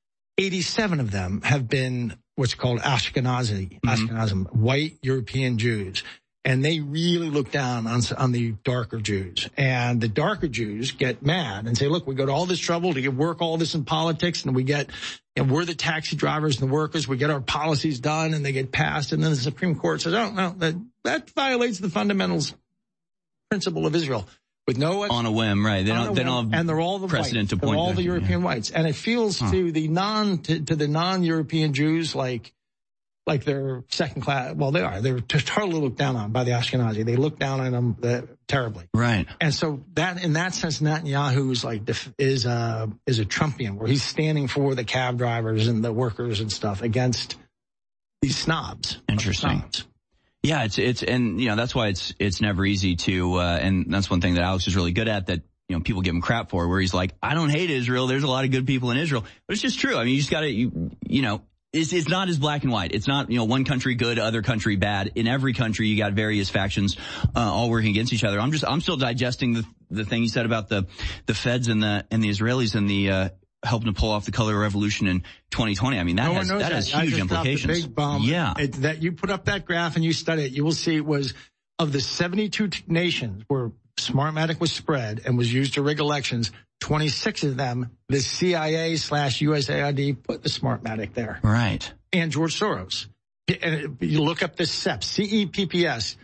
[SPEAKER 8] 87 of them have been what's called Ashkenazim, white European Jews. And they really look down on the darker Jews. And the darker Jews get mad and say, look, we go to all this trouble to work all this in politics, and we're the taxi drivers and the workers. We get our policies done and they get passed. And then the Supreme Court says, oh, no, that violates the fundamentals principle of Israel. With no
[SPEAKER 5] on a whim, right? They don't have
[SPEAKER 8] and they're all the
[SPEAKER 5] precedent
[SPEAKER 8] whites.
[SPEAKER 5] to point.
[SPEAKER 8] They're all the European whites, and it feels to the non-European Jews like they're second class. Well, they are. They're totally looked down on by the Ashkenazi. They look down on them terribly,
[SPEAKER 5] right?
[SPEAKER 8] And so that, in that sense, Netanyahu is a Trumpian, where he's standing for the cab drivers and the workers and stuff against these snobs.
[SPEAKER 5] Interesting. Yeah, and that's why it's never easy to, and that's one thing that Alex is really good at that, people give him crap for, where he's like, I don't hate Israel. There's a lot of good people in Israel, but it's just true. I mean, you just gotta, it's not as black and white. It's not, one country good, other country bad. In every country, you got various factions, all working against each other. I'm still digesting the thing you said about the feds and the Israelis and the, helping to pull off the color revolution in 2020. I mean, that has huge implications.
[SPEAKER 8] I just dropped a big bomb.
[SPEAKER 5] Yeah.
[SPEAKER 8] That you put up that graph and you study it, you will see it was of the 72 nations where Smartmatic was spread and was used to rig elections, 26 of them, the CIA/USAID put the Smartmatic there.
[SPEAKER 5] Right.
[SPEAKER 8] And George Soros. And you look up this CEPS, CEPPS.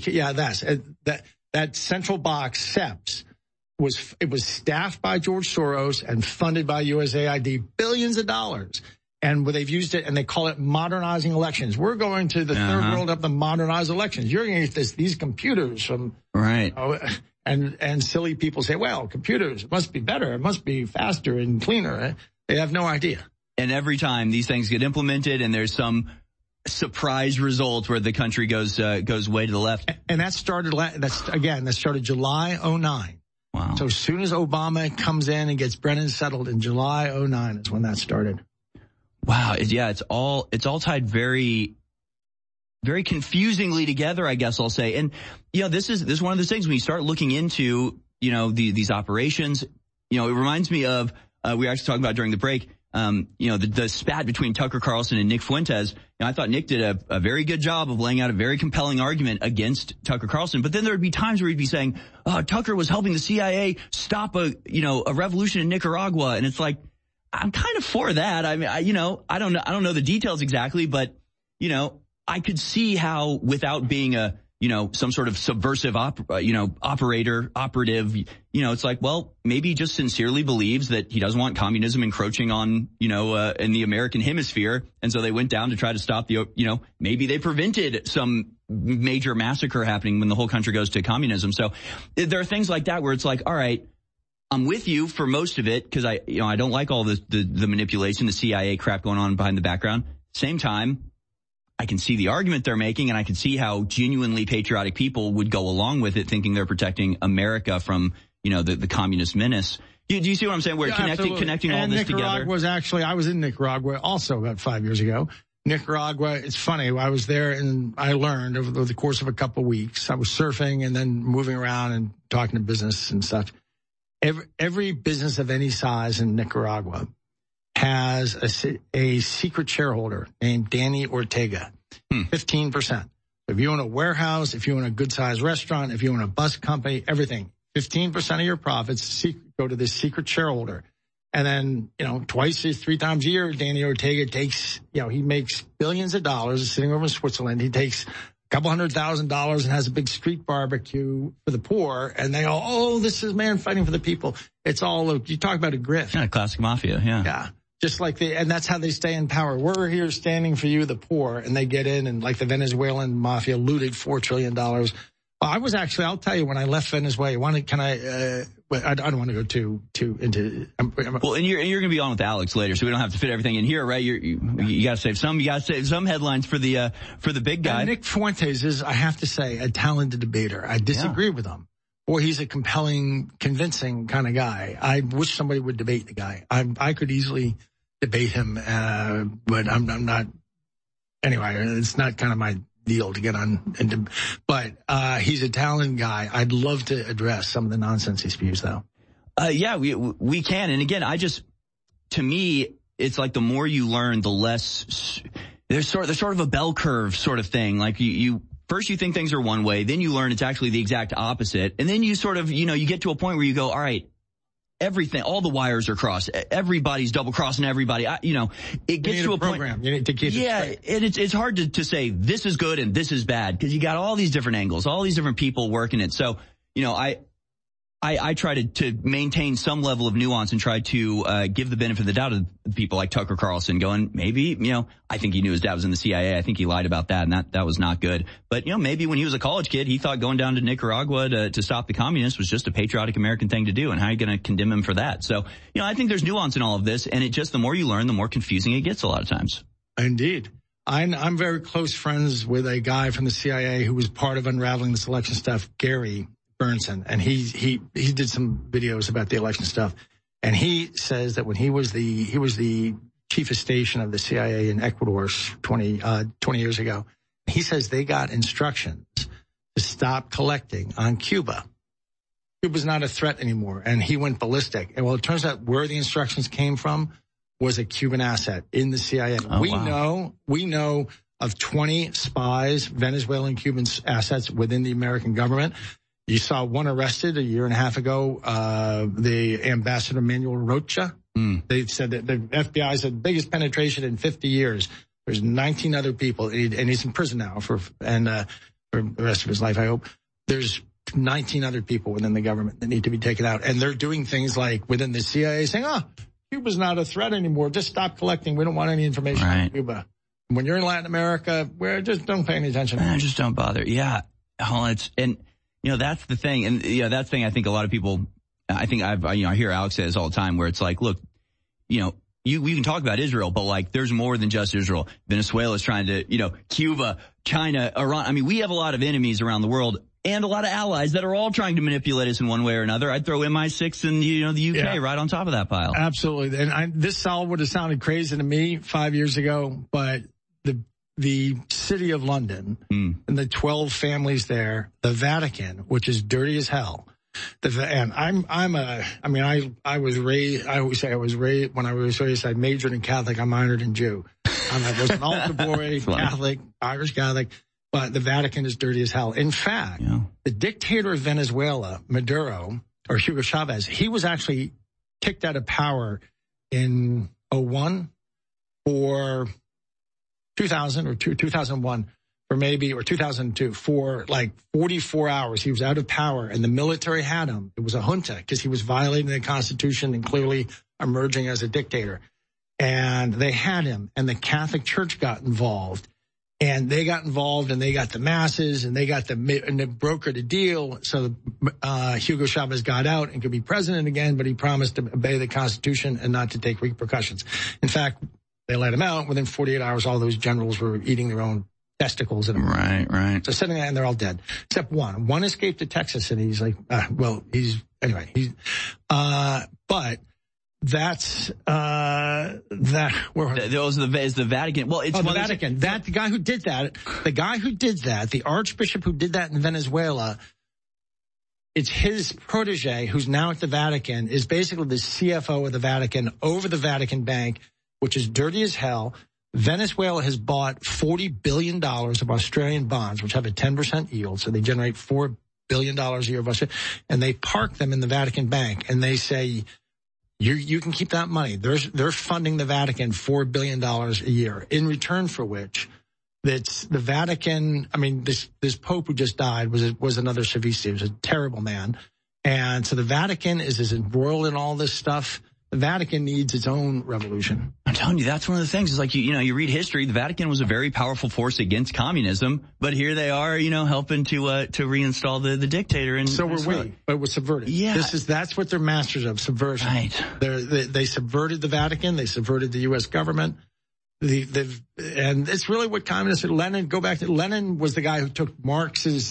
[SPEAKER 8] That central box, CEPS. It was staffed by George Soros and funded by USAID, billions of dollars. And they've used it, and they call it modernizing elections. We're going to the third world up to modernize elections. You're going to get these computers from
[SPEAKER 5] right.
[SPEAKER 8] And silly people say, well, computers, it must be better, it must be faster and cleaner. They have no idea.
[SPEAKER 5] And every time these things get implemented, and there's some surprise result where the country goes way to the left.
[SPEAKER 8] And that started July 2009.
[SPEAKER 5] Wow.
[SPEAKER 8] So as soon as Obama comes in and gets Brennan settled in July 2009 is when that started.
[SPEAKER 5] Wow. Yeah, it's all tied very, very confusingly together, I guess I'll say. And, this is one of those things when you start looking into, these operations, it reminds me of, we were actually talking about during the break, the spat between Tucker Carlson and Nick Fuentes. I thought Nick did a very good job of laying out a very compelling argument against Tucker Carlson. But then there would be times where he'd be saying, Tucker was helping the CIA stop a revolution in Nicaragua. And it's like, I'm kind of for that. I mean, I don't know the details exactly, but, I could see how, without being some sort of subversive operative, it's like, well, maybe he just sincerely believes that he doesn't want communism encroaching on, in the American hemisphere. And so they went down to try to stop maybe they prevented some major massacre happening when the whole country goes to communism. So there are things like that where it's like, all right, I'm with you for most of it, because I don't like all the manipulation, the CIA crap going on behind the background. Same time, I can see the argument they're making, and I can see how genuinely patriotic people would go along with it, thinking they're protecting America from, the communist menace. Do you see what I'm saying? We're connecting all this together.
[SPEAKER 8] I was in Nicaragua also about 5 years ago. Nicaragua, it's funny. I was there and I learned over the course of a couple of weeks. I was surfing and then moving around and talking to business and such. Every business of any size in Nicaragua has a secret shareholder named Danny Ortega, 15%. If you own a warehouse, if you own a good-sized restaurant, if you own a bus company, everything, 15% of your profits go to this secret shareholder. And then, twice or three times a year, Danny Ortega takes, he makes billions of dollars sitting over in Switzerland. He takes a couple $100,000 and has a big street barbecue for the poor. And they all, oh, this is man fighting for the people. It's all, you talk about a grift.
[SPEAKER 5] Yeah, classic mafia. Yeah.
[SPEAKER 8] Yeah. Just like and that's how they stay in power. We're here standing for you, the poor, and they get in, and like the Venezuelan mafia looted $4 trillion. I was actually, I'll tell you, when I left Venezuela, I don't want to go too into.
[SPEAKER 5] Well, and you're going to be on with Alex later, so we don't have to fit everything in here, right? You got to save some. You got to save some headlines for the big guy.
[SPEAKER 8] And Nick Fuentes is, I have to say, a talented debater. I disagree with him. Boy, he's a compelling, convincing kind of guy. I wish somebody would debate the guy. I could easily debate him, but I'm not. Anyway, it's not kind of my deal to get on. But he's a talented guy. I'd love to address some of the nonsense he spews, though.
[SPEAKER 5] Yeah, we can. And again, to me, it's like the more you learn, the less there's sort of a bell curve sort of thing. Like first you think things are one way, then you learn it's actually the exact opposite. And then you sort of, you get to a point where you go, all right, everything, all the wires are crossed. Everybody's double crossing everybody. It gets to a
[SPEAKER 8] program.
[SPEAKER 5] point.
[SPEAKER 8] You need to keep it straight.
[SPEAKER 5] And it's hard to say this is good and this is bad because you got all these different angles, all these different people working it. So, I try to maintain some level of nuance and try to give the benefit of the doubt to people like Tucker Carlson going, maybe, I think he knew his dad was in the CIA. I think he lied about that, and that was not good. But, maybe when he was a college kid, he thought going down to Nicaragua to stop the communists was just a patriotic American thing to do, and how are you going to condemn him for that? So, I think there's nuance in all of this, and the more you learn, the more confusing it gets a lot of times.
[SPEAKER 8] Indeed. I'm very close friends with a guy from the CIA who was part of unraveling this election stuff, Gary Bernson, and he did some videos about the election stuff, and he says that when he was the chief of station of the CIA in Ecuador 20 years ago, he says they got instructions to stop collecting on Cuba. Cuba's not a threat anymore, and he went ballistic. And well, it turns out where the instructions came from was a Cuban asset in the CIA.
[SPEAKER 5] Oh,
[SPEAKER 8] We know of 20 spies, Venezuelan Cuban assets within the American government. You saw one arrested a year and a half ago, the Ambassador Manuel Rocha. They said that the FBI said biggest penetration in 50 years. There's 19 other people, and he's in prison now for the rest of his life, I hope. There's 19 other people within the government that need to be taken out. And they're doing things like within the CIA saying, Cuba's not a threat anymore. Just stop collecting. We don't want any information on Cuba. When you're in Latin America, just don't pay any attention.
[SPEAKER 5] Just don't bother. Yeah. That's the thing. And, that's the thing I think a lot of people, I hear Alex say this all the time where it's like, look, we can talk about Israel, but like there's more than just Israel. Venezuela's trying to, Cuba, China, Iran. I mean, we have a lot of enemies around the world and a lot of allies that are all trying to manipulate us in one way or another. I'd throw MI6 and, the UK right on top of that pile.
[SPEAKER 8] Absolutely. And this all would have sounded crazy to me 5 years ago, but the city of London and the 12 families there, the Vatican, which is dirty as hell. And I was raised, I always say I was raised, when I was raised, I majored in Catholic, I minored in Jew. I was an altar boy, Catholic, Irish Catholic, but the Vatican is dirty as hell. In fact, the dictator of Venezuela, Maduro, or Hugo Chavez, he was actually kicked out of power in 2001 for 2000 or 2001 or 2002 for like 44 hours. He was out of power and the military had him. It was a junta because he was violating the Constitution and clearly emerging as a dictator. And they had him, and the Catholic Church got involved, and they got involved, and they got the masses, and they brokered a deal. So Hugo Chavez got out and could be president again, but he promised to obey the Constitution and not to take repercussions. In fact, they let him out. Within 48 hours, all those generals were eating their own testicles.
[SPEAKER 5] Right.
[SPEAKER 8] So sitting there, and they're all dead. Except one. One escaped to Texas, and he's like, but that's,
[SPEAKER 5] is the Vatican. Well, it's
[SPEAKER 8] the Vatican. The guy who did that, the Archbishop who did that in Venezuela it's his protege who's now at the Vatican is basically the CFO of the Vatican over the Vatican Bank, which is dirty as hell. Venezuela has bought $40 billion of Australian bonds, which have a 10% yield. So they generate $4 billion a year of Australia, and they park them in the Vatican Bank. And they say, you can keep that money. They're funding the Vatican $4 billion a year, in return for which that's the Vatican. I mean, this Pope who just died was another Savisi. He was a terrible man. And so the Vatican is embroiled in all this stuff. The Vatican needs its own revolution.
[SPEAKER 5] I'm telling you, that's one of the things. It's like, you read history. The Vatican was a very powerful force against communism, but here they are, helping to reinstall the dictator. And
[SPEAKER 8] so were we, but it was subverted.
[SPEAKER 5] Yeah.
[SPEAKER 8] That's what they're masters of, subversion.
[SPEAKER 5] Right.
[SPEAKER 8] They subverted the Vatican. They subverted the U.S. government. And it's really what communists, Lenin was the guy who took Marx's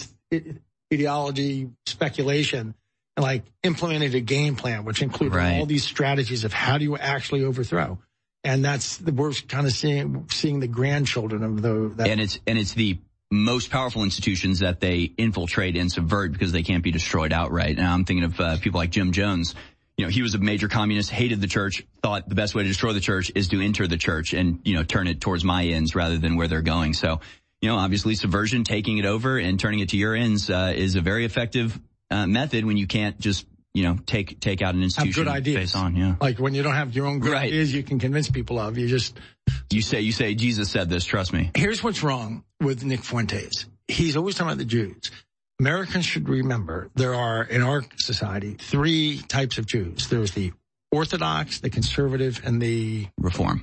[SPEAKER 8] ideology specuation and like implemented a game plan, which included all these strategies of how do you actually overthrow. And we're kind of seeing the grandchildren of that.
[SPEAKER 5] And it's the most powerful institutions that they infiltrate and subvert because they can't be destroyed outright. Now I'm thinking of people like Jim Jones. He was a major communist, hated the church, thought the best way to destroy the church is to enter the church and, turn it towards my ends rather than where they're going. So, obviously subversion, taking it over and turning it to your ends, is a very effective method when you can't just, take out an institution.
[SPEAKER 8] Have good ideas.
[SPEAKER 5] Face on, yeah.
[SPEAKER 8] Like when you don't have your own good ideas you can convince people of, you say, Jesus said this, trust me. Here's what's wrong with Nick Fuentes. He's always talking about the Jews. Americans should remember there are, in our society, 3 types of Jews. There's the Orthodox, the Conservative, and the Reformed.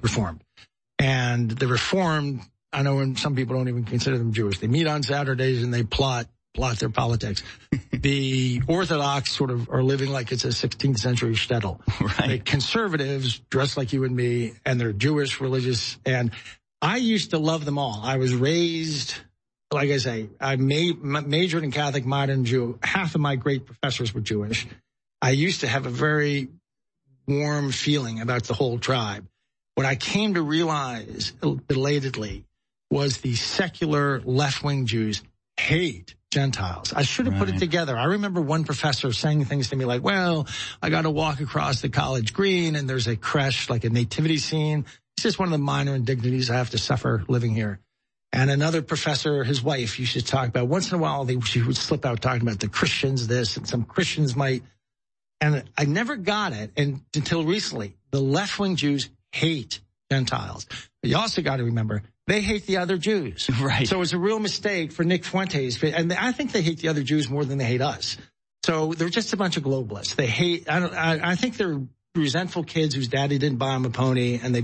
[SPEAKER 8] And the Reformed, I know some people don't even consider them Jewish. They meet on Saturdays and they plot their politics. The Orthodox sort of are living like it's a 16th century shtetl. Right. The Conservatives dress like you and me, and they're Jewish, religious, and I used to love them all. I was raised, like I say, I majored in Catholic, modern Jew. Half of my great professors were Jewish. I used to have a very warm feeling about the whole tribe. What I came to realize belatedly was the secular left-wing Jews hate Gentiles. I should have put it together. I remember one professor saying things to me like, well, I got to walk across the college green and there's a creche, like a nativity scene. It's just one of the minor indignities I have to suffer living here. And another professor, his wife, used to talk about, once in a while, she would slip out talking about the Christians this and some Christians might. And I never got it until recently. The left-wing Jews hate Gentiles. But you also got to remember, they hate the other Jews. Right. So it's a real mistake for Nick Fuentes. And I think they hate the other Jews more than they hate us. So they're just a bunch of globalists. They hate, I think they're resentful kids whose daddy didn't buy them a pony, and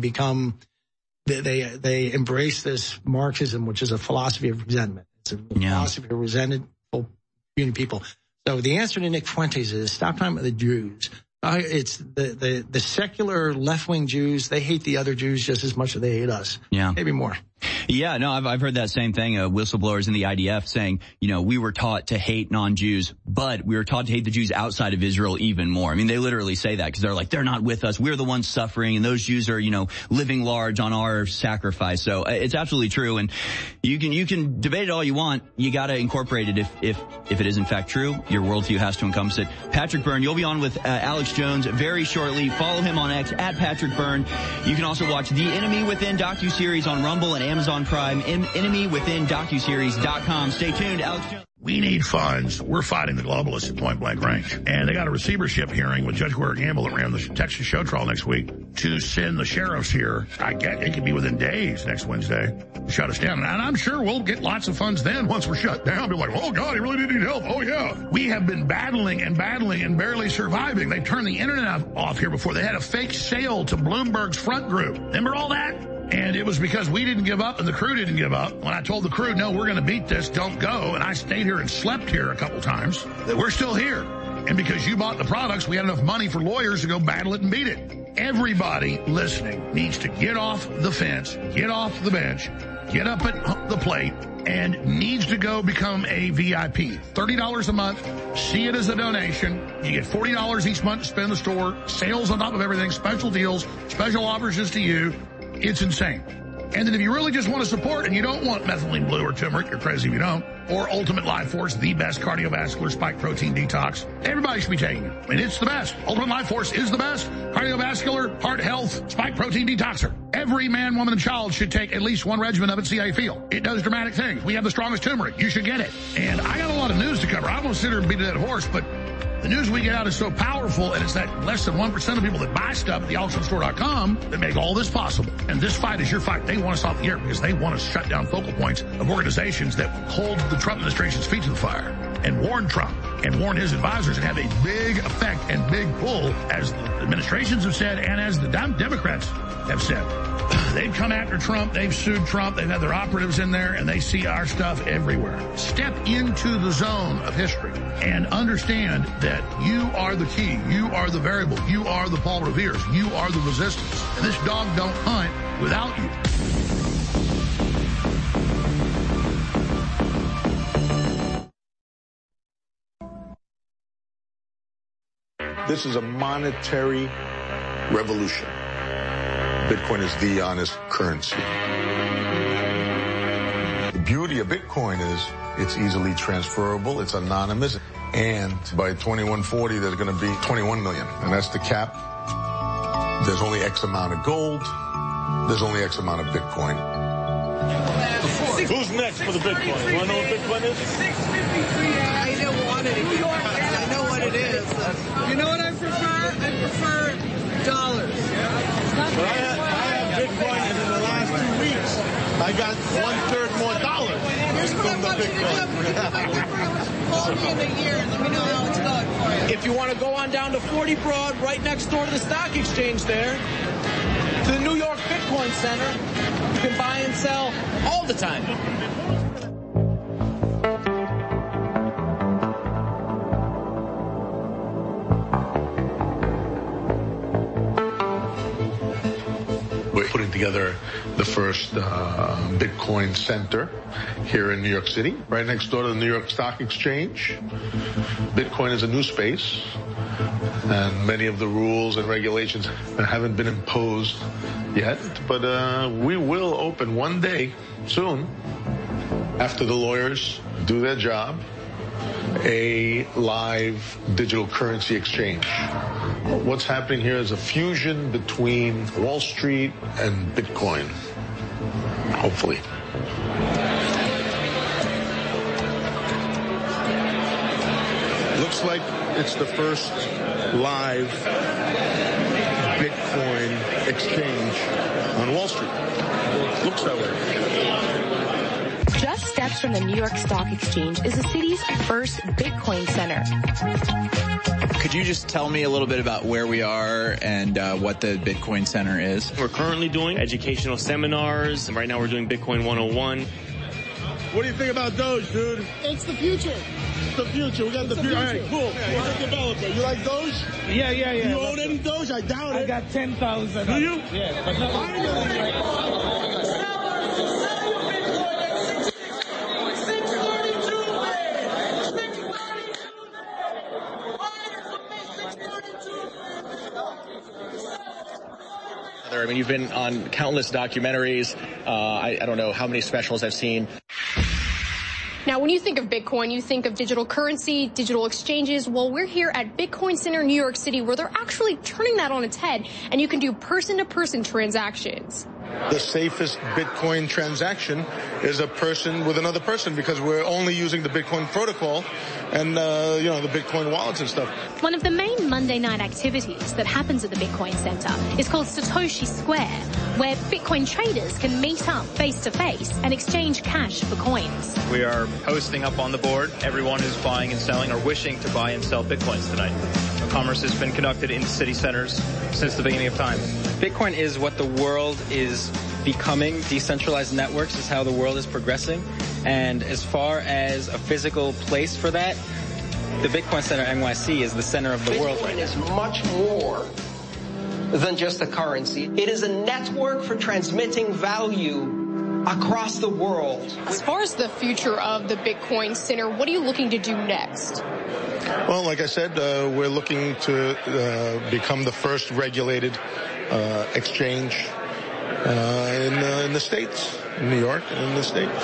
[SPEAKER 8] they embrace this Marxism, which is a philosophy of resentment. It's a philosophy of resentful people. So the answer to Nick Fuentes is stop talking about the Jews. It's the secular left-wing Jews. They hate the other Jews just as much as they hate us. Yeah. Maybe more.
[SPEAKER 5] Yeah, no, I've heard that same thing. Whistleblowers in the IDF saying, we were taught to hate non-Jews, but we were taught to hate the Jews outside of Israel even more. I mean, they literally say that because they're like, they're not with us. We're the ones suffering, and those Jews are, living large on our sacrifice. So it's absolutely true. And you can debate it all you want. You got to incorporate it if it is in fact true. Your worldview has to encompass it. Patrick Byrne, you'll be on with Alex Jones very shortly. Follow him on X at Patrick Byrne. You can also watch The Enemy Within docuseries on Rumble and Amazon Prime, enemywithindocuseries.com. Stay tuned. Alex Jones.
[SPEAKER 7] We need funds. We're fighting the globalists at point blank range. And they got a receivership hearing with Judge Gloria Gamble that ran the Texas show trial next week to send the sheriffs here. I get it could be within days next Wednesday to shut us down. And I'm sure we'll get lots of funds then once we're shut down. Be like, oh God, he really did need help. Oh yeah. We have been battling and barely surviving. They turned the internet off here before. They had a fake sale to Bloomberg's front group. Remember all that? And it was because we didn't give up and the crew didn't give up. When I told the crew, no, we're going to beat this, don't go. And I stayed here and slept here a couple times. We're still here. And because you bought the products, we had enough money for lawyers to go battle it and beat it. Everybody listening needs to get off the fence, get off the bench, get up at the plate, and needs to go become a VIP. $30 a month. See it as a donation. You get $40 each month to spend in the store. Sales on top of everything. Special deals. Special offers just to you. It's insane. And then if you really just want to support and you don't want methylene blue or turmeric, you're crazy if you don't, or Ultimate Life Force, the best cardiovascular spike protein detox, everybody should be taking it. I mean, it's the best. Ultimate Life Force is the best cardiovascular, heart health, spike protein detoxer. Every man, woman, and child should take at least one regimen of it, see how you feel. It does dramatic things. We have the strongest turmeric. You should get it. And I got a lot of news to cover. I won't sit here and beat a dead horse, but the news we get out is so powerful, and it's that less than 1% of people that buy stuff at thealexjonesstore.com that make all this possible. And this fight is your fight. They want us off the air because they want to shut down focal points of organizations that hold the Trump administration's feet to the fire and warn Trump and warn his advisors and have a big effect and big pull, as the administrations have said and as the Democrats have said. They've come after Trump. They've sued Trump. They've had their operatives in there, and they see our stuff everywhere. Step into the zone of history and understand that you are the key. You are the variable. You are the Paul Revere's. You are the resistance. And this dog don't hunt without you.
[SPEAKER 20] This is a monetary revolution. Bitcoin is the honest currency. The beauty of Bitcoin is it's easily transferable, it's anonymous, and by 2140 there's going to be 21 million, and that's the cap. There's only X amount of gold, there's only X amount of Bitcoin.
[SPEAKER 21] Who's next for the Bitcoin? You want to know what Bitcoin is?
[SPEAKER 22] 653. I don't want it anymore. I know what it is. You know what I prefer? I prefer dollars.
[SPEAKER 21] But I have Bitcoin, and in the last 2 weeks, I got 1/3 more dollars from the Bitcoin.
[SPEAKER 22] Call me in a year and let me know how it's going for you.
[SPEAKER 23] If you want to go on down to 40 Broad, right next door to the stock exchange there, to the New York Bitcoin Center, you can buy and sell all the time.
[SPEAKER 20] We're putting together the first Bitcoin center here in New York City, right next door to the New York Stock Exchange. Bitcoin is a new space, and many of the rules and regulations haven't been imposed yet, but we will open one day soon, after the lawyers do their job, a live digital currency exchange. What's happening here is a fusion between Wall Street and Bitcoin, hopefully. Looks like it's the first live Bitcoin exchange on Wall Street. Looks that way.
[SPEAKER 24] Just steps from the New York Stock Exchange is the city's first Bitcoin center.
[SPEAKER 25] Could you just tell me a little bit about where we are and what the Bitcoin Center is?
[SPEAKER 26] We're currently doing educational seminars. Right now we're doing Bitcoin 101.
[SPEAKER 21] What do you think about Doge, dude?
[SPEAKER 22] It's the future.
[SPEAKER 21] It's the future. We got the future. All right, cool. You're a developer. You like Doge?
[SPEAKER 22] Yeah.
[SPEAKER 21] You own any Doge? I doubt it.
[SPEAKER 22] I got 10,000.
[SPEAKER 21] Do you?
[SPEAKER 22] Yeah, but not
[SPEAKER 25] I mean, you've been on countless documentaries. I don't know how many specials I've seen.
[SPEAKER 27] Now, when you think of Bitcoin, you think of digital currency, digital exchanges. Well, we're here at Bitcoin Center, New York City, where they're actually turning that on its head, and you can do person-to-person transactions.
[SPEAKER 20] The safest Bitcoin transaction is a person with another person, because we're only using the Bitcoin protocol and, the Bitcoin wallets and stuff.
[SPEAKER 24] One of the main Monday night activities that happens at the Bitcoin Center is called Satoshi Square, where Bitcoin traders can meet up face-to-face and exchange cash for coins.
[SPEAKER 25] We are posting up on the board everyone who's buying and selling or wishing to buy and sell Bitcoins tonight. Commerce has been conducted in city centers since the beginning of time.
[SPEAKER 28] Bitcoin is what the world is becoming. Decentralized networks is how the world is progressing. And as far as a physical place for that, the Bitcoin Center NYC is the center of the world right now.
[SPEAKER 29] Bitcoin is much more than just a currency. It is a network for transmitting value across the world.
[SPEAKER 27] As far as the future of the Bitcoin Center, what are you looking to do next?
[SPEAKER 20] Well, like I said, we're looking to become the first regulated exchange in the States, in New York and in the States.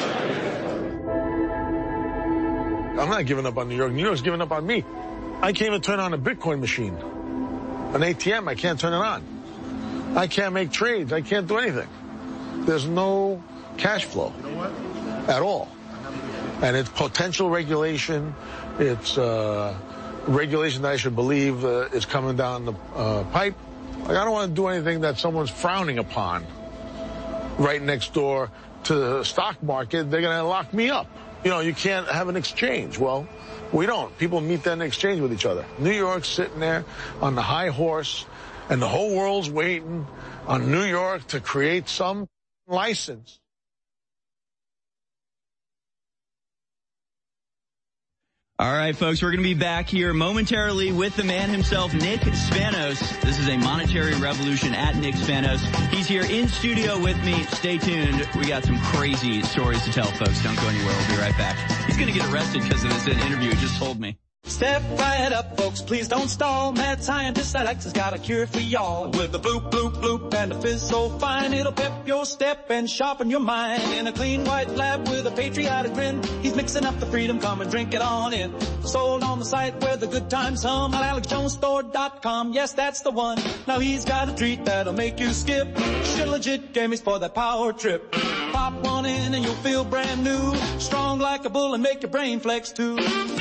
[SPEAKER 20] I'm not giving up on New York. New York's giving up on me. I can't even turn on a Bitcoin machine. An ATM, I can't turn it on. I can't make trades. I can't do anything. There's no cash flow at all. And it's potential regulation. It's regulation that I should believe is coming down the pipe. Like, I don't want to do anything that someone's frowning upon right next door to the stock market. They're going to lock me up. You know, you can't have an exchange. Well, we don't. People meet then and exchange with each other. New York's sitting there on the high horse, and the whole world's waiting on New York to create some license.
[SPEAKER 5] All right, folks, we're going to be back here momentarily with the man himself, Nick Spanos. This is a monetary revolution at Nick Spanos. He's here in studio with me. Stay tuned. We got some crazy stories to tell, folks. Don't go anywhere. We'll be right back. He's going to get arrested because of this interview. He just told me.
[SPEAKER 1] Step right up, folks, please don't stall. Mad scientist Alex has got a cure for y'all. With a bloop, bloop, bloop and a fizz so fine, it'll pep your step and sharpen your mind. In a clean white lab with a patriotic grin, he's mixing up the freedom, come and drink it on in. Sold on the site where the good times hum at AlexJonesStore.com. Yes, that's the one. Now he's got a treat that'll make you skip. Shit-legit gamies for that power trip. Pop one in and you'll feel brand new. Strong like a bull and make your brain flex too.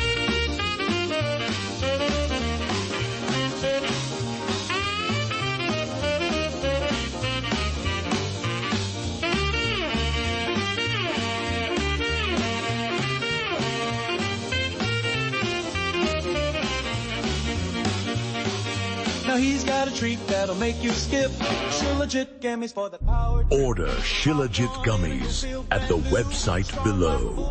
[SPEAKER 1] He's got a treat that'll make you skip. Shilajit gummies for the power.
[SPEAKER 2] Order Shilajit gummies at the website below.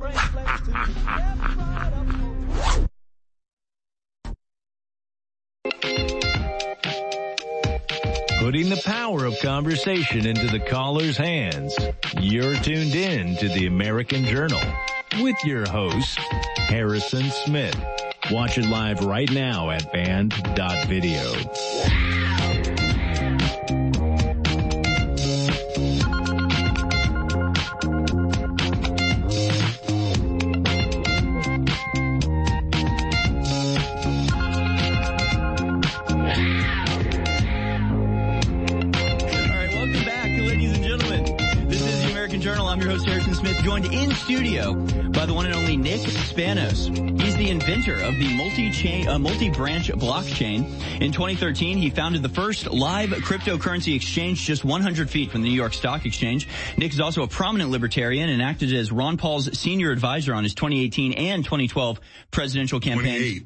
[SPEAKER 4] Putting the power of conversation into the caller's hands. You're tuned in to the American Journal with your host, Harrison Smith. Watch it live right now at band.video.
[SPEAKER 5] I'm your host, Harrison Smith, joined in studio by the one and only Nick Spanos. He's the inventor of the multi-branch blockchain. In 2013, he founded the first live cryptocurrency exchange just 100 feet from the New York Stock Exchange. Nick is also a prominent libertarian and acted as Ron Paul's senior advisor on his 2018 and 2012 presidential campaigns.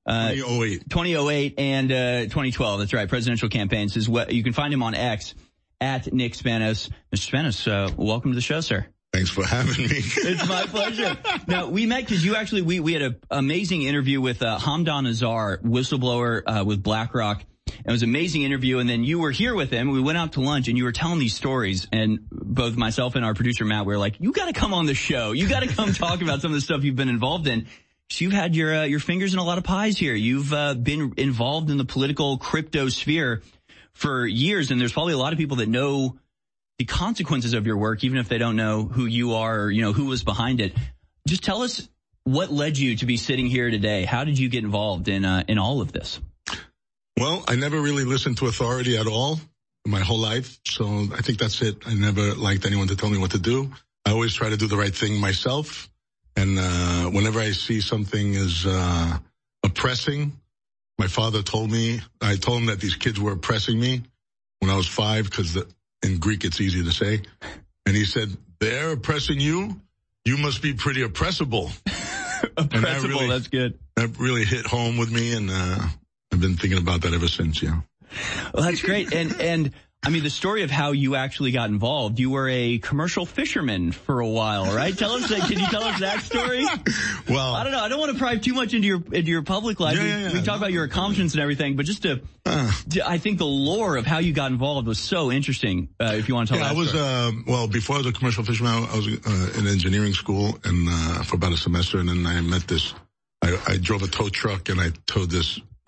[SPEAKER 5] 2008 and 2012. That's right, presidential campaigns. You can find him on X. At Nick Spanos. Mr. Spanos, welcome to the show, sir.
[SPEAKER 20] Thanks for having me.
[SPEAKER 5] It's my pleasure. Now, we met because you actually, we had an amazing interview with Hamdan Azar, whistleblower with BlackRock. It was an amazing interview, and then you were here with him. We went out to lunch, and you were telling these stories, and both myself and our producer, Matt, were like, you got to come on the show. You got to come talk about some of the stuff you've been involved in. So you've had your fingers in a lot of pies here. You've been involved in the political crypto sphere for years, and there's probably a lot of people that know the consequences of your work, even if they don't know who you are or, who was behind it. Just tell us what led you to be sitting here today. How did you get involved in all of this?
[SPEAKER 20] Well, I never really listened to authority at all my whole life, so I think that's it. I never liked anyone to tell me what to do. I always try to do the right thing myself, and whenever I see something is oppressing, my father told me, I told him that these kids were oppressing me when I was 5, because in Greek it's easy to say. And he said, they're oppressing you? You must be pretty oppressible.
[SPEAKER 5] Oppressible, that's good.
[SPEAKER 20] That really hit home with me, and I've been thinking about that ever since, yeah.
[SPEAKER 5] Well, that's great. And I mean, the story of how you actually got involved, you were a commercial fisherman for a while, right? Can you tell us that story?
[SPEAKER 20] Well,
[SPEAKER 5] I don't know. I don't want to pry too much into your public life. We talk about your accomplishments and everything, but just I think the lore of how you got involved was so interesting. If you want to tell that story.
[SPEAKER 20] Before I was a commercial fisherman, I was in engineering school and for about a semester, and then I met this. I drove a tow truck and I towed this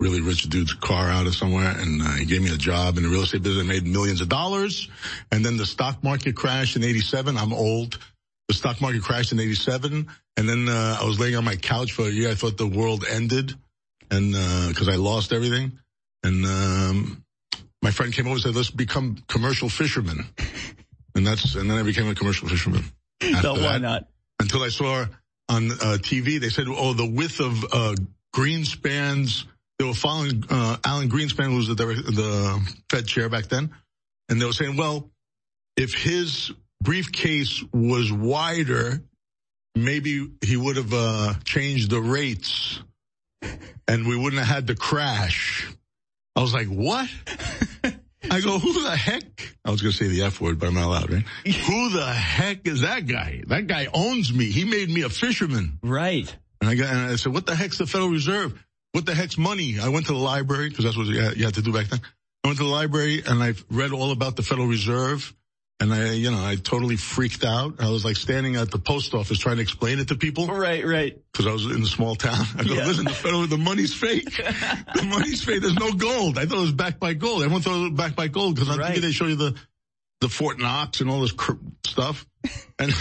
[SPEAKER 20] really rich dude's car out of somewhere, and he gave me a job in the real estate business. I made millions of dollars, and then the stock market crashed in 87. I'm old. The stock market crashed in 87, and then I was laying on my couch for a year. I thought the world ended, and because I lost everything. And my friend came over and said, let's become commercial fishermen. And then I became a commercial fisherman.
[SPEAKER 5] So why not?
[SPEAKER 20] Until I saw on TV, they said, the width of Greenspans. They were following Alan Greenspan, who was the Fed chair back then. And they were saying, well, if his briefcase was wider, maybe he would have changed the rates and we wouldn't have had the crash. I was like, what? I go, who the heck? I was going to say the F word, but I'm not allowed, right? Who the heck is that guy? That guy owns me. He made me a fisherman.
[SPEAKER 5] Right.
[SPEAKER 20] And I said, what the heck's the Federal Reserve? What the heck's money? I went to the library, because that's what you had to do back then. I went to the library and I read all about the Federal Reserve. And I totally freaked out. I was like standing at the post office trying to explain it to people.
[SPEAKER 5] Right.
[SPEAKER 20] Because I was in a small town. I go, listen, the money's fake. The money's fake. There's no gold. I thought it was backed by gold. Everyone thought it was backed by gold because on TV they show you the Fort Knox and all this stuff. And,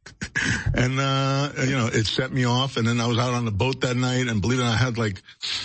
[SPEAKER 20] it set me off. And then I was out on the boat that night, and believe it or not, I had like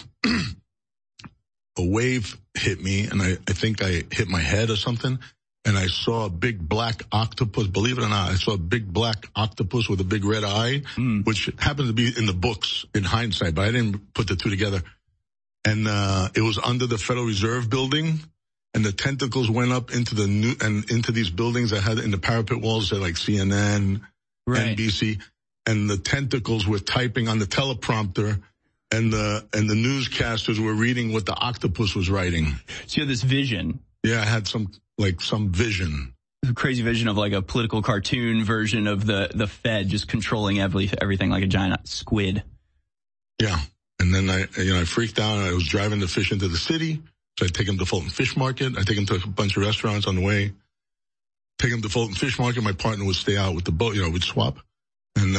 [SPEAKER 20] a wave hit me, and I think I hit my head or something. And I saw a big black octopus. Believe it or not, I saw a big black octopus with a big red eye, which happened to be in the books in hindsight, but I didn't put the two together. And it was under the Federal Reserve building, and the tentacles went up into into these buildings that had in the parapet walls that like CNN, NBC, and the tentacles were typing on the teleprompter, and the newscasters were reading what the octopus was writing.
[SPEAKER 5] So you had this vision.
[SPEAKER 20] Yeah, I had some vision.
[SPEAKER 5] A crazy vision of like a political cartoon version of the Fed just controlling everything like a giant squid.
[SPEAKER 20] Yeah. And then I freaked out, and I was driving the fish into the city. So I'd take him to Fulton Fish Market. I'd take him to a bunch of restaurants on the way. Take him to Fulton Fish Market. My partner would stay out with the boat, we'd swap. And,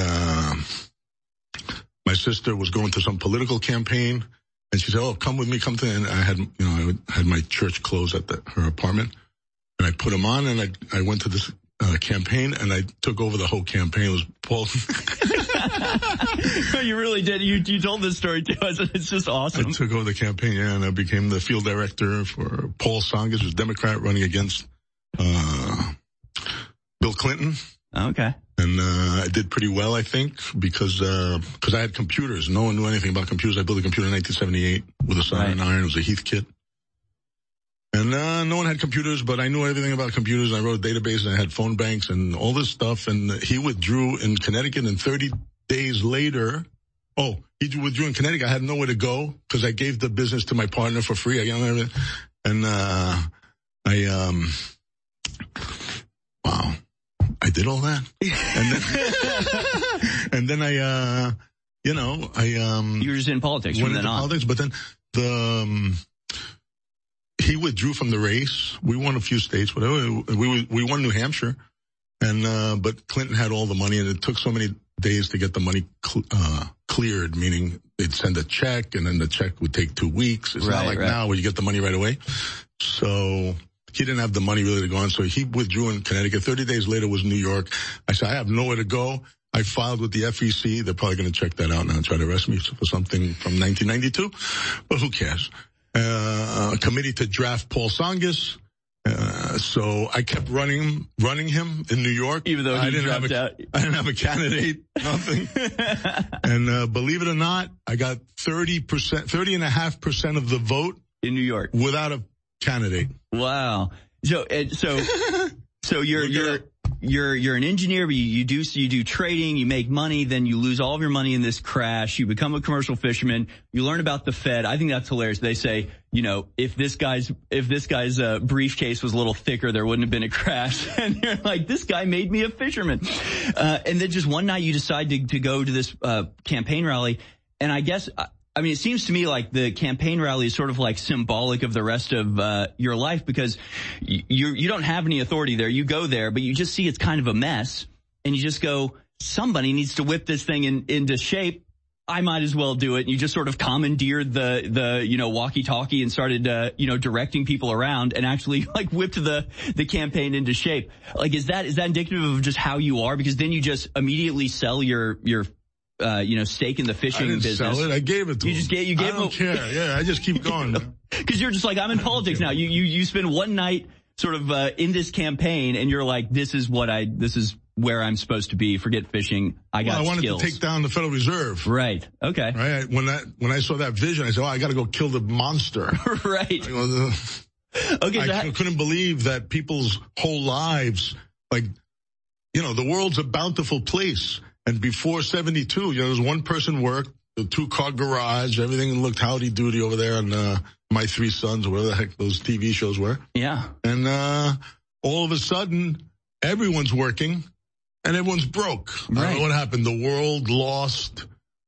[SPEAKER 20] my sister was going to some political campaign, and she said, oh, come with me, come to, and I had my church clothes at her apartment. And I put them on, and I went to this campaign, and I took over the whole campaign. It was Paul.
[SPEAKER 5] You really did. You told this story to us. It's just awesome.
[SPEAKER 20] I took over the campaign, and I became the field director for Paul Tsongas, who's a Democrat running against Bill Clinton.
[SPEAKER 5] Okay.
[SPEAKER 20] And I did pretty well, I think, because I had computers. No one knew anything about computers. I built a computer in 1978 with a soldering iron. It was a Heathkit. And no one had computers, but I knew everything about computers. I wrote a database, and I had phone banks and all this stuff. And he withdrew in Connecticut, and 30 days later, he withdrew in Connecticut. I had nowhere to go because I gave the business to my partner for free. Wow, I did all that. And then
[SPEAKER 5] you were just in politics from then on.
[SPEAKER 20] Politics, but then he withdrew from the race. We won a few states, whatever. We won New Hampshire, but Clinton had all the money, and it took so many days to get the money cleared, meaning they'd send a check, and then the check would take 2 weeks. It's not like now where you get the money right away. So he didn't have the money really to go on, so he withdrew in Connecticut. 30 days later was New York. I said, I have nowhere to go. I filed with the FEC. They're probably going to check that out now and try to arrest me for something from 1992, but who cares? A committee to draft Paul Tsongas. So I kept running him in New York.
[SPEAKER 5] Even though he dropped out.
[SPEAKER 20] I didn't have a candidate, nothing. And believe it or not, I got 30.5% of the vote
[SPEAKER 5] in New York
[SPEAKER 20] without a candidate.
[SPEAKER 5] Wow. So you're an engineer, but you do trading, you make money, then you lose all of your money in this crash. You become a commercial fisherman. You learn about the Fed. I think that's hilarious. They say, if this guy's briefcase was a little thicker, there wouldn't have been a crash. And you're like, this guy made me a fisherman. And then just one night you decide to go to this campaign rally. And I guess, it seems to me like the campaign rally is sort of like symbolic of the rest of your life, because you don't have any authority there. You go there, but you just see it's kind of a mess, and you just go, somebody needs to whip this thing into shape. I might as well do it. And you just sort of commandeered the walkie-talkie and started, directing people around and actually like whipped the campaign into shape. Like, is that indicative of just how you are? Because then you just immediately sell your stake in the fishing business.
[SPEAKER 3] I didn't sell it. I gave it to him.
[SPEAKER 5] You gave
[SPEAKER 3] I don't care. Yeah, I just keep going.
[SPEAKER 5] Because you're just like, I'm in politics now. You spend one night sort of in this campaign and you're like, this is where I'm supposed to be. Forget fishing. I wanted
[SPEAKER 3] skills. To take down the Federal Reserve.
[SPEAKER 5] Right. Okay.
[SPEAKER 3] Right. When I saw that vision, I said, I got to go kill the monster.
[SPEAKER 5] Right.
[SPEAKER 3] I couldn't believe that people's whole lives, like, the world's a bountiful place. And before 72, there was one person worked, the 2-car garage, everything looked howdy-doody over there on My Three Sons, or whatever the heck those TV shows were.
[SPEAKER 5] Yeah.
[SPEAKER 3] And all of a sudden, everyone's working. And everyone's broke. Right. I don't know what happened. The world lost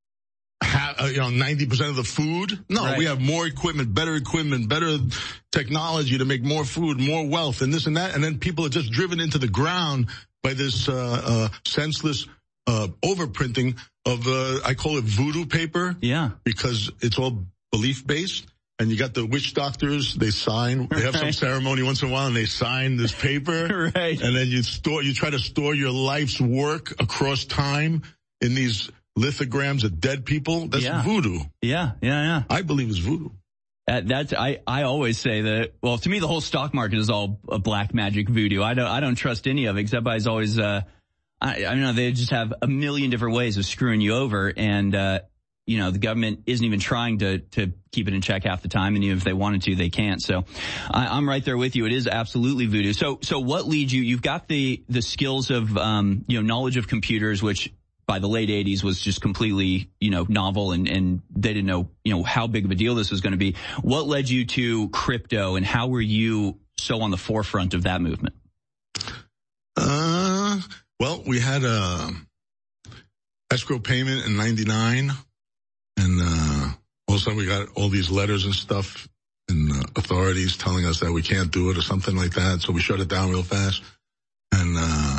[SPEAKER 3] 90% of the food. No, right. We have more equipment, better technology to make more food, more wealth, and this and that. And then people are just driven into the ground by this senseless overprinting of, I call it voodoo paper.
[SPEAKER 5] Yeah.
[SPEAKER 3] Because it's all belief-based. And you got the witch doctors, they have some ceremony once in a while and they sign this paper.
[SPEAKER 5] Right.
[SPEAKER 3] And then you try to store your life's work across time in these lithograms of dead people. That's voodoo.
[SPEAKER 5] Yeah.
[SPEAKER 3] I believe it's voodoo.
[SPEAKER 5] I always say that, well, to me, the whole stock market is all a black magic voodoo. I don't trust any of it, except I always, I know they just have a million different ways of screwing you over. And, the government isn't even trying to keep it in check half the time. And even if they wanted to, they can't. So I'm right there with you. It is absolutely voodoo. So what leads you? You've got the skills of, knowledge of computers, which by the late 80s was just completely, novel and they didn't know, how big of a deal this was going to be. What led you to crypto and how were you so on the forefront of that movement?
[SPEAKER 3] Well, we had a escrow payment in 99. And all of a sudden we got all these letters and stuff and authorities telling us that we can't do it or something like that. So we shut it down real fast. And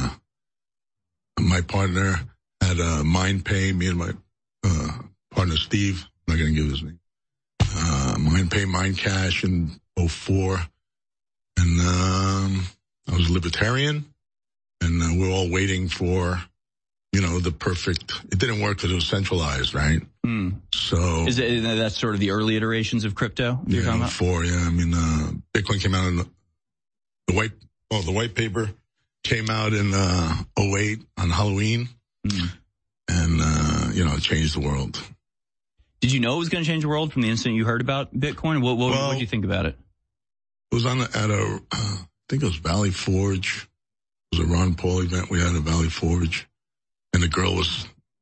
[SPEAKER 3] my partner had MindPay, me and my partner Steve, I'm not going to give his name, MindPay, MindCash in 2004. And I was a libertarian. And we're all waiting for, the perfect, it didn't work because it was centralized, right? So
[SPEAKER 5] that's sort of the early iterations of crypto?
[SPEAKER 3] Yeah, before, yeah. I mean, Bitcoin came out in the white paper came out in 2008 on Halloween. And, it changed the world.
[SPEAKER 5] Did you know it was going to change the world from the instant you heard about Bitcoin? What did you think about it?
[SPEAKER 3] It was I think it was Valley Forge. It was a Ron Paul event we had at Valley Forge. And the girl was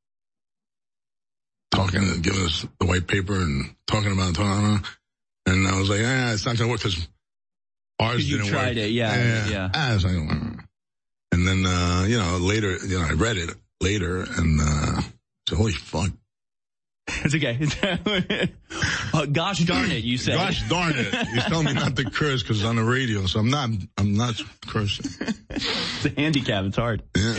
[SPEAKER 3] talking and giving us the white paper and talking about. And I was like, it's not going to work because ours didn't work. You
[SPEAKER 5] tried it, yeah.
[SPEAKER 3] I was like, and then, later, I read it later and said, holy fuck.
[SPEAKER 5] It's okay. Gosh darn it, you said.
[SPEAKER 3] Gosh darn it. He's telling me not to curse because it's on the radio, so I'm not cursing.
[SPEAKER 5] It's a handicap, it's hard.
[SPEAKER 3] Yeah.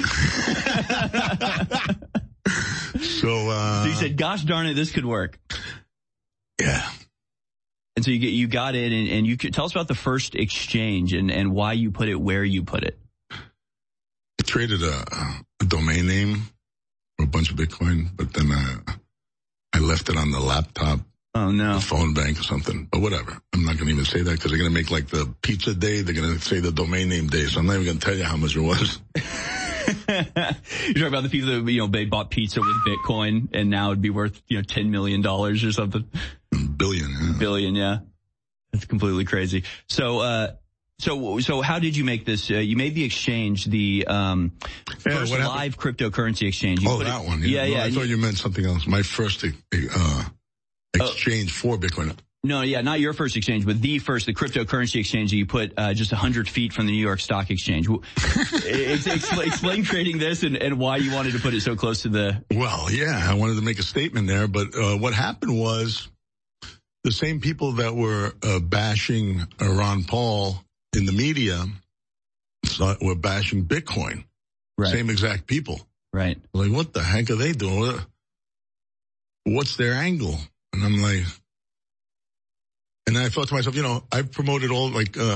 [SPEAKER 5] So you said, gosh darn it, this could work.
[SPEAKER 3] Yeah.
[SPEAKER 5] And so you got in and you could tell us about the first exchange and why you put it where you put it.
[SPEAKER 3] I traded a domain name for a bunch of Bitcoin, but then I left it on the laptop.
[SPEAKER 5] Oh, no.
[SPEAKER 3] The phone bank or something. But whatever. I'm not going to even say that because they're going to make like the pizza day. They're going to say the domain name day. So I'm not even going to tell you how much it was.
[SPEAKER 5] You're talking about the people that, they bought pizza with Bitcoin and now it'd be worth, $10 million or something.
[SPEAKER 3] Billion, yeah.
[SPEAKER 5] Billion, yeah. That's completely crazy. So how did you make this? You made the exchange, the first live cryptocurrency exchange.
[SPEAKER 3] That one. Yeah. I thought you meant something else. My first exchange for Bitcoin.
[SPEAKER 5] No, yeah, not your first exchange, but the cryptocurrency exchange that you put just 100 feet from the New York Stock Exchange. Explain creating this and why you wanted to put it so close to the...
[SPEAKER 3] Well, yeah, I wanted to make a statement there, but what happened was the same people that were bashing Ron Paul in the media were bashing Bitcoin.
[SPEAKER 5] Right.
[SPEAKER 3] Same exact people.
[SPEAKER 5] Right.
[SPEAKER 3] Like, what the heck are they doing? what's their angle? And I'm like, and I thought to myself, I've promoted all,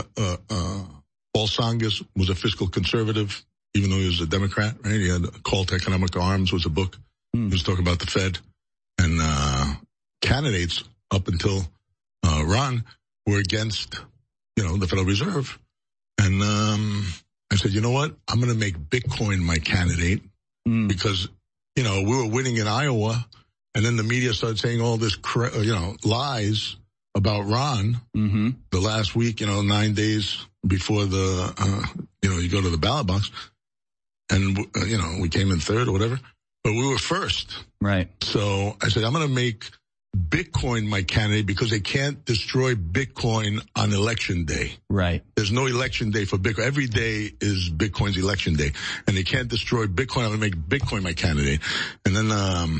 [SPEAKER 3] Paul Tsongas was a fiscal conservative, even though he was a Democrat, right? He had a Call to Economic Arms was a book. He was talking about the Fed. And candidates up until Ron were against, the Federal Reserve. And I said, you know what? I'm going to make Bitcoin my candidate because, we were winning in Iowa. And then the media started saying all this, lies about Ron the last week, 9 days before you go to the ballot box. And, we came in third or whatever, but we were first.
[SPEAKER 5] Right.
[SPEAKER 3] So I said, I'm going to make Bitcoin my candidate because they can't destroy Bitcoin on election day.
[SPEAKER 5] Right.
[SPEAKER 3] There's no election day for Bitcoin. Every day is Bitcoin's election day, and they can't destroy Bitcoin. I'm going to make Bitcoin my candidate. And then,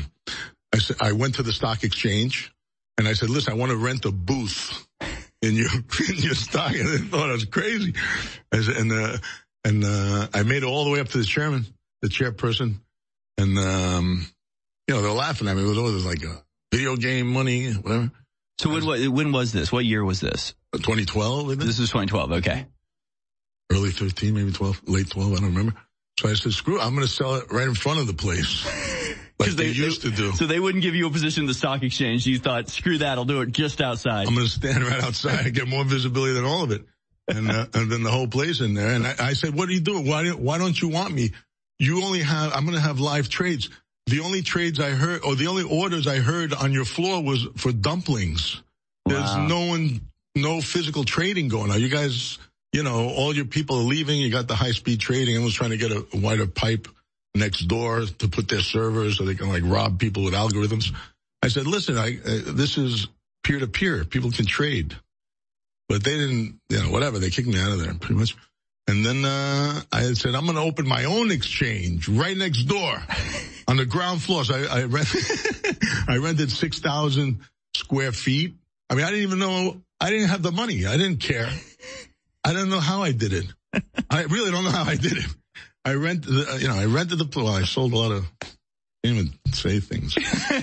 [SPEAKER 3] I went to the stock exchange and I said, listen, I want to rent a booth in your stock. And they thought I was crazy. I said, and I made it all the way up to the chairperson. And, they're laughing at me. It was always like a video game money, whatever.
[SPEAKER 5] So when was this? What year was this?
[SPEAKER 3] 2012.
[SPEAKER 5] This was 2012. Okay.
[SPEAKER 3] Early 13, maybe 12, late 12. I don't remember. So I said, screw it. I'm going to sell it right in front of the place. Like they used to do.
[SPEAKER 5] So they wouldn't give you a position in the stock exchange. You thought, screw that, I'll do it just outside.
[SPEAKER 3] I'm going to stand right outside and get more visibility than all of it. And then the whole place in there. And I said, what are you doing? Why don't you want me? I'm going to have live trades. The only trades I heard, or the only orders I heard on your floor was for dumplings. Wow. There's no physical trading going on. You guys, all your people are leaving. You got the high-speed trading. Everyone's trying to get a wider pipe next door to put their servers so they can rob people with algorithms. I said, listen, this is peer-to-peer. People can trade. But they didn't, whatever. They kicked me out of there pretty much. And then I said, I'm going to open my own exchange right next door on the ground floor. So I rented 6,000 square feet. I mean, I didn't even know. I didn't have the money. I didn't care. I don't know how I did it. I really don't know how I did it. I rented the pool. I sold a lot of, I didn't even say things.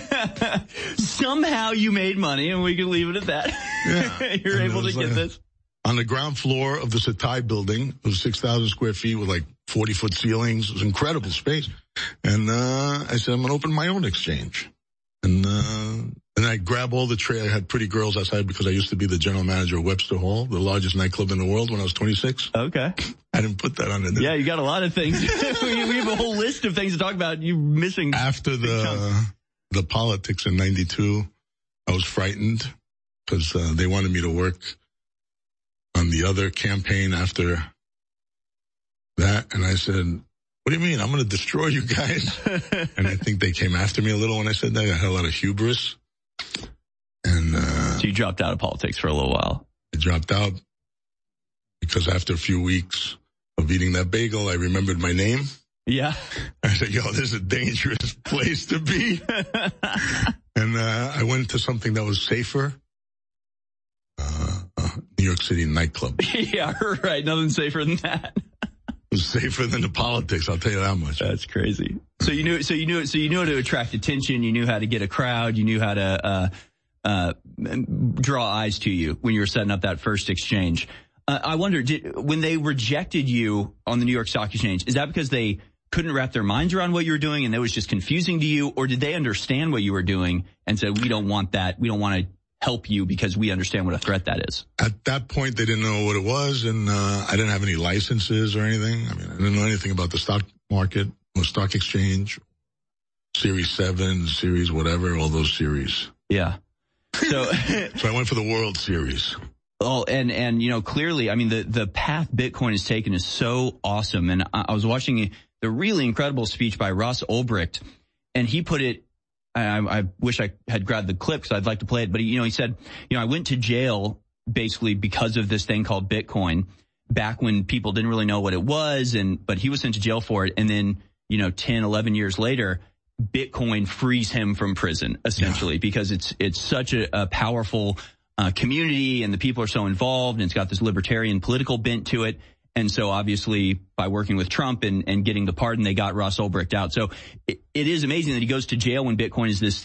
[SPEAKER 5] Somehow you made money, and we can leave it at that.
[SPEAKER 3] Yeah.
[SPEAKER 5] You're able to get this.
[SPEAKER 3] On the ground floor of the Satai building, it was 6,000 square feet with 40-foot ceilings. It was incredible space. And I said, I'm going to open my own exchange. And I grabbed all the trade. I had pretty girls outside because I used to be the general manager of Webster Hall, the largest nightclub in the world when I was 26.
[SPEAKER 5] Okay.
[SPEAKER 3] I didn't put that on it.
[SPEAKER 5] Yeah, you got a lot of things. We have a whole list of things to talk about. You missing.
[SPEAKER 3] After the politics in 92, I was frightened because they wanted me to work on the other campaign after that. And I said, what do you mean? I'm going to destroy you guys. And I think they came after me a little when I said that. I had a lot of hubris. And
[SPEAKER 5] so you dropped out of politics for a little while.
[SPEAKER 3] I dropped out because after a few weeks of eating that bagel, I remembered my name.
[SPEAKER 5] Yeah.
[SPEAKER 3] I said, this is a dangerous place to be. And I went to something that was safer. New York City nightclub.
[SPEAKER 5] Yeah, right. Nothing safer than that.
[SPEAKER 3] It was safer than the politics, I'll tell you that much.
[SPEAKER 5] That's crazy. So you knew how to attract attention. You knew how to get a crowd. You knew how to draw eyes to you when you were setting up that first exchange. I wonder, when they rejected you on the New York Stock Exchange, is that because they couldn't wrap their minds around what you were doing and it was just confusing to you, or did they understand what you were doing and said, we don't want that. We don't want to help you because we understand what a threat that is?
[SPEAKER 3] At that point, they didn't know what it was, and I didn't have any licenses or anything. I mean, I didn't know anything about the stock market or stock exchange, Series 7, Series whatever, all those series.
[SPEAKER 5] Yeah. So
[SPEAKER 3] I went for the World Series.
[SPEAKER 5] Oh, and clearly, I mean, the path Bitcoin has taken is so awesome. And I was watching the really incredible speech by Ross Ulbricht, and he put it, I wish I had grabbed the clip because I'd like to play it. But, he said, I went to jail basically because of this thing called Bitcoin back when people didn't really know what it was. But he was sent to jail for it. And then, 10, 11 years later, Bitcoin frees him from prison, essentially, because it's such a powerful community and the people are so involved and it's got this libertarian political bent to it. And so obviously by working with Trump and getting the pardon, they got Ross Ulbricht out. So it is amazing that he goes to jail when Bitcoin is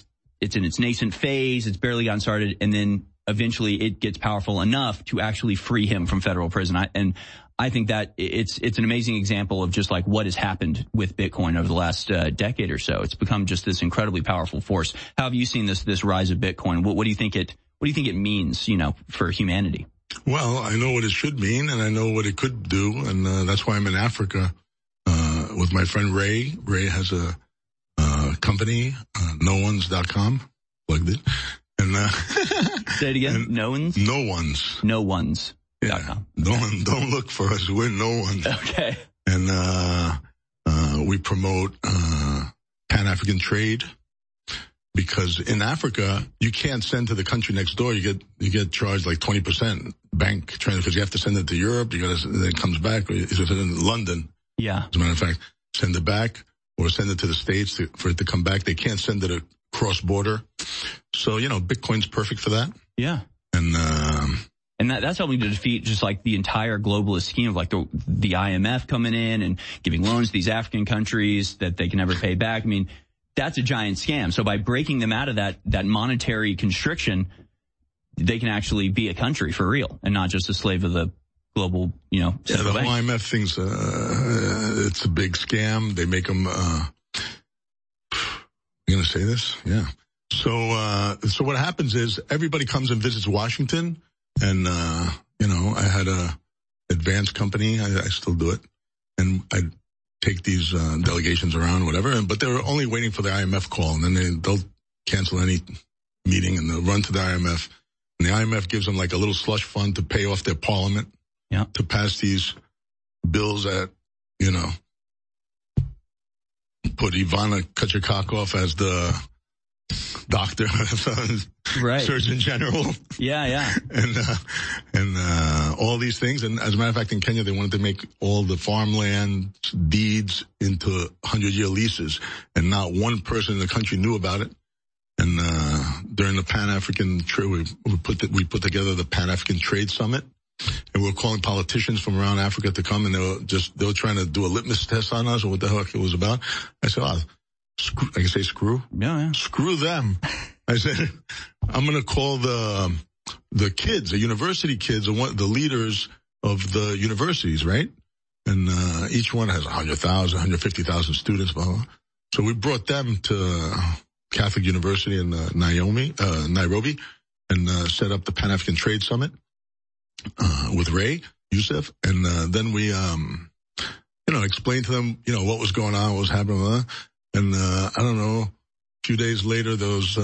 [SPEAKER 5] it's in its nascent phase. It's barely gotten started. And then eventually it gets powerful enough to actually free him from federal prison. I think that it's an amazing example of just like what has happened with Bitcoin over the last decade or so. It's become just this incredibly powerful force. How have you seen this rise of Bitcoin? What do you think it means, for humanity?
[SPEAKER 3] Well, I know what it should mean, and I know what it could do, and that's why I'm in Africa with my friend Ray. Ray has a company, NoOnes.com, plugged it. And
[SPEAKER 5] say it again. No ones. NoOnes.
[SPEAKER 3] Yeah. Don't look for us. We're No Ones.
[SPEAKER 5] Okay.
[SPEAKER 3] And we promote Pan-African trade. Because in Africa, you can't send to the country next door. You get charged like 20% bank transfer because you have to send it to Europe. Then it comes back. If it's in London,
[SPEAKER 5] yeah.
[SPEAKER 3] As a matter of fact, send it back or send it to the States for it to come back. They can't send it cross border. So Bitcoin's perfect for that.
[SPEAKER 5] Yeah.
[SPEAKER 3] And
[SPEAKER 5] that's helping to defeat just like the entire globalist scheme of like the IMF coming in and giving loans to these African countries that they can never pay back. I mean, that's a giant scam. So by breaking them out of that monetary constriction, they can actually be a country for real and not just a slave of the global,
[SPEAKER 3] Yeah, the whole IMF thing's, it's a big scam. They make them, you gonna say this? Yeah. So what happens is everybody comes and visits Washington and, I had a advanced company. I still do it. And I take these delegations around, whatever, but they were only waiting for the IMF call, and then they'll cancel any meeting, and they'll run to the IMF, and the IMF gives them like a little slush fund to pay off their parliament, to pass these bills that, put Ivana Kuchakakov as the doctor,
[SPEAKER 5] right?
[SPEAKER 3] Surgeon General.
[SPEAKER 5] Yeah.
[SPEAKER 3] And all these things. And as a matter of fact, in Kenya, they wanted to make all the farmland deeds into 100-year leases. And not one person in the country knew about it. And during the Pan-African trade, we put together the Pan-African Trade Summit. And we were calling politicians from around Africa to come, and they were trying to do a litmus test on us or what the heck it was about. I said, I can say screw?
[SPEAKER 5] Yeah.
[SPEAKER 3] Screw them. I said, I'm going to call the kids, the university kids, the leaders of the universities, right? And each one has 100,000, 150,000 students, blah, blah. So we brought them to Catholic University in Nairobi, and set up the Pan-African Trade Summit with Ray Youssef. And then we, explained to them, what was going on, what was happening. And I don't know, a few days later, there was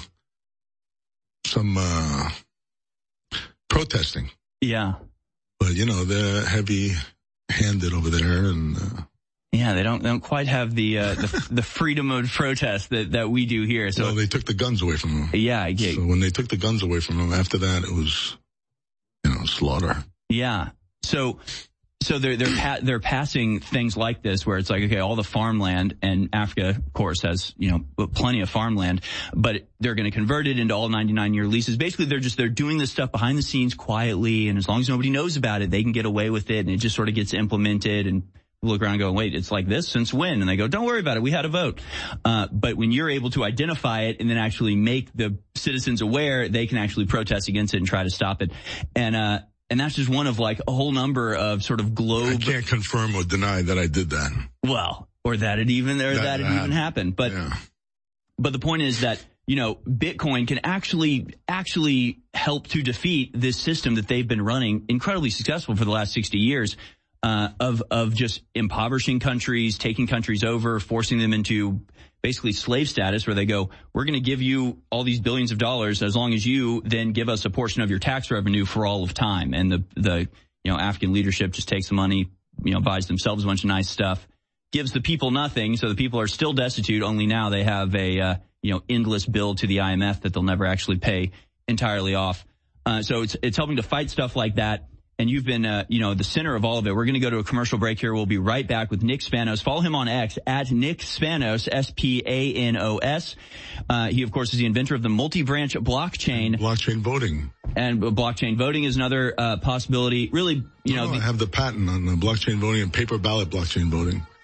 [SPEAKER 3] some protesting.
[SPEAKER 5] Yeah.
[SPEAKER 3] But, they're heavy-handed over there. And
[SPEAKER 5] yeah, they don't quite have the freedom of protest that we do here. So
[SPEAKER 3] they took the guns away from them.
[SPEAKER 5] Yeah.
[SPEAKER 3] So when they took the guns away from them, after that, it was, slaughter.
[SPEAKER 5] Yeah. So they're passing things like this where it's like, okay, all the farmland, and Africa, of course, has, plenty of farmland, but they're going to convert it into all 99-year leases. Basically, they're doing this stuff behind the scenes quietly, and as long as nobody knows about it, they can get away with it, and it just sort of gets implemented, and we look around and go, wait, it's like this since when? And they go, don't worry about it, we had a vote. But when you're able to identify it and then actually make the citizens aware, they can actually protest against it and try to stop it. And that's just one of like a whole number of sort of globe.
[SPEAKER 3] I can't confirm or deny that I did that.
[SPEAKER 5] Well, or that it even happened. But the point is that, Bitcoin can actually help to defeat this system that they've been running incredibly successful for the last 60 years, of just impoverishing countries, taking countries over, forcing them into basically slave status, where they go, we're going to give you all these billions of dollars as long as you then give us a portion of your tax revenue for all of time. And the African leadership just takes the money, buys themselves a bunch of nice stuff, gives the people nothing. So the people are still destitute. Only now they have a, endless bill to the IMF that they'll never actually pay entirely off. So it's helping to fight stuff like that. And you've been, the center of all of it. We're going to go to a commercial break here. We'll be right back with Nick Spanos. Follow him on X at Nick Spanos, Spanos. He, of course, is the inventor of the multi-branch blockchain.
[SPEAKER 3] Blockchain voting.
[SPEAKER 5] And blockchain voting is another possibility. Really,
[SPEAKER 3] I have the patent on the blockchain voting and paper ballot blockchain voting.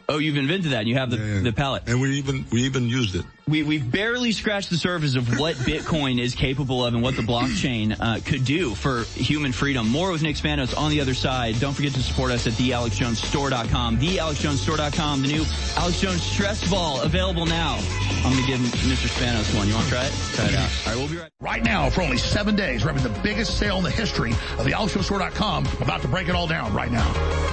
[SPEAKER 5] Oh, you've invented that. You have the pallet.
[SPEAKER 3] And we even used it.
[SPEAKER 5] We've barely scratched the surface of what Bitcoin is capable of and what the blockchain could do for human freedom. More with Nick Spanos on the other side. Don't forget to support us at thealexjonesstore.com. Thealexjonesstore.com. The new Alex Jones stress ball available now. I'm going to give Mr. Spanos one. You want to try it? Try it out. All right, we'll be
[SPEAKER 7] right now, for only 7 days, we're having the biggest sale in the history of thealexjonesstore.com. I'm about to break it all down right now.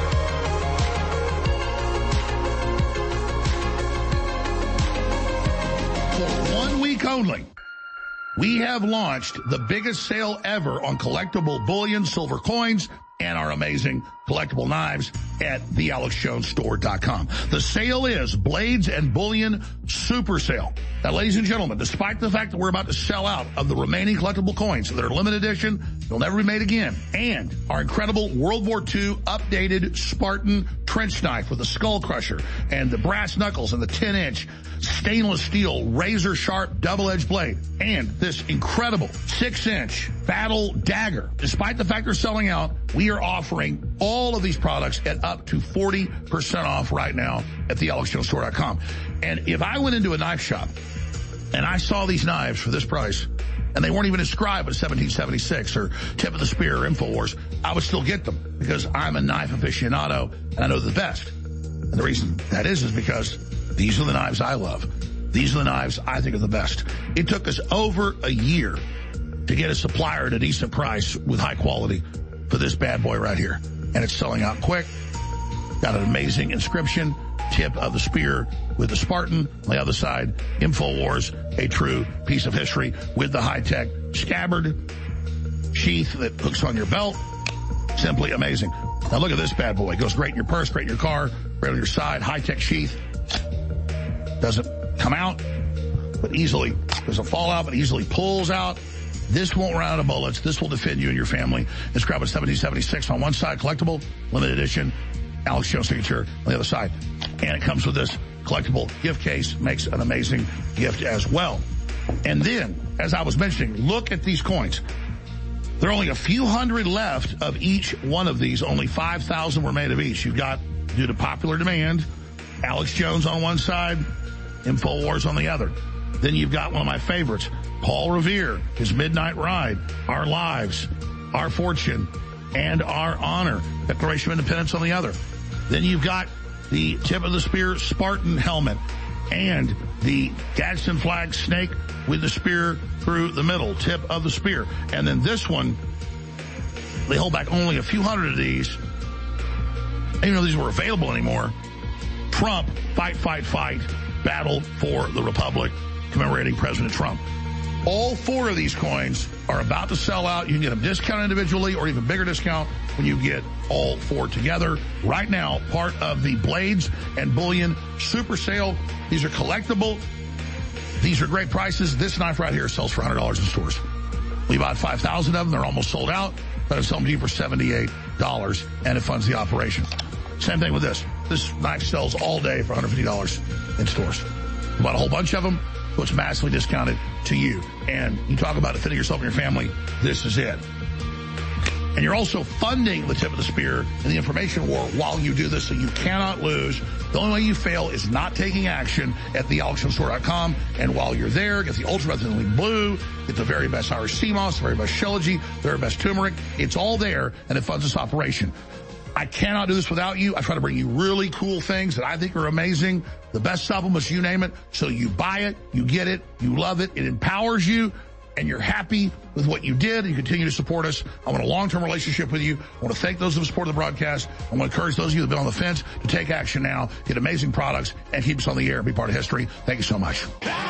[SPEAKER 7] For 1 week only, we have launched the biggest sale ever on collectible bullion, silver coins, and our amazing collectible knives at thealexjonesstore.com. The sale is Blades and Bullion Super Sale. Now, ladies and gentlemen, despite the fact that we're about to sell out of the remaining collectible coins that are limited edition, they'll never be made again, and our incredible World War II updated Spartan trench knife with the skull crusher and the brass knuckles and the 10-inch stainless steel razor sharp double-edged blade, and this incredible 6-inch battle dagger. Despite the fact they're selling out, we are offering all of these products at up to 40% off right now at thealexjonesstore.com. And if I went into a knife shop and I saw these knives for this price, and they weren't even inscribed with 1776 or Tip of the Spear or InfoWars, I would still get them because I'm a knife aficionado and I know the best. And the reason that is because these are the knives I love. These are the knives I think are the best. It took us over a year to get a supplier at a decent price with high quality for this bad boy right here. And it's selling out quick. Got an amazing inscription, Tip of the Spear with the Spartan. On the other side, InfoWars, a true piece of history with the high-tech scabbard sheath that hooks on your belt. Simply amazing. Now look at this bad boy. It goes great in your purse, great in your car, right on your side. High-tech sheath. Doesn't come out, but easily doesn't fall out, but easily pulls out. This won't run out of bullets. This will defend you and your family. It's grabbed at 1776 on one side, collectible, limited edition, Alex Jones signature on the other side. And it comes with this collectible gift case, makes an amazing gift as well. And then, as I was mentioning, look at these coins. There are only a few hundred left of each one of these. Only 5,000 were made of each. You've got, due to popular demand, Alex Jones on one side, InfoWars on the other. Then you've got one of my favorites, Paul Revere, his Midnight Ride, Our Lives, Our Fortune, and Our Honor, Declaration of Independence on the other. Then you've got the Tip of the Spear Spartan helmet and the Gadsden flag snake with the spear through the middle, Tip of the Spear. And then this one, they hold back only a few hundred of these. I didn't know these were available anymore. Trump, fight, fight, fight, battle for the Republic, commemorating President Trump. All 4 of these coins are about to sell out. You can get them discounted individually or even bigger discount when you get all 4 together. Right now, part of the Blades and Bullion Super Sale. These are collectible. These are great prices. This knife right here sells for $100 in stores. We bought 5,000 of them. They're almost sold out, but I'm selling to you for $78, and it funds the operation. Same thing with this. This knife sells all day for $150 in stores. We bought a whole bunch of them, so it's massively discounted to you. And you talk about defending yourself and your family, this is it. And you're also funding the Tip of the Spear in the information war while you do this, so you cannot lose. The only way you fail is not taking action at thealexjonesstore.com. And while you're there, get the Ultra Methylene Blue, get the very best Irish sea moss, the very best Shilajit, the very best turmeric. It's all there, and it funds this operation. I cannot do this without you. I try to bring you really cool things that I think are amazing. The best supplements, you name it. So you buy it, you get it, you love it. It empowers you, and you're happy with what you did, and you continue to support us. I want a long-term relationship with you. I want to thank those who have supported the broadcast. I want to encourage those of you that have been on the fence to take action now, get amazing products, and keep us on the air and be part of history. Thank you so much.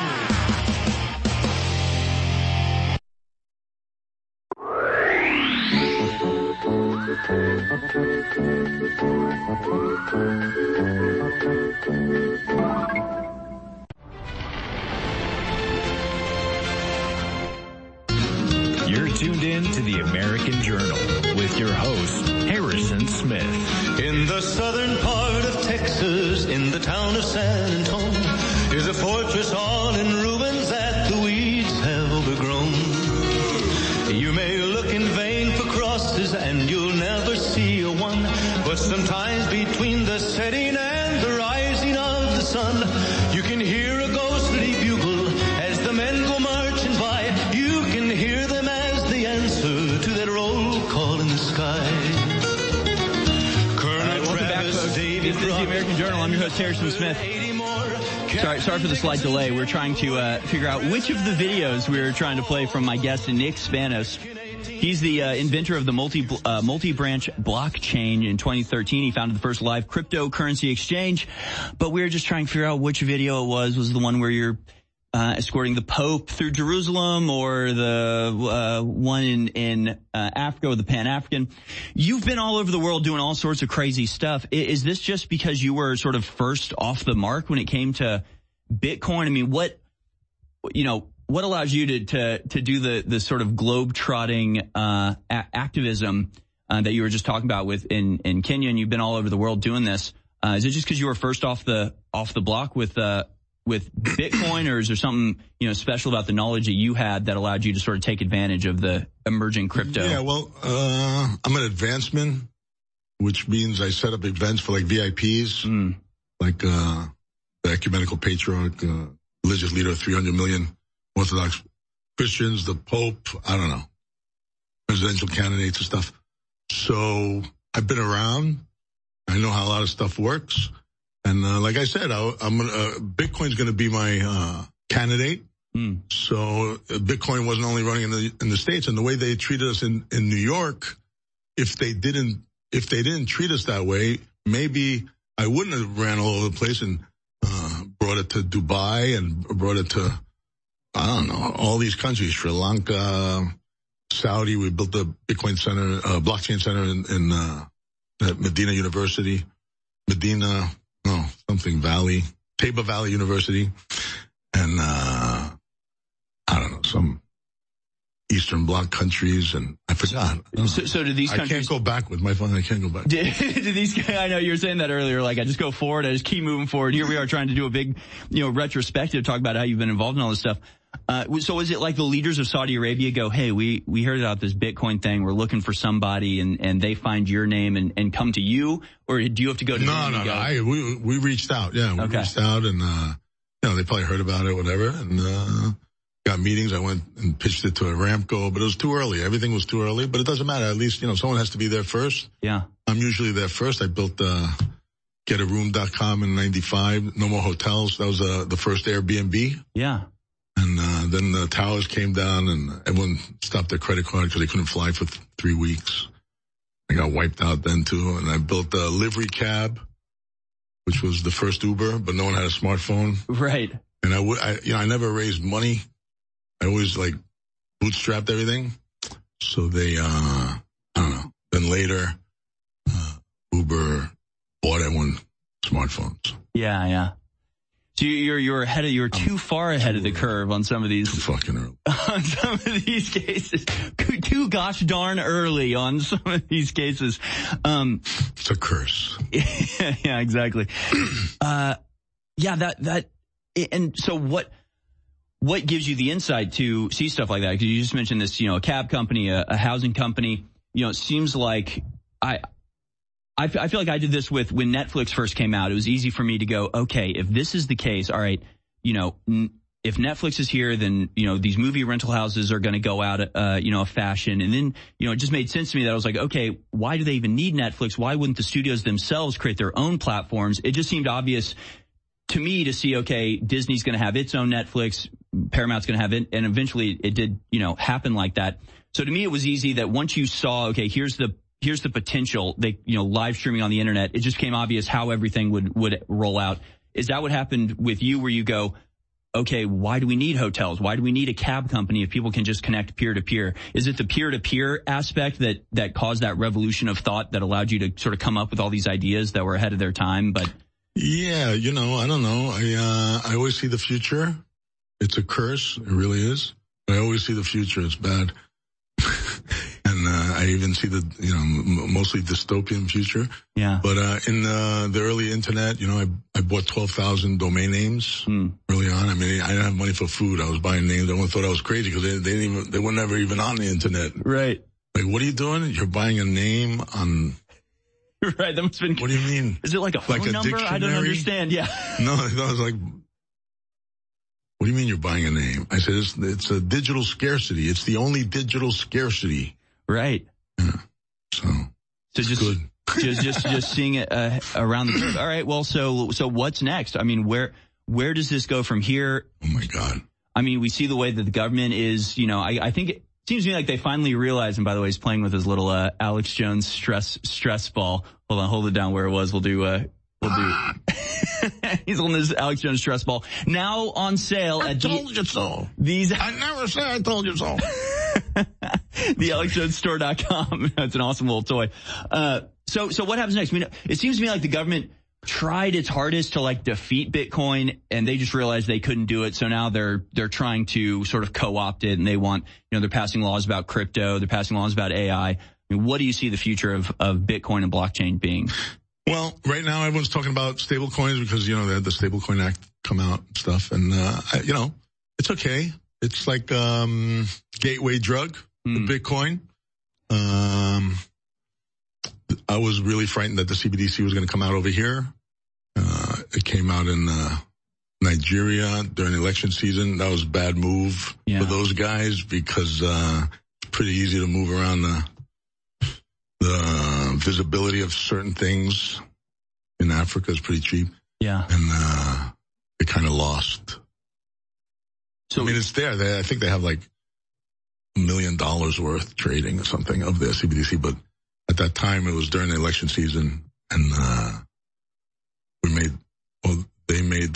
[SPEAKER 4] You're tuned in to the American Journal with your host, Harrison Smith.
[SPEAKER 1] In the southern part of Texas, in the town of San Antonio, is a fortress all in ruins that the weeds have overgrown. You may look in vain for crosses and you'll never see a one, but sometimes between the setting and the rise
[SPEAKER 5] This is the American Journal. I'm your host, Harrison Smith. Sorry for the slight delay. We're trying to figure out which of the videos we were trying to play from my guest, Nick Spanos. He's the inventor of the multi-branch blockchain. In 2013, he founded the first live cryptocurrency exchange. But we were just trying to figure out which video it was. Was the one where you're escorting the Pope through Jerusalem, or the one in Africa with the Pan-African? You've been all over the world doing all sorts of crazy stuff. Is this just because you were sort of first off the mark when it came to Bitcoin? I mean, what allows you to do the sort of globe-trotting activism that you were just talking about in Kenya, and you've been all over the world doing this? Is it just because you were first off the block with Bitcoin, or is there something special about the knowledge that you had that allowed you to sort of take advantage of the emerging crypto?
[SPEAKER 3] Yeah, well, I'm an advancement, which means I set up events for like VIPs, like the Ecumenical Patriarch, religious leader of 300 million Orthodox Christians, the Pope, I don't know, presidential candidates and stuff. So I've been around. I know how a lot of stuff works. And like I said, Bitcoin's going to be my candidate. So Bitcoin wasn't only running in the States, and the way they treated us in New York, if they didn't treat us that way, maybe I wouldn't have ran all over the place and brought it to Dubai and brought it to, I don't know, all these countries, Sri Lanka, Saudi. We built the Bitcoin Center, blockchain center in at Medina University, Taba Valley University, and I don't know, some Eastern Bloc countries, and I forgot.
[SPEAKER 5] So do these countries?
[SPEAKER 3] I can't go back with my phone. I can't go back.
[SPEAKER 5] Do these? I know you were saying that earlier. Like, I just go forward. I just keep moving forward. Here we are trying to do a big, retrospective, talk about how you've been involved in all this stuff. So is it like the leaders of Saudi Arabia go, hey, we heard about this Bitcoin thing. We're looking for somebody, and they find your name and come to you? Or do you have to go to them?
[SPEAKER 3] No. We reached out. Yeah, we reached out, and, they probably heard about it, whatever, and, got meetings. I went and pitched it to Aramco, but it was too early. Everything was too early, but it doesn't matter. At least, someone has to be there first.
[SPEAKER 5] Yeah.
[SPEAKER 3] I'm usually there first. I built, getaroom.com in 95. No more hotels. That was, the first Airbnb.
[SPEAKER 5] Yeah.
[SPEAKER 3] And, then the towers came down and everyone stopped their credit card because they couldn't fly for 3 weeks. I got wiped out then too. And I built a livery cab, which was the first Uber, but no one had a smartphone.
[SPEAKER 5] Right.
[SPEAKER 3] And I never raised money. I always bootstrapped everything. So they, I don't know. Then later, Uber bought everyone smartphones.
[SPEAKER 5] Yeah. So you're too far ahead of the curve on some of these.
[SPEAKER 3] Too fucking early.
[SPEAKER 5] On some of these cases. Too gosh darn early on some of these cases.
[SPEAKER 3] It's a curse.
[SPEAKER 5] Yeah, exactly. And so what gives you the insight to see stuff like that? Because you just mentioned this, a cab company, a housing company. It seems like I feel like I did this when Netflix first came out. It was easy for me to go, okay, if this is the case, all right, if Netflix is here, then, these movie rental houses are going to go out, of fashion. And then, it just made sense to me that I was like, okay, why do they even need Netflix? Why wouldn't the studios themselves create their own platforms? It just seemed obvious to me to see, okay, Disney's going to have its own Netflix, Paramount's going to have it, and eventually it did, happen like that. So to me, it was easy that once you saw, okay, here's the potential, live streaming on the internet, it just became obvious how everything would roll out. Is that what happened with you, where you go, okay, why do we need hotels? Why do we need a cab company if people can just connect peer to peer? Is it the peer to peer aspect that caused that revolution of thought that allowed you to sort of come up with all these ideas that were ahead of their time? But
[SPEAKER 3] yeah, I don't know. I always see the future. It's a curse. It really is. I always see the future. It's bad. And I even see the, mostly dystopian future.
[SPEAKER 5] Yeah.
[SPEAKER 3] But in the early internet, I bought 12,000 domain names early on. I mean, I didn't have money for food. I was buying names. Everyone thought I was crazy because they were never even on the internet.
[SPEAKER 5] Right.
[SPEAKER 3] Like, what are you doing? You're buying a name on...
[SPEAKER 5] Right, that must have been...
[SPEAKER 3] What do you mean?
[SPEAKER 5] Is it like a phone number? Dictionary? I don't understand, yeah.
[SPEAKER 3] No, I was like... What do you mean you're buying a name? I said, it's a digital scarcity. It's the only digital scarcity.
[SPEAKER 5] Right.
[SPEAKER 3] Yeah. So
[SPEAKER 5] just
[SPEAKER 3] good.
[SPEAKER 5] just seeing it around the globe. All right. Well, so what's next? I mean, where does this go from here?
[SPEAKER 3] Oh my God.
[SPEAKER 5] I mean, we see the way that the government is, I think it seems to me like they finally realized, and by the way, he's playing with his little, Alex Jones stress ball. Hold on, hold it down where it was. We'll do he's holding his Alex Jones stress ball. Now on sale
[SPEAKER 7] I told you so.
[SPEAKER 5] I
[SPEAKER 7] never said I told you so.
[SPEAKER 5] The AlexJonesStore.com. That's an awesome little toy. So what happens next? I mean, it seems to me like the government tried its hardest to like defeat Bitcoin, and they just realized they couldn't do it. So now they're trying to sort of co-opt it, and they want, they're passing laws about crypto. They're passing laws about AI. I mean, what do you see the future of Bitcoin and blockchain being?
[SPEAKER 3] Well, right now everyone's talking about stable coins because, they had the Stablecoin Act come out and stuff. And, it's okay. It's like, gateway drug, Bitcoin. I was really frightened that the CBDC was going to come out over here. It came out in, Nigeria during the election season. That was a bad move for those guys because, it's pretty easy to move around the visibility of certain things in Africa is pretty cheap.
[SPEAKER 5] Yeah.
[SPEAKER 3] And, they kind of lost. So, I mean, it's there. I think they have like $1 million worth trading or something of their CBDC, but at that time it was during the election season and, they made the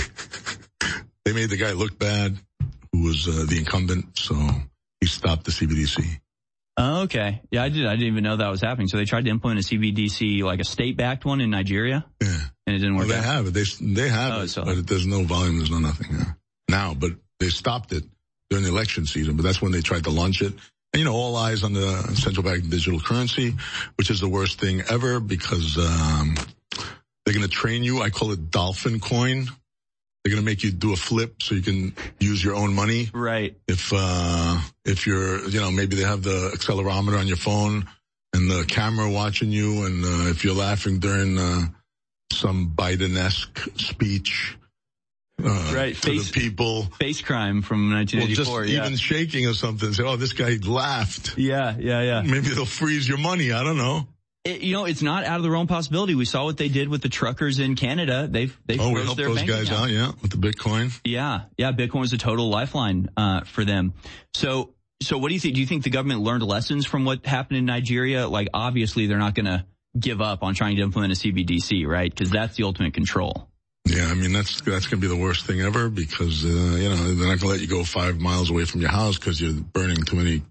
[SPEAKER 3] guy look bad who was, the incumbent. So he stopped the CBDC.
[SPEAKER 5] Oh, okay. Yeah, I didn't even know that was happening. So they tried to implement a CBDC, like a state-backed one in Nigeria?
[SPEAKER 3] Yeah.
[SPEAKER 5] And it didn't work out?
[SPEAKER 3] They have it. They have it, but there's no volume, there's no nothing now. But they stopped it during the election season, but that's when they tried to launch it. And, all eyes on the central bank digital currency, which is the worst thing ever because they're going to train you. I call it dolphin coin. They're going to make you do a flip so you can use your own money.
[SPEAKER 5] Right.
[SPEAKER 3] If you're, maybe they have the accelerometer on your phone and the camera watching you. And, if you're laughing during, some Biden-esque speech,
[SPEAKER 5] right.
[SPEAKER 3] to the people.
[SPEAKER 5] Face crime from 1984.
[SPEAKER 3] Well, just even shaking or something. Say, this guy laughed.
[SPEAKER 5] Yeah.
[SPEAKER 3] Maybe they'll freeze your money. I don't know.
[SPEAKER 5] It's not out of the realm possibility. We saw what they did with the truckers in Canada. They
[SPEAKER 3] we helped those guys out, with the Bitcoin.
[SPEAKER 5] Yeah. Bitcoin was a total lifeline, for them. So what do you think? Do you think the government learned lessons from what happened in Nigeria? Like, obviously they're not going to give up on trying to implement a CBDC, right? Because that's the ultimate control.
[SPEAKER 3] Yeah, I mean, that's going to be the worst thing ever because, they're not going to let you go 5 miles away from your house because you're burning too many,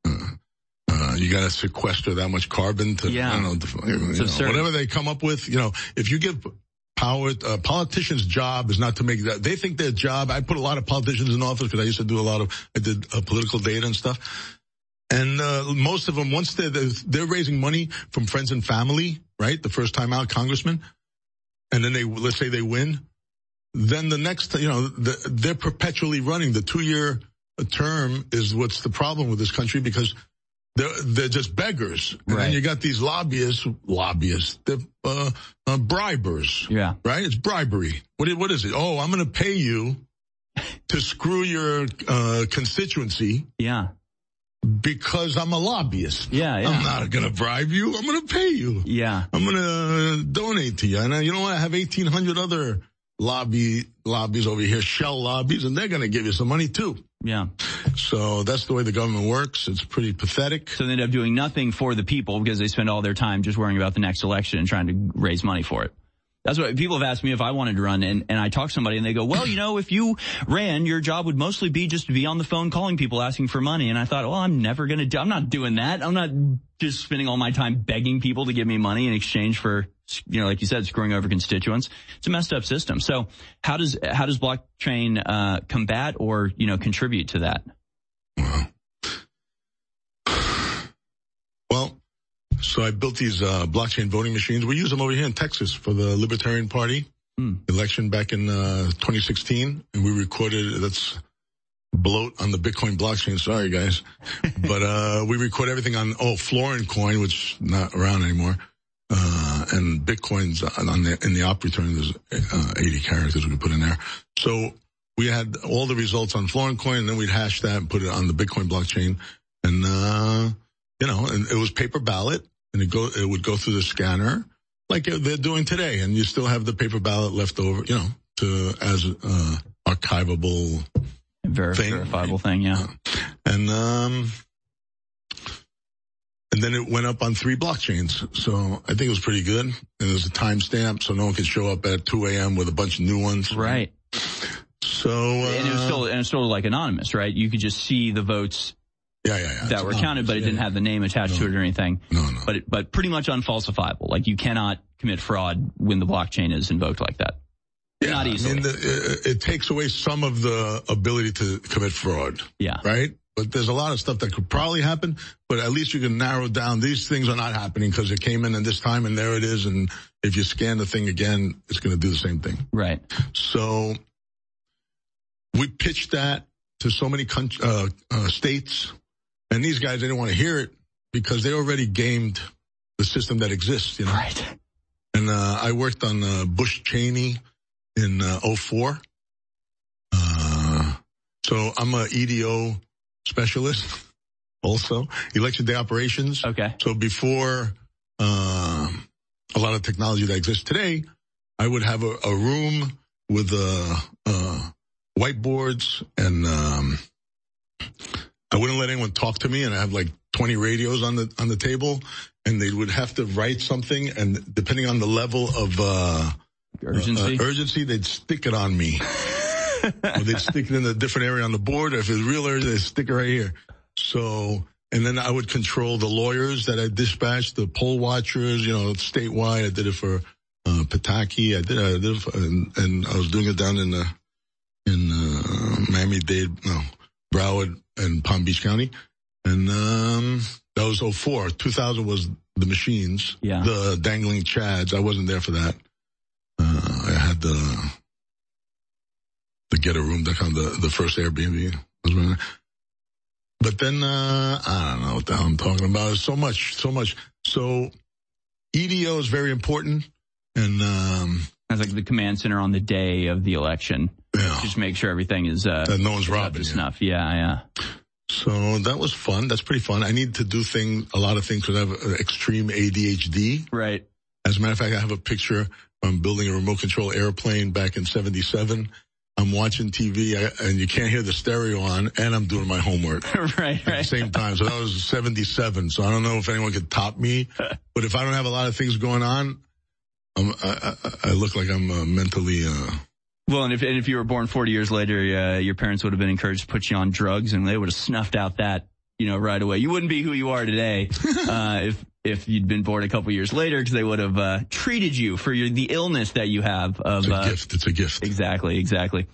[SPEAKER 3] you got to sequester that much carbon to, I don't know, whatever they come up with, if you give power, a politician's job is not to make that. They think their job, I put a lot of politicians in office because I used to do I did political data and stuff. And, most of them, once they're raising money from friends and family, right? The first time out, congressman. And then let's say they win. Then the next, they're perpetually running. The 2-year term is what's the problem with this country because they're just beggars. And then you got these lobbyists, they're, bribers.
[SPEAKER 5] Yeah.
[SPEAKER 3] Right? It's bribery. What is it? Oh, I'm going to pay you to screw your, constituency.
[SPEAKER 5] Yeah.
[SPEAKER 3] Because I'm a lobbyist.
[SPEAKER 5] Yeah.
[SPEAKER 3] I'm not going to bribe you. I'm going to pay you.
[SPEAKER 5] Yeah.
[SPEAKER 3] I'm going to donate to you. And you know what? I have 1,800 other lobbies over here, shell lobbies, and they're going to give you some money too.
[SPEAKER 5] Yeah.
[SPEAKER 3] So that's the way the government works. It's pretty pathetic.
[SPEAKER 5] So they end up doing nothing for the people because they spend all their time just worrying about the next election and trying to raise money for it. That's what people have asked me if I wanted to run, and I talk to somebody and they go, well, if you ran, your job would mostly be just to be on the phone calling people asking for money. And I thought, well, I'm not doing that. I'm not just spending all my time begging people to give me money in exchange for, like you said, screwing over constituents. It's a messed up system. So how does blockchain, combat or, contribute to that?
[SPEAKER 3] Well, so I built these blockchain voting machines. We use them over here in Texas for the Libertarian Party election back in 2016. And we recorded, that's bloat on the Bitcoin blockchain. Sorry, guys. But we record everything on, Florin coin, which not around anymore. And Bitcoin's in the op return, there's 80 characters we could put in there. So we had all the results on Florin coin, and then we'd hash that and put it on the Bitcoin blockchain. And, and it was paper ballot. and it would go through the scanner like they're doing today, and you still have the paper ballot left over, as archivable
[SPEAKER 5] verifiable thing, yeah.
[SPEAKER 3] And then it went up on 3 blockchains. So I think it was pretty good. And there's a timestamp so no one could show up at 2 a.m. with a bunch of new ones.
[SPEAKER 5] Right.
[SPEAKER 3] So,
[SPEAKER 5] and it was still like anonymous, right? You could just see the votes that were counted, but it didn't have the name attached to it or anything.
[SPEAKER 3] No.
[SPEAKER 5] But pretty much unfalsifiable. Like you cannot commit fraud when the blockchain is invoked like that.
[SPEAKER 3] Yeah,
[SPEAKER 5] not easily.
[SPEAKER 3] I mean, it takes away some of the ability to commit fraud.
[SPEAKER 5] Yeah.
[SPEAKER 3] Right? But there's a lot of stuff that could probably happen, but at least you can narrow down these things are not happening because it came in at this time and there it is. And if you scan the thing again, it's going to do the same thing.
[SPEAKER 5] Right.
[SPEAKER 3] So we pitched that to so many states, and these guys didn't want to hear it because they already gamed the system that exists,
[SPEAKER 5] Right.
[SPEAKER 3] And I worked on Bush-Cheney in 2004. So I'm a EDO specialist also, election day operations.
[SPEAKER 5] Okay.
[SPEAKER 3] So before a lot of technology that exists today, I would have a room with whiteboards, and I wouldn't let anyone talk to me, and I have like 20 radios on the table, and they would have to write something, and depending on the level of urgency, they'd stick it on me. Or they'd stick it in a different area on the board. If it's real urgent, they'd stick it right here. So, and then I would control the lawyers that I dispatched, the poll watchers, statewide. I did it for Pataki. I did it, and I was doing it down in Miami-Dade, Broward and Palm Beach County. And that was 2004. 2000 was the machines, the dangling chads. I wasn't there for that. I had the Getarroom.com, the first Airbnb. But then, I don't know what the hell I'm talking about. There's so much. So EDO is very important. And,
[SPEAKER 5] that's like the command center on the day of the election.
[SPEAKER 3] Yeah.
[SPEAKER 5] Just make sure everything is,
[SPEAKER 3] that no one's robbing you.
[SPEAKER 5] Snuff. Yeah.
[SPEAKER 3] So that was fun. That's pretty fun. I need to do a lot of things because I have extreme ADHD.
[SPEAKER 5] Right.
[SPEAKER 3] As a matter of fact, I have a picture. I'm building a remote control airplane back in 1977. I'm watching TV and you can't hear the stereo on, and I'm doing my homework.
[SPEAKER 5] Right.
[SPEAKER 3] At the same time. So that was 1977. So I don't know if anyone could top me, but if I don't have a lot of things going on, I look like I'm mentally,
[SPEAKER 5] Well, and if you were born 40 years later, your parents would have been encouraged to put you on drugs, and they would have snuffed out that, right away. You wouldn't be who you are today, if you'd been born a couple years later, because they would have treated you for the illness that you have.
[SPEAKER 3] It's a gift.
[SPEAKER 5] Exactly.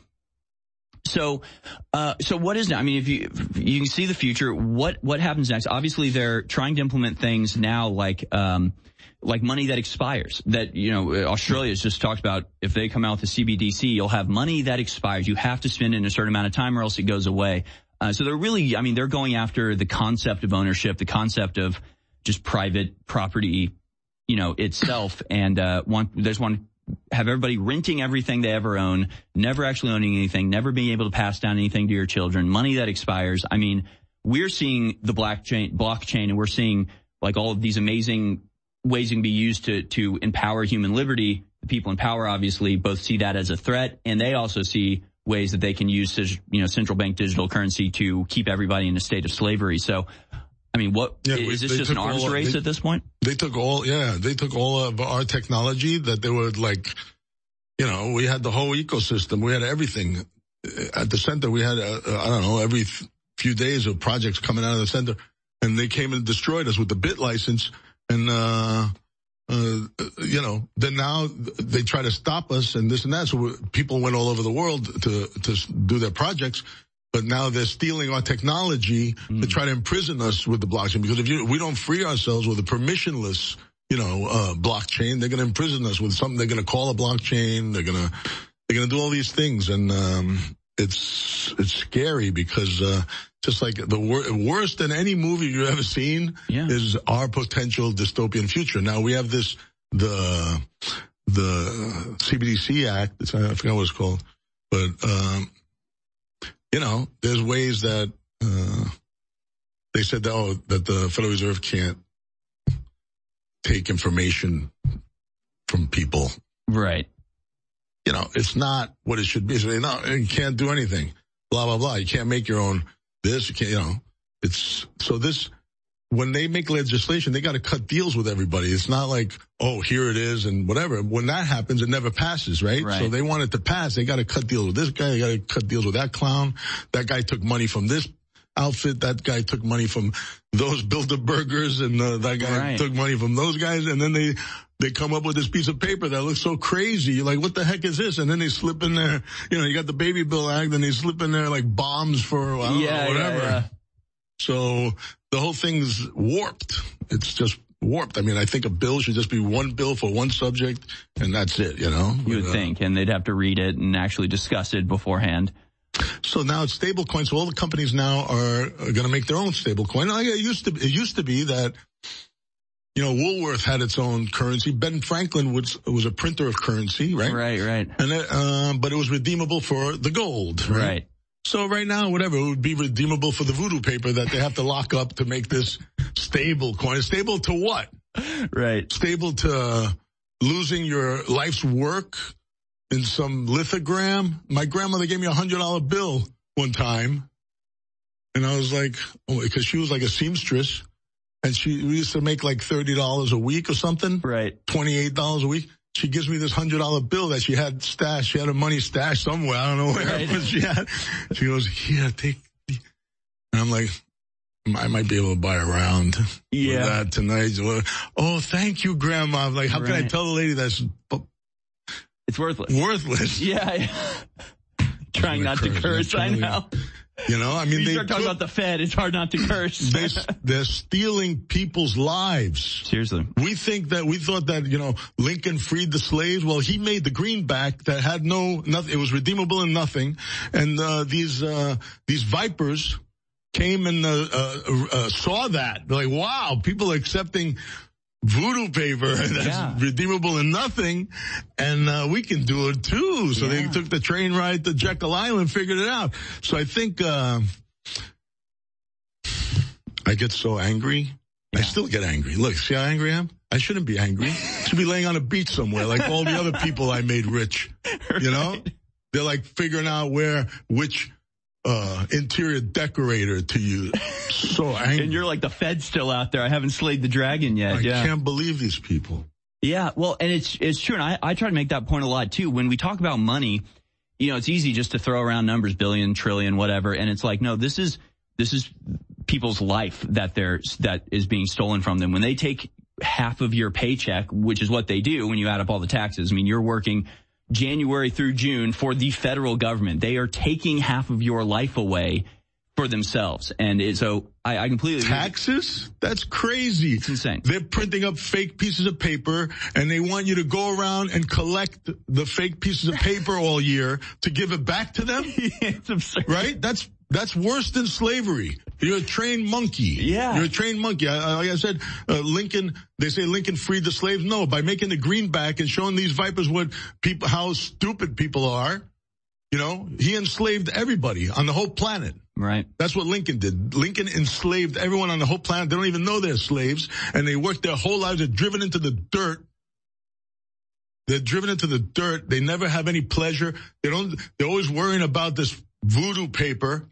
[SPEAKER 5] So what is now? I mean, if you can see the future, what happens next? Obviously, they're trying to implement things now like money that expires. That, Australia's just talked about, if they come out with the CBDC, you'll have money that expires. You have to spend it in a certain amount of time or else it goes away. So they're really, they're going after the concept of ownership, the concept of just private property, itself, and they just want to have everybody renting everything they ever own, never actually owning anything, never being able to pass down anything to your children, money that expires. I mean, we're seeing the blockchain, and we're seeing like all of these amazing ways it can be used to empower human liberty. The people in power obviously both see that as a threat, and they also see ways that they can use, central bank digital currency to keep everybody in a state of slavery. So, I mean, is this just an arms race at this point?
[SPEAKER 3] They took all of our technology that they were like, we had the whole ecosystem. We had everything at the center. We had, every few days of projects coming out of the center, and they came and destroyed us with the bit license. And, then now they try to stop us and this and that. So people went all over the world to do their projects, but now they're stealing our technology to try to imprison us with the blockchain. Because if we don't free ourselves with a permissionless, blockchain, they're going to imprison us with something they're going to call a blockchain. They're going to do all these things. And, it's scary because, just like worse than any movie you've ever seen is our potential dystopian future. Now we have the CBDC Act. I forgot what it's called, but, there's ways that, they said that the Federal Reserve can't take information from people.
[SPEAKER 5] Right.
[SPEAKER 3] You know, it's not what it should be. So no, you can't do anything. Blah, blah, blah. You can't make your own this. You can't, you know, it's so this. When they make legislation, they got to cut deals with everybody. It's not like, oh, here it is and whatever. When that happens, it never passes, right? So they want it to pass. They got to cut deals with this guy. They got to cut deals with that clown. That guy took money from this outfit. That guy took money from those Bilderbergers, and that guy took money from those guys. And then they come up with this piece of paper that looks so crazy. You're like, what the heck is this? And then they slip in there, you know, you got the Baby Bill Act, and they slip in there like bombs for, I don't know, whatever. Yeah. So the whole thing's warped. It's just warped. I mean, I think a bill should just be one bill for one subject, and that's it, you know?
[SPEAKER 5] You would think, and they'd have to read it and actually discuss it beforehand.
[SPEAKER 3] So now it's stable coins. So all the companies now are going to make their own stable coin. Like it used to be that, you know, Woolworth had its own currency. Ben Franklin was a printer of currency, right?
[SPEAKER 5] Right.
[SPEAKER 3] And but it was redeemable for the gold, right? So right now, whatever, it would be redeemable for the voodoo paper that they have to lock up to make this stable coin. Stable to what?
[SPEAKER 5] Right.
[SPEAKER 3] Stable to losing your life's work in some lithogram. My grandmother gave me $100 bill one time, and I was like, oh, because she was like a seamstress, and we used to make like $30 a week or something.
[SPEAKER 5] Right.
[SPEAKER 3] $28 a week. She gives me this $100 bill that she had stashed. She had her money stashed somewhere. I don't know where, but she had. She goes, here, take. And I'm like, I might be able to buy a round with that tonight. Oh, thank you, Grandma. I'm like, how can I tell the lady that's?
[SPEAKER 5] It's worthless.
[SPEAKER 3] Worthless.
[SPEAKER 5] Yeah. Trying not to curse, I know.
[SPEAKER 3] You know, I mean,
[SPEAKER 5] you start talking about the Fed, it's hard not to curse.
[SPEAKER 3] They're stealing people's lives.
[SPEAKER 5] Seriously.
[SPEAKER 3] We thought that, you know, Lincoln freed the slaves. Well, he made the greenback that had nothing. It was redeemable in nothing. And, these vipers came and, saw that. They're like, wow, people are accepting voodoo paper that's redeemable in nothing, and we can do it too. So they took the train ride to Jekyll Island, figured it out. So I think I get so angry. I still get angry. Look, see how angry I am? I shouldn't be angry. I should be laying on a beach somewhere like all the other people I made rich. You know? They're like figuring out which interior decorator to use. So angry.
[SPEAKER 5] And you're like, the Fed's still out there. I haven't slayed the dragon yet.
[SPEAKER 3] I can't believe these people.
[SPEAKER 5] Yeah, well, and it's true, and I try to make that point a lot too. When we talk about money, you know, it's easy just to throw around numbers, billion, trillion, whatever, and it's like, no, this is people's life that is being stolen from them. When they take half of your paycheck, which is what they do when you add up all the taxes. I mean, you're working January through June for the federal government. They are taking half of your life away for themselves. And so I completely agree.
[SPEAKER 3] Taxes? That's crazy.
[SPEAKER 5] It's insane.
[SPEAKER 3] They're printing up fake pieces of paper, and they want you to go around and collect the fake pieces of paper all year to give it back to them?
[SPEAKER 5] It's absurd.
[SPEAKER 3] Right? That's worse than slavery. You're a trained monkey.
[SPEAKER 5] Yeah.
[SPEAKER 3] You're a trained monkey. Like I said, Lincoln, they say Lincoln freed the slaves. No, by making the greenback and showing these vipers how stupid people are, you know, he enslaved everybody on the whole planet.
[SPEAKER 5] Right.
[SPEAKER 3] That's what Lincoln did. Lincoln enslaved everyone on the whole planet. They don't even know they're slaves, and they work their whole lives. They're driven into the dirt. They never have any pleasure. They're always worrying about this voodoo paper.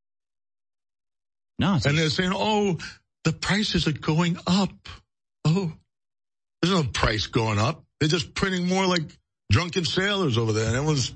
[SPEAKER 5] No,
[SPEAKER 3] and they're saying, oh, the prices are going up. Oh, there's no price going up. They're just printing more like drunken sailors over there. And it was...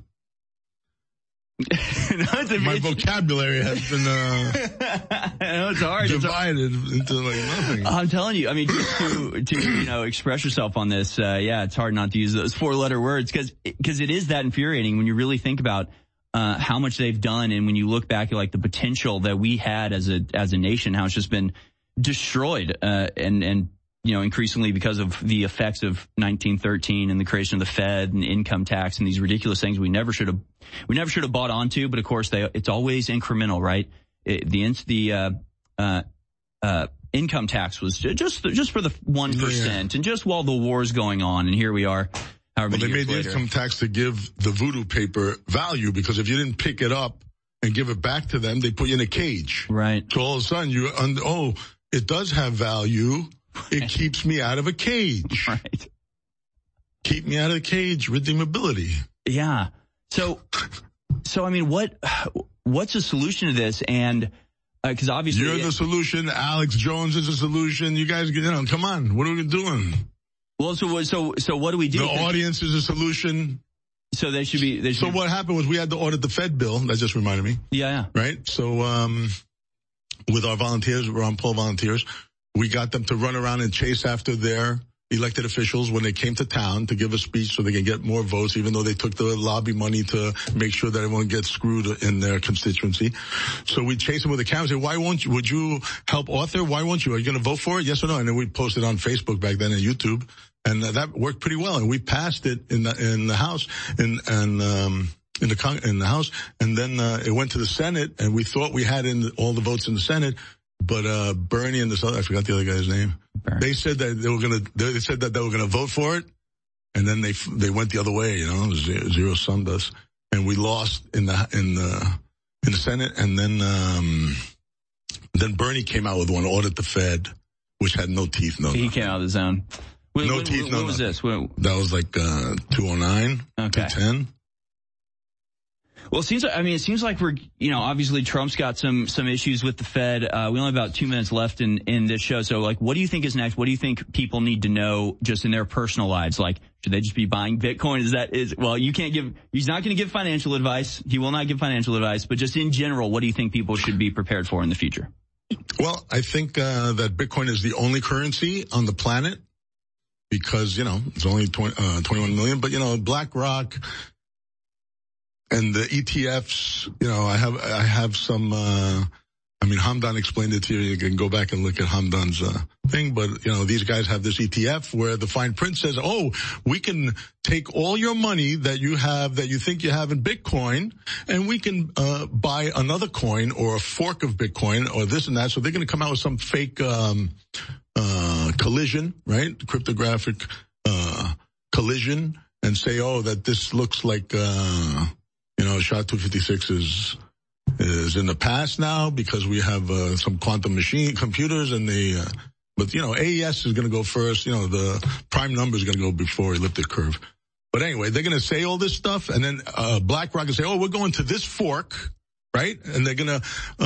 [SPEAKER 3] My vocabulary has been
[SPEAKER 5] it's hard.
[SPEAKER 3] divided into like nothing.
[SPEAKER 5] I'm telling you, I mean, just to express yourself on this, it's hard not to use those 4-letter words because it is that infuriating when you really think about how much they've done, and when you look back at like the potential that we had as a nation, how it's just been destroyed, and increasingly because of the effects of 1913 and the creation of the Fed and income tax and these ridiculous things we never should have bought onto. But of course, it's always incremental, right? The income tax was just for the 1%, and just while the war's going on, and here we are.
[SPEAKER 3] Well, they made the income tax to give the voodoo paper value, because if you didn't pick it up and give it back to them, they put you in a cage.
[SPEAKER 5] Right.
[SPEAKER 3] So all of a sudden it does have value. It keeps me out of a cage.
[SPEAKER 5] Right.
[SPEAKER 3] Keep me out of the cage. Redeemability.
[SPEAKER 5] Yeah. So I mean, what's the solution to this? And because obviously
[SPEAKER 3] you're the solution. Alex Jones is the solution. You guys, come on. What are we doing?
[SPEAKER 5] Well, so what do we do?
[SPEAKER 3] The audience is a solution.
[SPEAKER 5] So they should be.
[SPEAKER 3] So what happened was we had to audit the Fed bill. That just reminded me.
[SPEAKER 5] Yeah.
[SPEAKER 3] Right. So with our volunteers, Ron Paul volunteers, we got them to run around and chase after their elected officials when they came to town to give a speech so they can get more votes, even though they took the lobby money to make sure that everyone gets screwed in their constituency. So we chased them with the cameras. Say, why won't you? Would you help Arthur? Why won't you? Are you going to vote for it? Yes or no? And then we posted on Facebook back then and YouTube, and that worked pretty well. And we passed it in the House in the House, and then it went to the Senate, and we thought we had all the votes in the Senate. But Bernie and I forgot the other guy's name. Bernie. They said that they were gonna vote for it, and then they went the other way. Zero summed us, and we lost in the Senate. And then Bernie came out with one, audit the Fed, which had no teeth. He
[SPEAKER 5] came out of the zone.
[SPEAKER 3] No teeth.
[SPEAKER 5] What was this?
[SPEAKER 3] That was like 209, 210.
[SPEAKER 5] Well, it seems like we're, obviously Trump's got some issues with the Fed. We only have about 2 minutes left in this show. So what do you think is next? What do you think people need to know just in their personal lives? Should they just be buying Bitcoin? He's not going to give financial advice. He will not give financial advice, but just in general, what do you think people should be prepared for in the future?
[SPEAKER 3] Well, I think, that Bitcoin is the only currency on the planet because, it's only 21 million, but, BlackRock, and the ETFs, I have some, Hamdan explained it to you. You can go back and look at Hamdan's, thing, but, these guys have this ETF where the fine print says, we can take all your money that you think you have in Bitcoin, and we can, buy another coin or a fork of Bitcoin or this and that. So they're going to come out with some fake, collision, right? Cryptographic, collision, and say, that this looks like, SHA-256 is in the past now because we have some quantum machine computers and but AES is going to go first. The prime number is going to go before elliptic curve. But anyway, they're going to say all this stuff, and then BlackRock will say, we're going to this fork, right? And they're going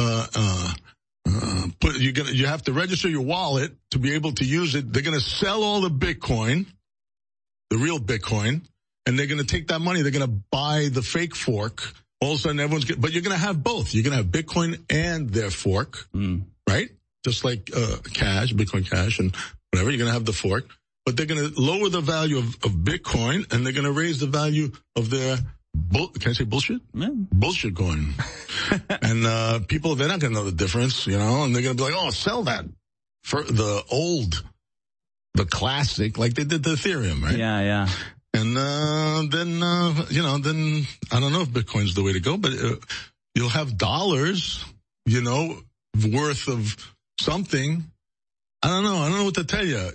[SPEAKER 3] to you have to register your wallet to be able to use it. They're going to sell all the Bitcoin, the real Bitcoin. And they're going to take that money. They're going to buy the fake fork. All of a sudden, but you're going to have both. You're going to have Bitcoin and their fork, right? Just like Bitcoin Cash and whatever. You're going to have the fork, but they're going to lower the value of Bitcoin, and they're going to raise the value of their can I say bullshit?
[SPEAKER 5] Yeah.
[SPEAKER 3] Bullshit coin. And people, they're not going to know the difference, and they're going to be like, sell that for the classic, like they did the Ethereum, right?
[SPEAKER 5] Yeah.
[SPEAKER 3] And then I don't know if Bitcoin's the way to go, but you'll have dollars, worth of something. I don't know what to tell you.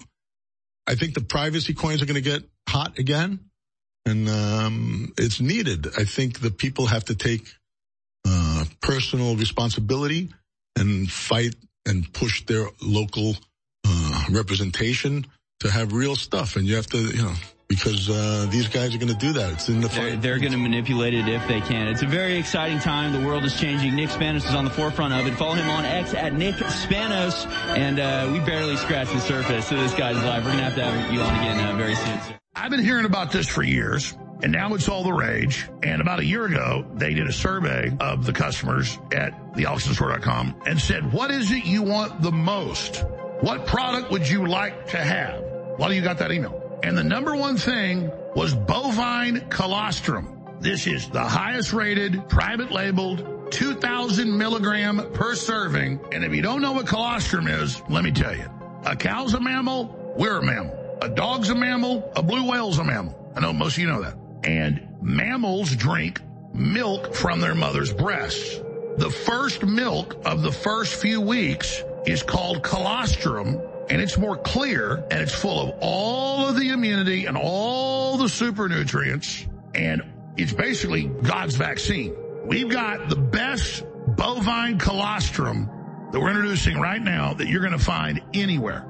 [SPEAKER 3] I think the privacy coins are going to get hot again, and it's needed. I think the people have to take personal responsibility and fight and push their local representation to have real stuff. And you have to, because these guys are going to do that. It's in the fight.
[SPEAKER 5] They're going to manipulate it if they can. It's a very exciting time. The world is changing. Nick Spanos is on the forefront of it. Follow him on X at Nick Spanos. And we barely scratched the surface of this guy's life. We're going to have you on again very soon.
[SPEAKER 7] I've been hearing about this for years, and now it's all the rage. And about a year ago, they did a survey of the customers at thealexandrostore.com and said, what is it you want the most? What product would you like to have? A lot of you got that email. And the number one thing was bovine colostrum. This is the highest rated, private labeled, 2,000 milligram per serving. And if you don't know what colostrum is, let me tell you. A cow's a mammal, we're a mammal. A dog's a mammal, a blue whale's a mammal. I know most of you know that. And mammals drink milk from their mother's breasts. The first milk of the first few weeks is called colostrum, and it's more clear, and it's full of all of the immunity and all the super nutrients, and it's basically God's vaccine. We've got the best bovine colostrum that we're introducing right now that you're going to find anywhere.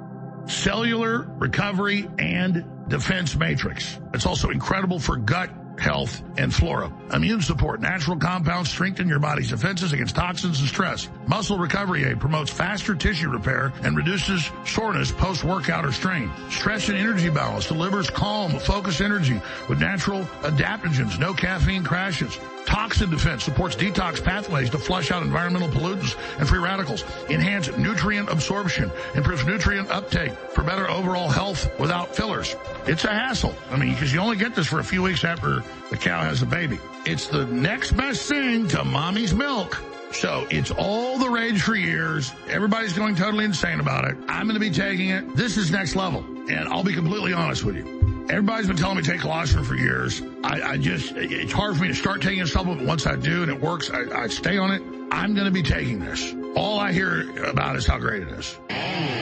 [SPEAKER 7] cellular recovery and defense matrix. It's also incredible for gut health and flora. Immune support. Natural compounds strengthen your body's defenses against toxins and stress. Muscle recovery aid promotes faster tissue repair and reduces soreness post-workout or strain. Stress and energy balance delivers calm, focused energy with natural adaptogens. No caffeine crashes. Toxin defense supports detox pathways to flush out environmental pollutants and free radicals. Enhance nutrient absorption. Improves nutrient uptake for better overall health without fillers. It's a hassle. I mean, because you only get this for a few weeks after the cow has a baby. It's the next best thing to mommy's milk. So it's all the rage for years. Everybody's going totally insane about it. I'm going to be taking it. This is next level. And I'll be completely honest with you. Everybody's been telling me to take colostrum for years. It's hard for me to start taking a supplement. Once I do and it works, I stay on it. I'm going to be taking this. All I hear about is how great it is.